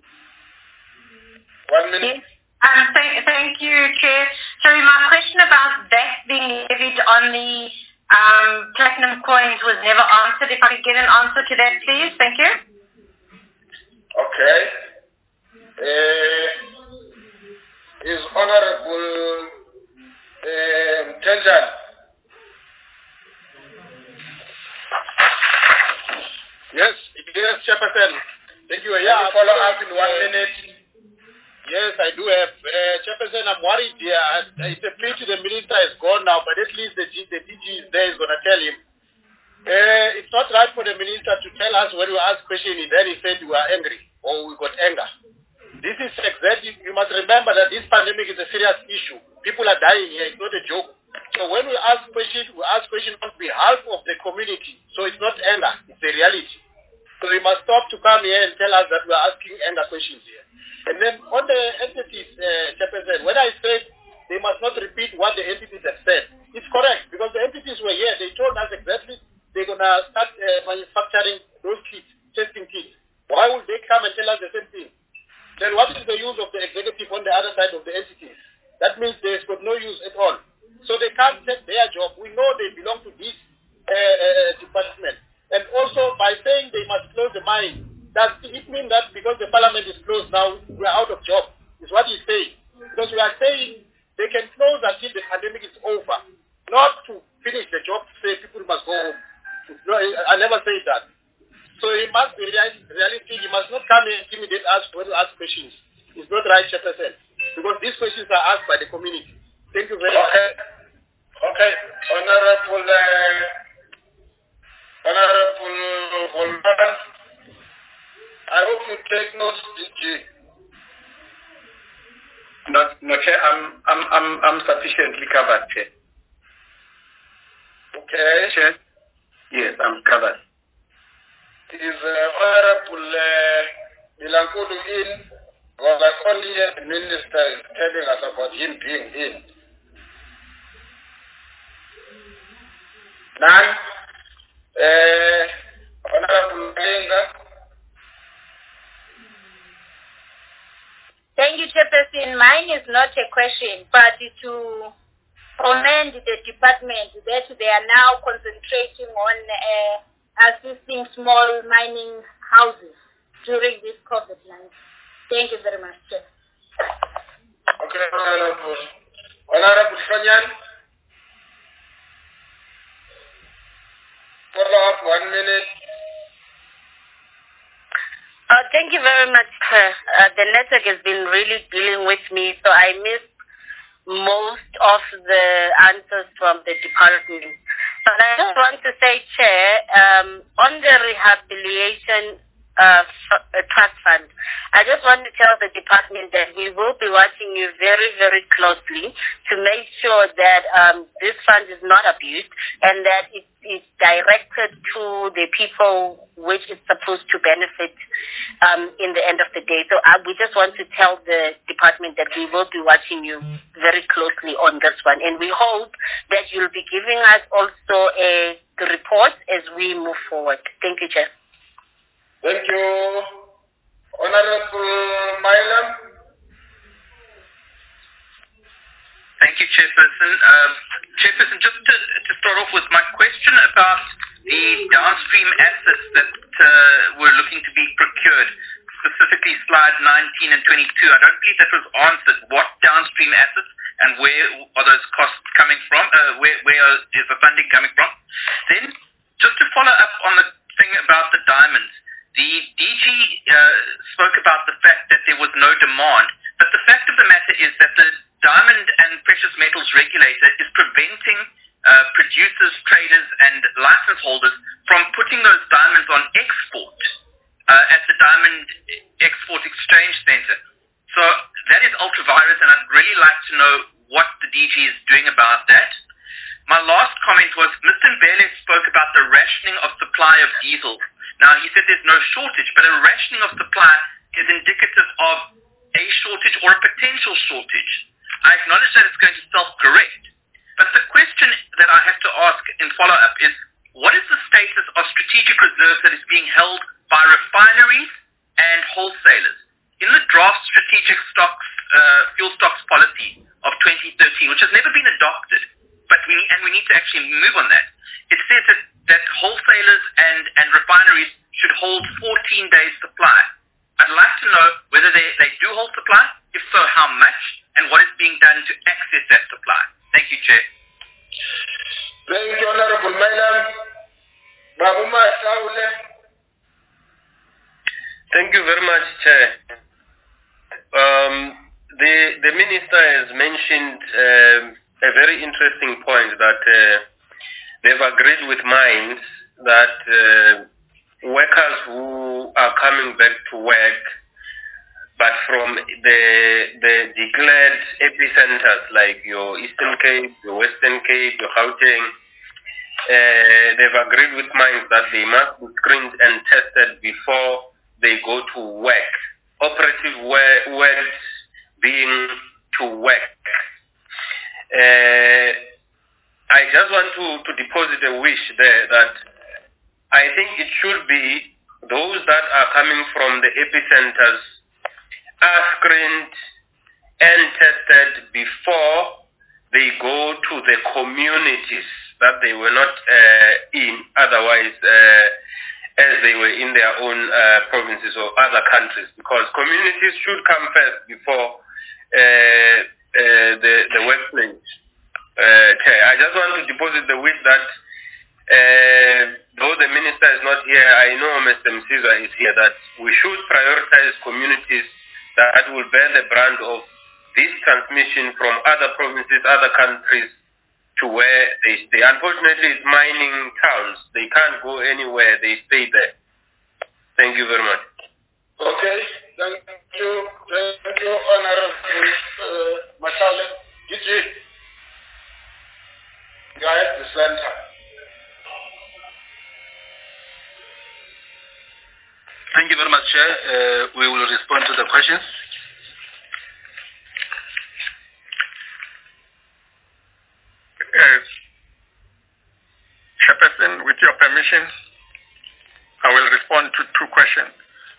C: 1 minute.
Q: Thank you, Chair. Sorry, my question about that being levied on the platinum coins was never answered. If I could get an answer to that, please. Thank you.
C: Okay. Is Honorable Tenjan?
J: Yes, Chairperson. Thank you.
C: Yeah, follow up in 1 minute.
J: Yes, I do have. Chairperson, I'm worried here. It's a pity the minister is gone now, but at least the DG is there, is going to tell him. It's not right for the minister to tell us when we ask questions, then he said we are angry or we got anger. This is exactly, you must remember that this pandemic is a serious issue. People are dying here, it's not a joke. So when we ask questions on behalf of the community. So it's not anger, it's a reality. So we must stop to come here and tell us that we are asking anger questions here. And then on the entities, Chairperson, when I said they must not repeat what the entities have said, it's correct, because the entities were here, they told us exactly they're going to start manufacturing those kits, testing kits. Why would they come and tell us the same thing? Then what is the use of the executive on the other side of the entities? That means there's got no use at all. So they can't take their job. We know they belong to this department. And also by saying they must close the mine, does it mean that because the parliament is closed now, we are out of job? Is what he's saying. Because we are saying They can close until the pandemic is over, not to finish the job to say people must go home. No, I never said that. So he must be realistic. He must not come and intimidate us when we ask questions. It's not right, Chairperson, because these questions are asked by the community. Thank you very much.
C: Okay. Honorable Holman, I hope you take notes, DG.
N: No, Chair, I'm sufficiently covered, Chair.
C: Okay.
N: Chair? Yes, I'm covered.
C: Is Honorable Milankulu in? Because I only hear the minister is telling us about him being in. None? Honorable Malinga?
I: Thank you, Chairperson. Mine is not a question, but to commend the department that they are now concentrating on assisting small mining houses during this COVID-19. Thank you very much, Chair.
C: Okay, Honorable Fanyan? Follow up 1 minute.
R: Thank you very much, sir. The network has been really dealing with me, so I missed most of the answers from the department. But I just want to say, Chair, on the rehabilitation trust fund, I just want to tell the department that we will be watching you very, very closely to make sure that this fund is not abused and that it is directed to the people which it's supposed to benefit in the end of the day. So we just want to tell the department that we will be watching you very closely on this one. And we hope that you'll be giving us also a report as we move forward. Thank you, Chair.
C: Thank you. Honorable Mailam.
G: Thank you, Chairperson. Chairperson, just to start off with my question about the downstream assets that were looking to be procured, specifically slide 19 and 22. I don't believe that was answered. What downstream assets and where are those costs coming from? Where is the funding coming from? Then, just to follow up on the thing about the diamonds, the DG spoke about the fact that there was no demand, but the fact of the matter is that the Diamond and Precious Metals Regulator is preventing producers, traders, and license holders from putting those diamonds on export at the Diamond Export Exchange Center. So that is ultra-virus, and I'd really like to know what the DG is doing about that. My last comment was Mr. Mbele spoke about the rationing of supply of diesel. Now, he said there's no shortage, but a rationing of supply is indicative of a shortage or a potential shortage. I acknowledge that it's going to self-correct, but the question that I have to ask in follow-up is, what is the status of strategic reserves that is being held by refineries and wholesalers? In the draft strategic stocks, fuel stocks policy of 2013, which has never been adopted, but we need to actually move on that, it says that wholesalers and refineries should hold 14 days supply. I'd like to know whether they do hold supply, if so, how much, and what is being done to access that supply. Thank you, Chair.
C: Thank you, Honorable Mailam. Babuma Saule.
F: Thank you very much, Chair. The Minister has mentioned a very interesting point that they've agreed with mines that workers who are coming back to work, but from the declared epicenters like your Eastern Cape, your Western Cape, your Gauteng, they've agreed with mines that they must be screened and tested before they go to work. Operative words being to work. I just want to deposit a wish there that I think it should be those that are coming from the epicenters are screened and tested before they go to the communities that they were not in otherwise as they were in their own provinces or other countries, because communities should come first before the workplace. Chair, I just want to deposit the wish that though the minister is not here, I know Mr. Msiza is here, that we should prioritize communities that will bear the brunt of this transmission from other provinces, other countries to where they stay. Unfortunately, it's mining towns. They can't go anywhere. They stay there. Thank you very much.
A: Okay. Thank you. Thank you, Honorable Mataule. Gigi, you are at the center.
D: Thank you very much, Chair. We will respond to the questions.
M: Chairperson, with your permission, I will respond to two questions.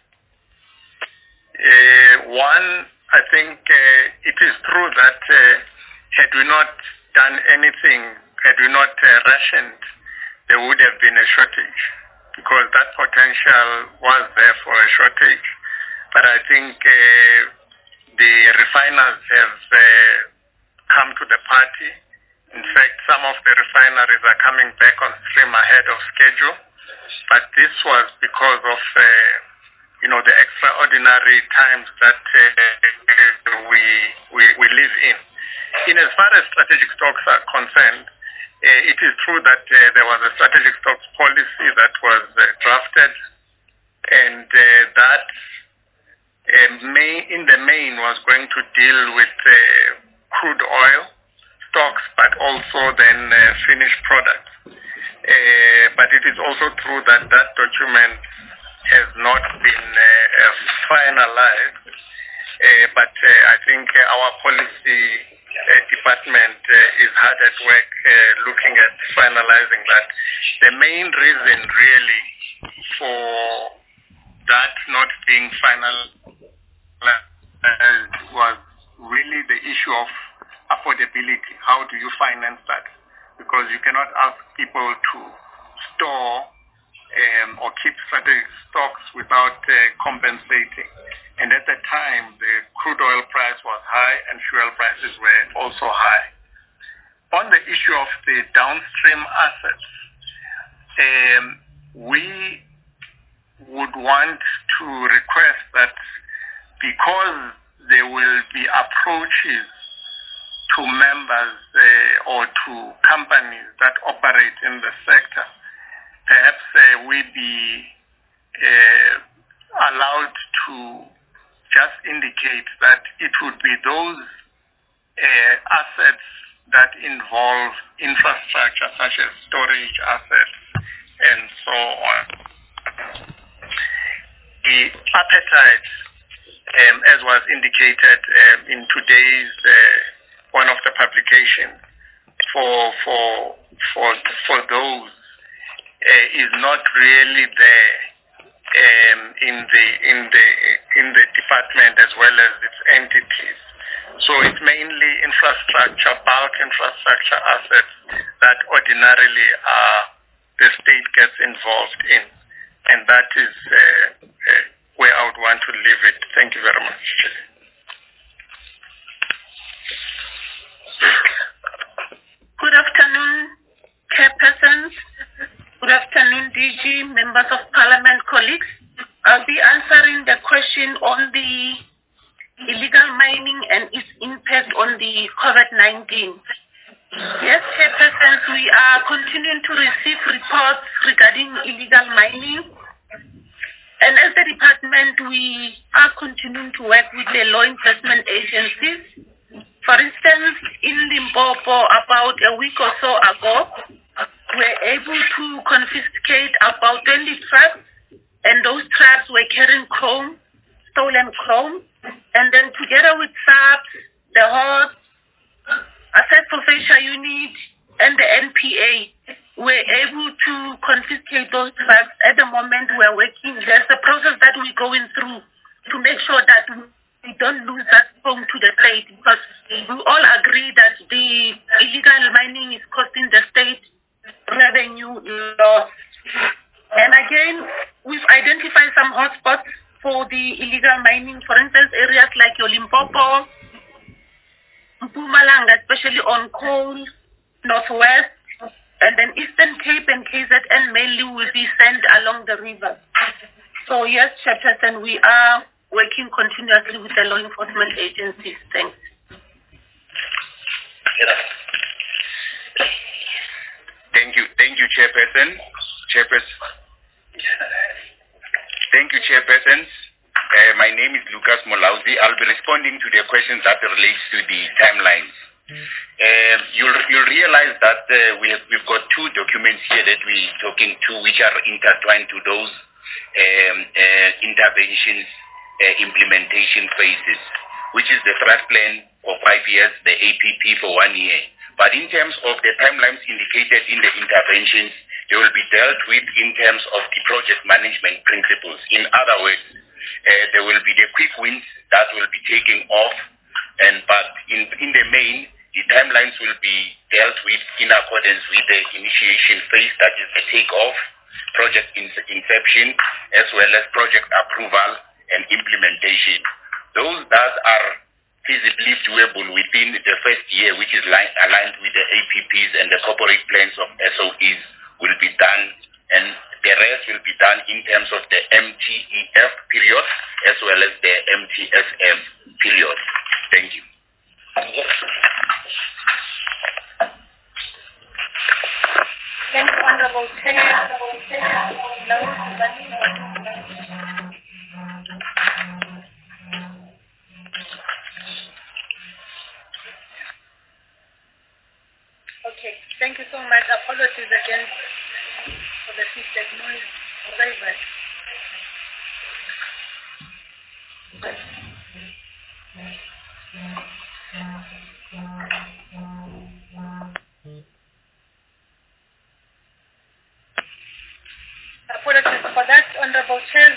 M: One, I think it is true that had we not done anything, had we not rationed, there would have been a shortage, because that potential was there for a shortage. But I think the refiners have come to the party. In fact, some of the refineries are coming back on stream ahead of schedule. But this was because of the extraordinary times that we live in. In as far as strategic stocks are concerned, it is true that there was a strategic stocks policy that was drafted, and that in the main was going to deal with crude oil stocks, but also then finished products. But it is also true that that document has not been finalized. But I think our policy department is hard at work looking at finalizing that. The main reason really for that not being finalized was really the issue of affordability. How do you finance that? Because you cannot ask people to store or keep strategic stocks without compensating. And at the time, the crude oil price was high and fuel prices were also high. On the issue of the downstream assets, we would want to request that, because there will be approaches to members or to companies that operate in the sector, perhaps we be allowed to just indicate that it would be those assets that involve infrastructure such as storage assets and so on. The appetite, as was indicated in today's one of the publications for those is not really there in the department as well as its entities. So it's mainly infrastructure, bulk infrastructure assets that ordinarily the state gets involved in, and that is where I would want to leave it. Thank you very much.
P: Good afternoon, Chairpersons. Good afternoon, DG, Members of Parliament, colleagues. I'll be answering the question on the illegal mining and its impact on the COVID-19. Yes, Chairpersons, we are continuing to receive reports regarding illegal mining. And as the department, we are continuing to work with the law enforcement agencies. For instance, in Limpopo, about a week or so ago, we were able to confiscate about 20 trucks, and those trucks were carrying chrome, stolen chrome. And then together with SAPS, the HOD, Asset Forfeiture Unit, and the NPA, we're able to confiscate those trucks. At the moment, we're working. There's a process that we're going through to make sure that we don't lose that home to the state, because we all agree that the illegal mining is costing the state revenue loss. And again, we've identified some hotspots for the illegal mining, for instance, areas like your Limpopo, Mpumalanga, especially on coal, Northwest, and then Eastern Cape and KZN mainly will be sent along the river. So yes, Chairperson, we are working continuously with the law enforcement agencies. Thanks.
S: Thank you, Chairperson. Thank you, Chairperson. My name is Lucas Molauzi. I'll be responding to the questions that relate to the timelines. You'll realize that we've got two documents here that we're talking to, which are intertwined to those interventions implementation phases, which is the thrust plan for 5 years, the APP for 1 year. But in terms of the timelines indicated in the interventions, they will be dealt with in terms of the project management principles. In other words, there will be the quick wins that will be taking off, but in the main, the timelines will be dealt with in accordance with the initiation phase, that is the takeoff, project inception, as well as project approval and implementation. Those that are feasibly doable within the first year, which is aligned with the APPs and the corporate plans of SOEs, will be done, and the rest will be done in terms of the MTEF period as well as the MTSF period. Thank you.
P: Thank you, Honorable Chair. Okay, thank you so much. Apologies again for the feedback noise. Very bad. Apologies for that, Honorable Chair.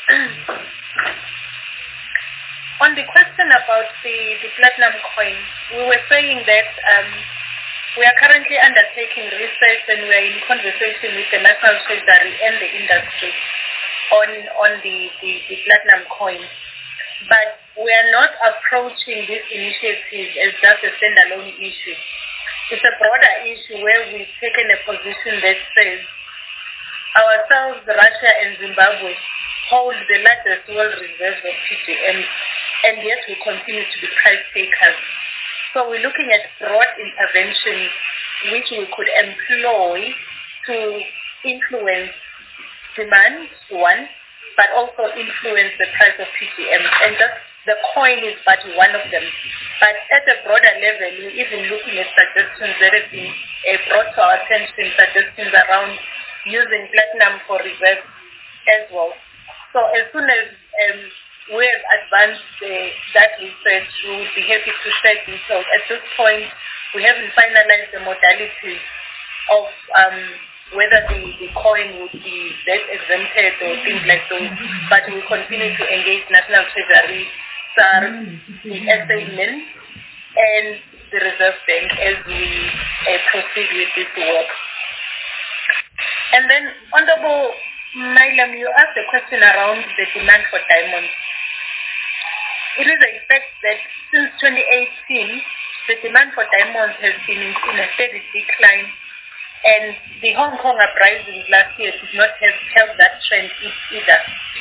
P: On the question about the platinum coin, we were saying that we are currently undertaking research and we are in conversation with the National Treasury and the industry on the platinum coin. But we are not approaching this initiative as just a standalone issue. It's a broader issue where we've taken a position that says ourselves, Russia and Zimbabwe, hold the largest world reserves of PGM, and yet we continue to be price takers. So we're looking at broad interventions which we could employ to influence demand, one, but also influence the price of PGM. And just the coin is but one of them. But at a broader level, we're even looking at suggestions that have been brought to our attention, suggestions around using platinum for reserve as well. So as soon as we have advanced that research, we will be happy to share details. At this point, we haven't finalized the modalities of whether the coin would be debt exempted or things like those, but we continue to engage National Treasury, SARS, the SAMIN, and the Reserve Bank as we proceed with this work. And then, Honorable Mailam, you asked a question around the demand for diamonds. It is a fact that since 2018, the demand for diamonds has been in a steady decline, and the Hong Kong uprisings last year did not have helped that trend either,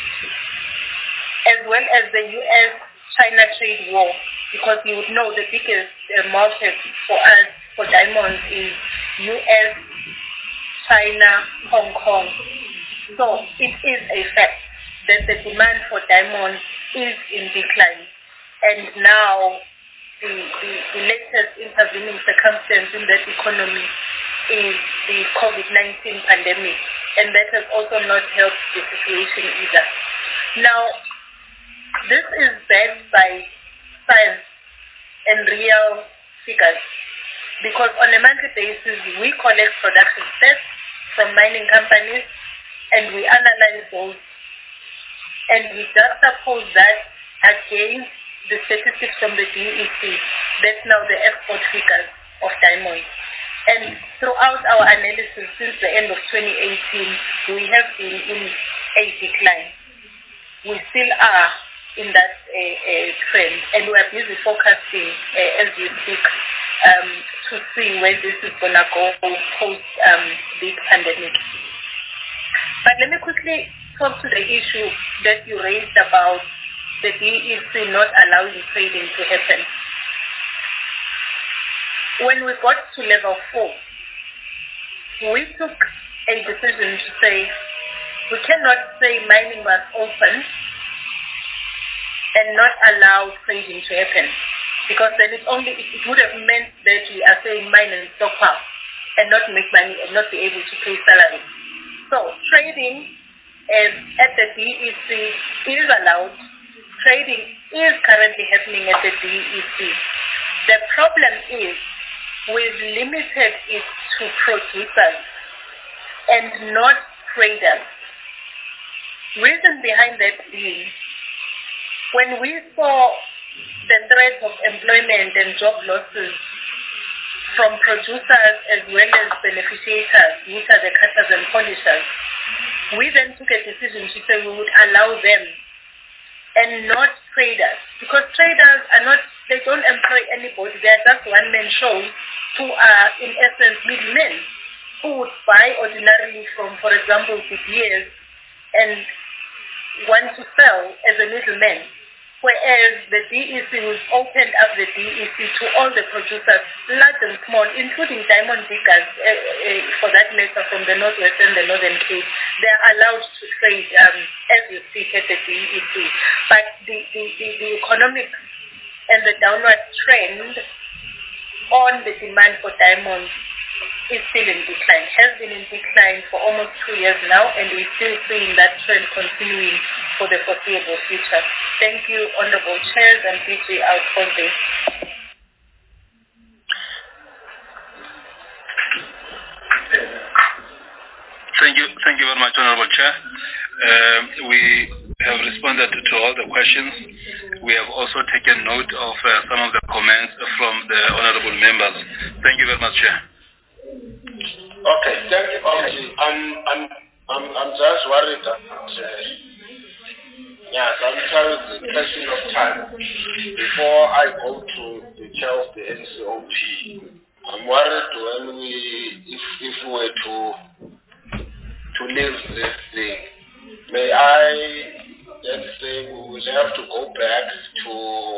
P: as well as the US-China trade war, because you would know the biggest market for us for diamonds is US, China, Hong Kong. So it is a fact that the demand for diamonds is in decline. And now the latest intervening circumstance in that economy is the COVID-19 pandemic. And that has also not helped the situation either. Now, this is backed by science and real figures. Because on a monthly basis, we collect production stats from mining companies and we analyze those. And we juxtapose that against the statistics from the DEC. That's now the export figures of diamonds. And throughout our analysis since the end of 2018, we have been in a decline. We still are
L: in that trend, and we are busy focusing as we speak to see where this is going to go post big pandemic. But let me quickly talk to the issue that you raised about the DEC not allowing trading to happen. When we got to level 4, we took a decision to say we cannot say mining was open and not allow trading to happen, because then it would have meant that we are saying mine and stockpile and not make money and not be able to pay salary. So trading at the DEC is allowed. Trading is currently happening at the DEC. The problem is we've limited it to producers and not traders. Reason behind that being, when we saw the threat of employment and job losses from producers as well as beneficiaries, which are the cutters and polishers, we then took a decision to say we would allow them and not traders, because traders they don't employ anybody. They are just one-man shows who are, in essence, middlemen who would buy ordinarily from, for example, the beers and want to sell as a middleman. Whereas the DEC will open up the DEC to all the producers, large and small, including diamond diggers, for that matter, from the Northwest and the Northern Cape. They are allowed to trade as you speak at the DEC. But the economic and the downward trend on the demand for diamonds is still in decline, has been in decline for almost 2 years now, and we're still seeing that trend continuing for the foreseeable future. Thank you, Honorable Chairs and PG out for this.
D: Thank you very much, Honorable Chair. We have responded to all the questions. We have also taken note of some of the comments from the honorable members. Thank you very much, Chair.
A: Okay, thank you, Committee. I'm just worried that sometimes it's a question of time. Before I go to the chair of the NCOP, I'm worried if we were to leave this thing. May I then say we will have to go back to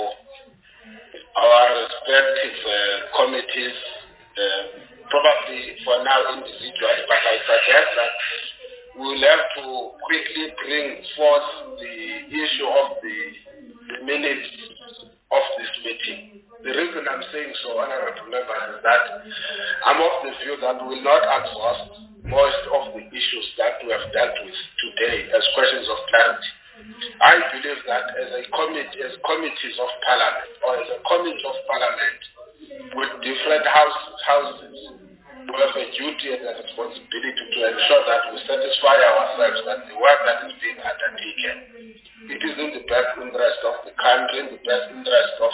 A: our respective committees, probably for now individually, but I suggest that we will have to quickly bring forth the issue of the minutes of this meeting. The reason I'm saying so, honorable members, is that I'm of the view that we will not exhaust most of the issues that we have dealt with today as questions of clarity. I believe that as committees of parliament, or as a committee of parliament with different houses, we have a duty and a responsibility to ensure that we satisfy ourselves that the work that is being undertaken, it is in the best interest of the country, in the best interest of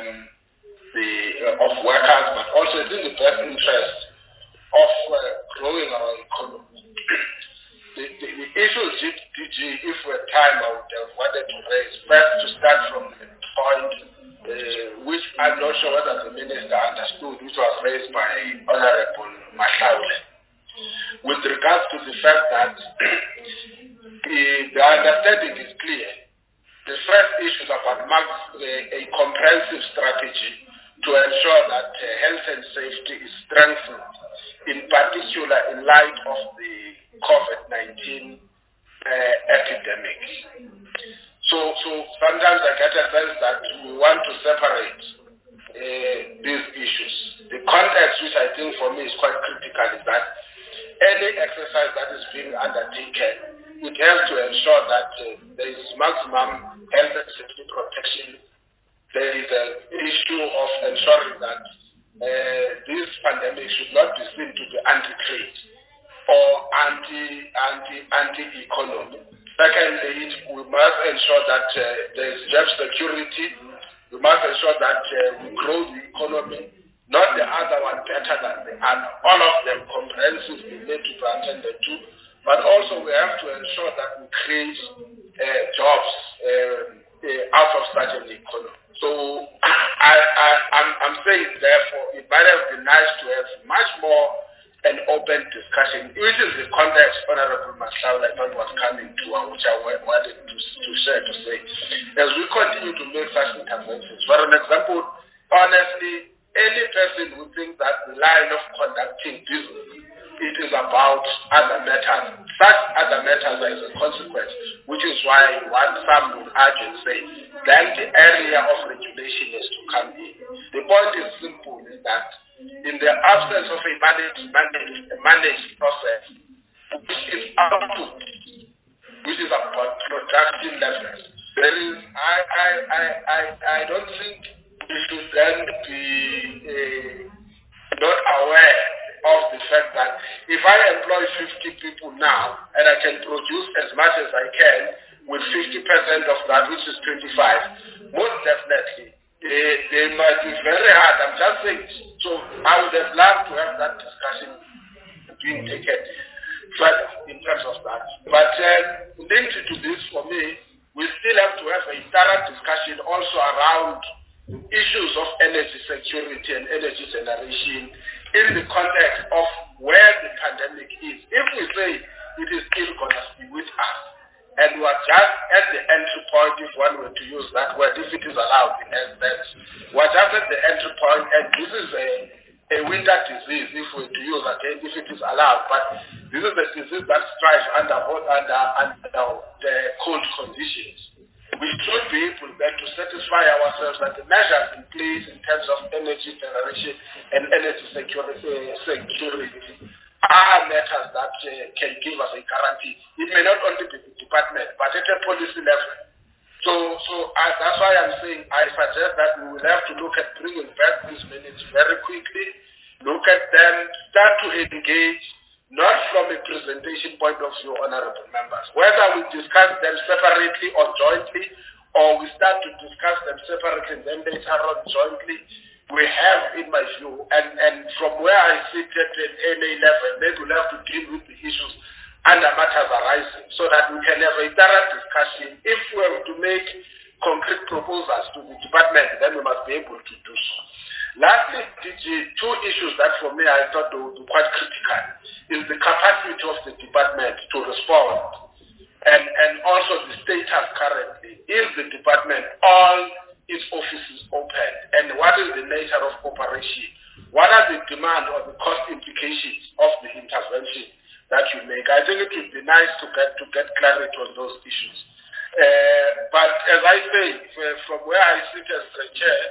A: workers, but also it's in the best interest of growing our economy. The issues, DG, if we had time, I would have wanted to raise. First, to start from the point, which I'm not sure whether the minister understood, which was raised by Honorable Mahlaule, with regards to the fact that the understanding is clear. The first issue is about a comprehensive strategy to ensure that health and safety is strengthened, in particular in light of the COVID-19 epidemic. So sometimes I get a sense that we want to separate these issues. The context, which I think for me is quite critical, is that any exercise that is being undertaken, it has to ensure that there is maximum health and safety protection. There is an issue of ensuring that this pandemic should not be seen to be anti-trade or anti-economy. Secondly, we must ensure that there is job security. We must ensure that we grow the economy, not the other one better than the other. All of them comprehensively need to be attended to, but also we have to ensure that we create jobs out of such an economy. So I'm saying, therefore, it might have been nice to have much more an open discussion, which is the context Honorable Masaul I thought was coming to, which I wanted to share to say. As we continue to make such interventions, for an example, honestly, any person who thinks that the line of conducting business, it is about other matters. Such other matters as a consequence, which is why some would argue and say, then the area of regulation is to come in. The point is simple, is that in the absence of a managed process, which is output, which is about production levels, there is, I don't think we should then be not aware of the fact that if I employ 50 people now and I can produce as much as I can with 50% of that, which is 25, most definitely they might be very hard. I'm just saying. So I would have loved to have that discussion being taken further in terms of that. But linked to this, for me, we still have to have a thorough discussion also around issues of energy security and energy generation in the context of where the pandemic is. If we say it is still going to be with us, and we are just at the entry point, if one were to use that word, if it is allowed in essence, we're just at the entry point, and this is a winter disease, if we were to use again, if it is allowed, but this is a disease that strives under the cold conditions. We should be able then to satisfy ourselves that the measures in place in terms of energy generation and energy security are matters that can give us a guarantee. It may not only be the department, but at a policy level. So that's why I'm saying I suggest that we will have to look at bringing back these minutes very quickly, look at them, start to engage, not from a presentation point of view, honorable members. Whether we discuss them separately or jointly, or we start to discuss them separately and then later on jointly, we have, in my view, and from where I sit at an NA level, then we'll have to deal with the issues under matters arising so that we can have a thorough discussion. If we are to make concrete proposals to the department, then we must be able to do so. Lastly, two issues that for me I thought would be quite critical is the capacity of the department to respond and also the status currently. Is the department all its offices open, and what is the nature of operation? What are the demand or the cost implications of the intervention that you make? I think it would be nice to get clarity on those issues. But as I say, from where I sit as the chair,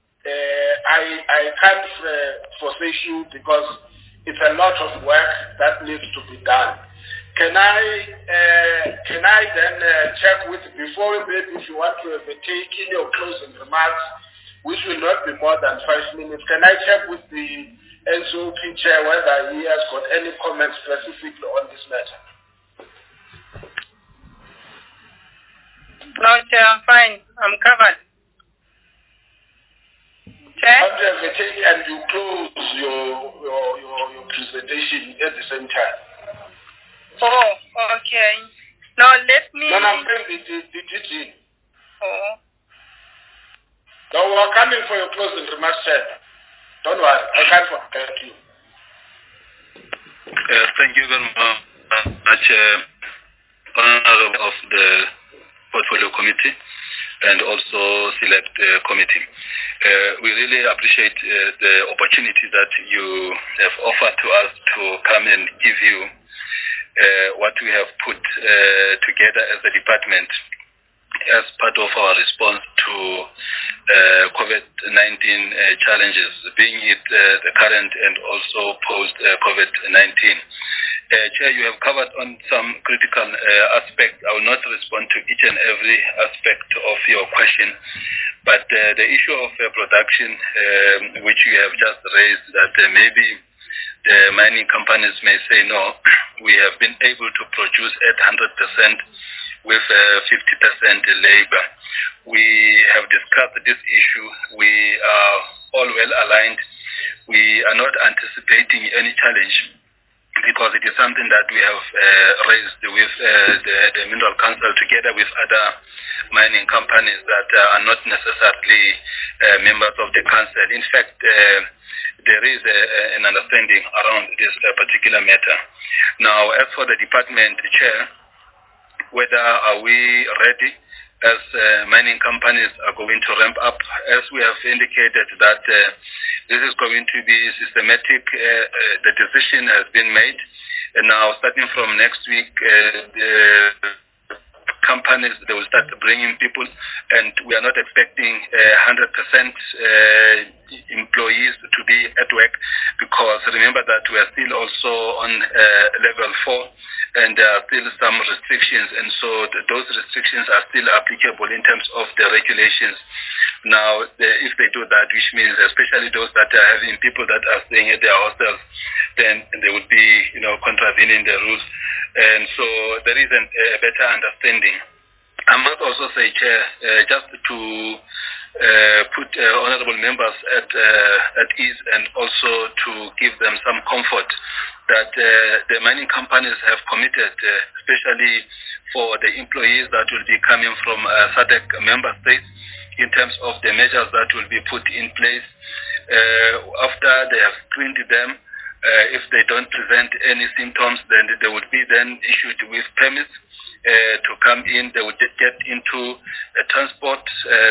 A: I can't forsake you because it's a lot of work that needs to be done. Can I then check with, before maybe if you want to take in your closing remarks, which will not be more than 5 minutes, can I check with the NCOP chair whether he has got any comments specifically on this matter?
B: No, Chair, I'm fine. I'm covered. Chair?
A: And you close your presentation at the same time.
B: Oh, okay. Now let me...
A: No, I'm saying the DG.
B: Oh.
A: No, we're coming for your closing remarks, Chair. Don't worry, I can't forget you.
D: Thank you very much, Honorable of the Portfolio Committee and also Select Committee. We really appreciate the opportunity that you have offered to us to come and give you what we have put together as a department as part of our response to COVID-19 challenges, being it the current and also post-COVID-19. Chair, you have covered on some critical aspects. I will not respond to each and every aspect of your question, but the issue of production, which you have just raised, that maybe the mining companies may say, no, we have been able to produce at 100% with 50% labor. We have discussed this issue. We are all well aligned. We are not anticipating any challenge because it is something that we have raised with the Mineral Council together with other mining companies that are not necessarily members of the council. In fact, there is an understanding around this particular matter. Now, as for the department chair, whether are we ready as mining companies are going to ramp up, as we have indicated that this is going to be systematic. The decision has been made, and now starting from next week, the companies, they will start bringing people, and we are not expecting 100% employees to be at work, because remember that we are still also on level 4, and there are still some restrictions, and so those restrictions are still applicable in terms of the regulations. Now, if they do that, which means especially those that are having people that are staying at their hostels, then they would be, contravening the rules. And so there is a better understanding. I must also say, Chair, just to put honorable members at ease, and also to give them some comfort that the mining companies have committed, especially for the employees that will be coming from SADC member states, in terms of the measures that will be put in place. After they have screened them, if they don't present any symptoms, then they would be then issued with permits to come in. They would get into transport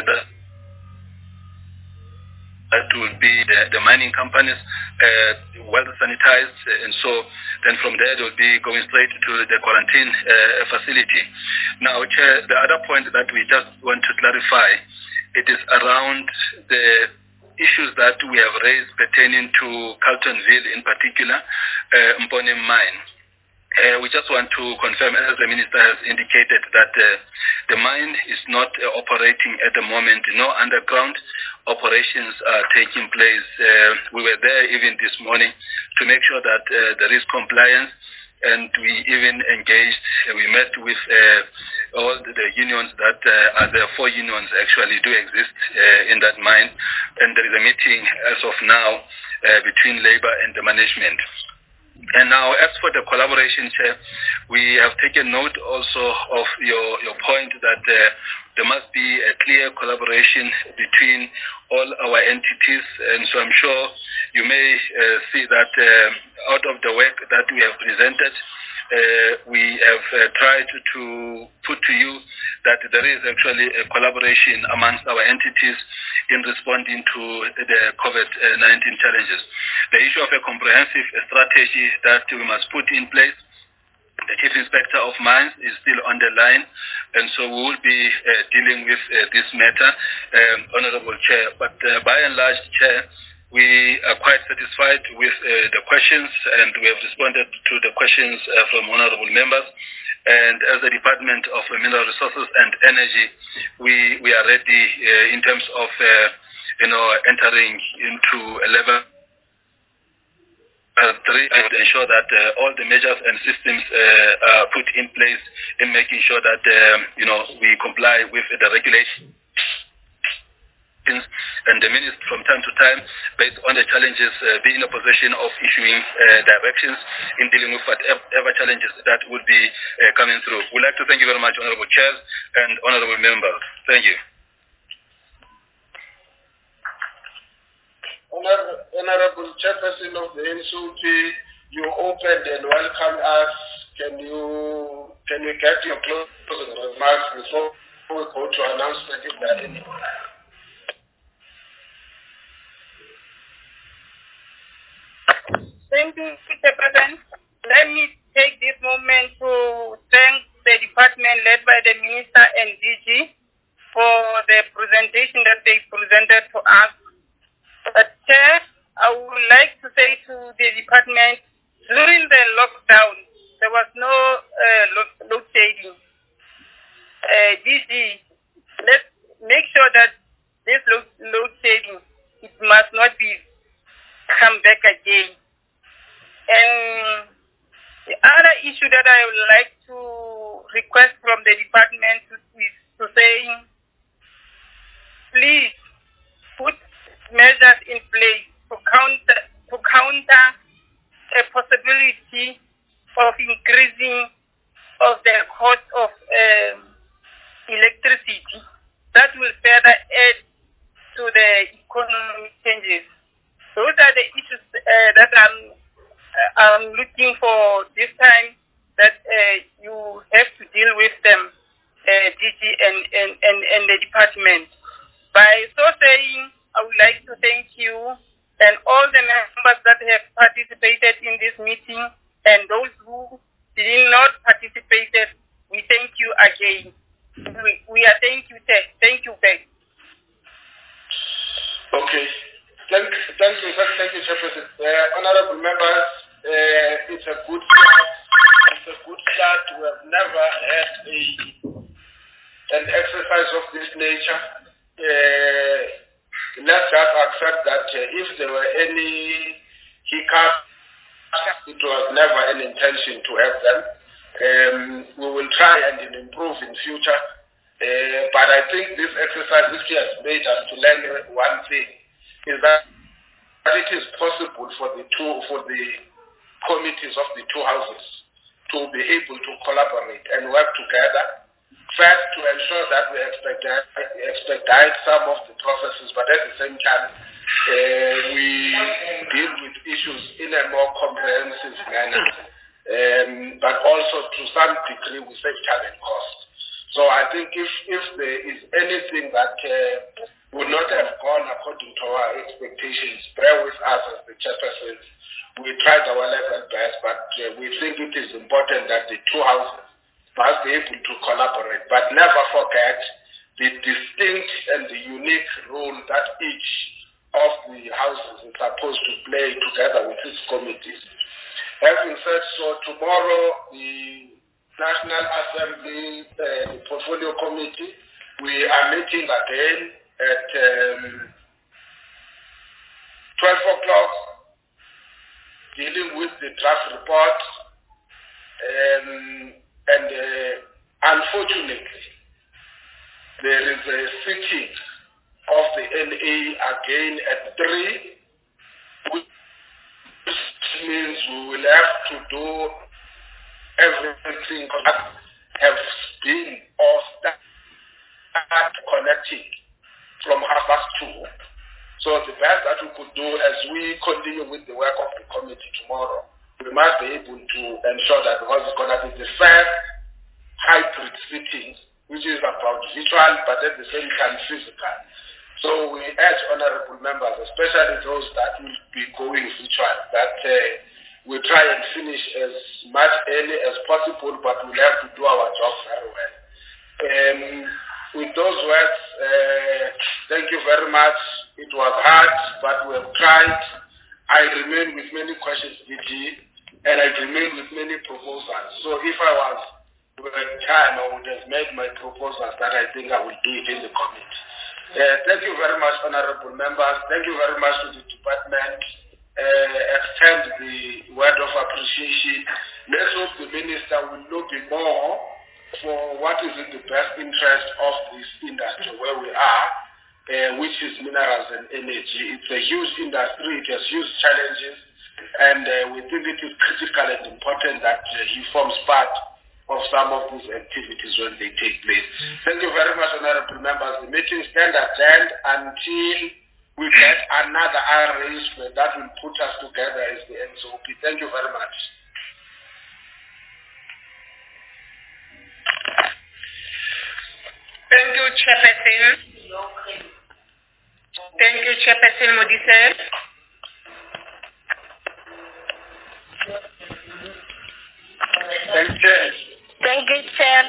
D: that will be the mining companies, well sanitized, and so then from there they will be going straight to the quarantine facility. Now, Chair, the other point that we just want to clarify, it is around the issues that we have raised pertaining to Carltonville, in particular, Mponeng mine. We just want to confirm, as the Minister has indicated, that the mine is not operating at the moment. No underground operations are taking place. We were there even this morning to make sure that there is compliance, and we even engaged, we met with all the unions that are there. 4 unions actually do exist in that mine, and there is a meeting as of now between labor and the management. And now, as for the collaboration, Chair, we have taken note also of your point that there must be a clear collaboration between all our entities, and so I'm sure you may see that out of the work that we have presented, we have tried to put to you that there is actually a collaboration amongst our entities in responding to the COVID-19 challenges. The issue of a comprehensive strategy that we must put in place, the Chief Inspector of Mines is still on the line, and so we will be dealing with this matter, Honorable Chair. But by and large, Chair, we are quite satisfied with the questions, and we have responded to the questions from honorable members. And as the Department of Mineral Resources and Energy, we are ready in terms of entering into a level 3 and ensure that all the measures and systems are put in place in making sure that we comply with the regulations. And the Minister from time to time, based on the challenges, be in a position of issuing directions in dealing with whatever challenges that would be coming through. We'd like to thank you very much, Honorable Chairs and Honorable Members. Thank you.
C: Honorable Chairperson of the NCOP, you opened and welcomed us. Can you get your closing remarks before we go to announcement if there are any?
B: Thank you, Mr. President. Let me take this moment to thank the department led by the Minister and DG for the presentation that they presented to us. Chair, I would like to say to the department, during the lockdown, there was no load shedding. DG, let's make sure that this load shedding, it must not be come back again. And the other issue that I would like to request from the department is to say, please put measures in place to counter a possibility of increasing of the cost of electricity. That will further add to the economic changes. Those are the issues that I'm looking for this time, that you have to deal with them, DG and the department. By so saying, I would like to thank you and all the members that have participated in this meeting, and those who did not participate, we thank you again. We are thank you, back.
A: Okay. Thank you, Chairperson. Honorable members, it's a good start. It's a good start. We have never had an exercise of this nature. Let's just accept that if there were any hiccups, it was never an intention to have them. We will try and improve in future. But I think this exercise, which has made us to learn one thing, is that it is possible for the committees of the two houses to be able to collaborate and work together. First, to ensure that we expedite some of the processes, but at the same time, we deal with issues in a more comprehensive manner. But also, to some degree, we save time and cost. So I think if there is anything that would not have gone according to our expectations, bear with us as the chairpersons. We tried our level best, but we think it is important that the two houses must be able to collaborate. But never forget the distinct and the unique role that each of the houses is supposed to play together with its committees. Having said so, tomorrow the National Assembly, the Portfolio Committee, we are meeting again at 12 o'clock, dealing with the draft report. And unfortunately, there is a sitting of the NA again at 3, which means we will have to do everything that has been or start connecting from 2:30. So the best that we could do as we continue with the work of the committee tomorrow, we must be able to ensure that, because it's going to be the first hybrid sitting, which is about virtual but at the same time physical. So we urge honorable members, especially those that will be going virtual, that we try and finish as much early as possible, but we'll have to do our job very well. With those words, thank you very much. It was hard, but we have tried. I remain with many questions, DG, and I remain with many proposals. So if I was with time, I would have made my proposals that I think I will do it in the committee. Thank you very much, honorable members. Thank you very much to the department. Extend the word of appreciation. Let's hope the minister will look more for what is in the best interest of this industry where we are, which is minerals and energy. It's a huge industry. It has huge challenges, and we think it is critical and important that he forms part of some of these activities when they take place. Thank you very much, honorable members. The meeting stands adjourned until we get another arrangement that will put us together as the NCOP. Thank you very much.
E: Thank you, Chairperson. Thank you, Chairperson Modise.
A: Thank you, Chair.
R: Thank you, Chair.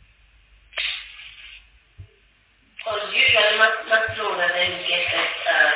L: Usually much slower than you get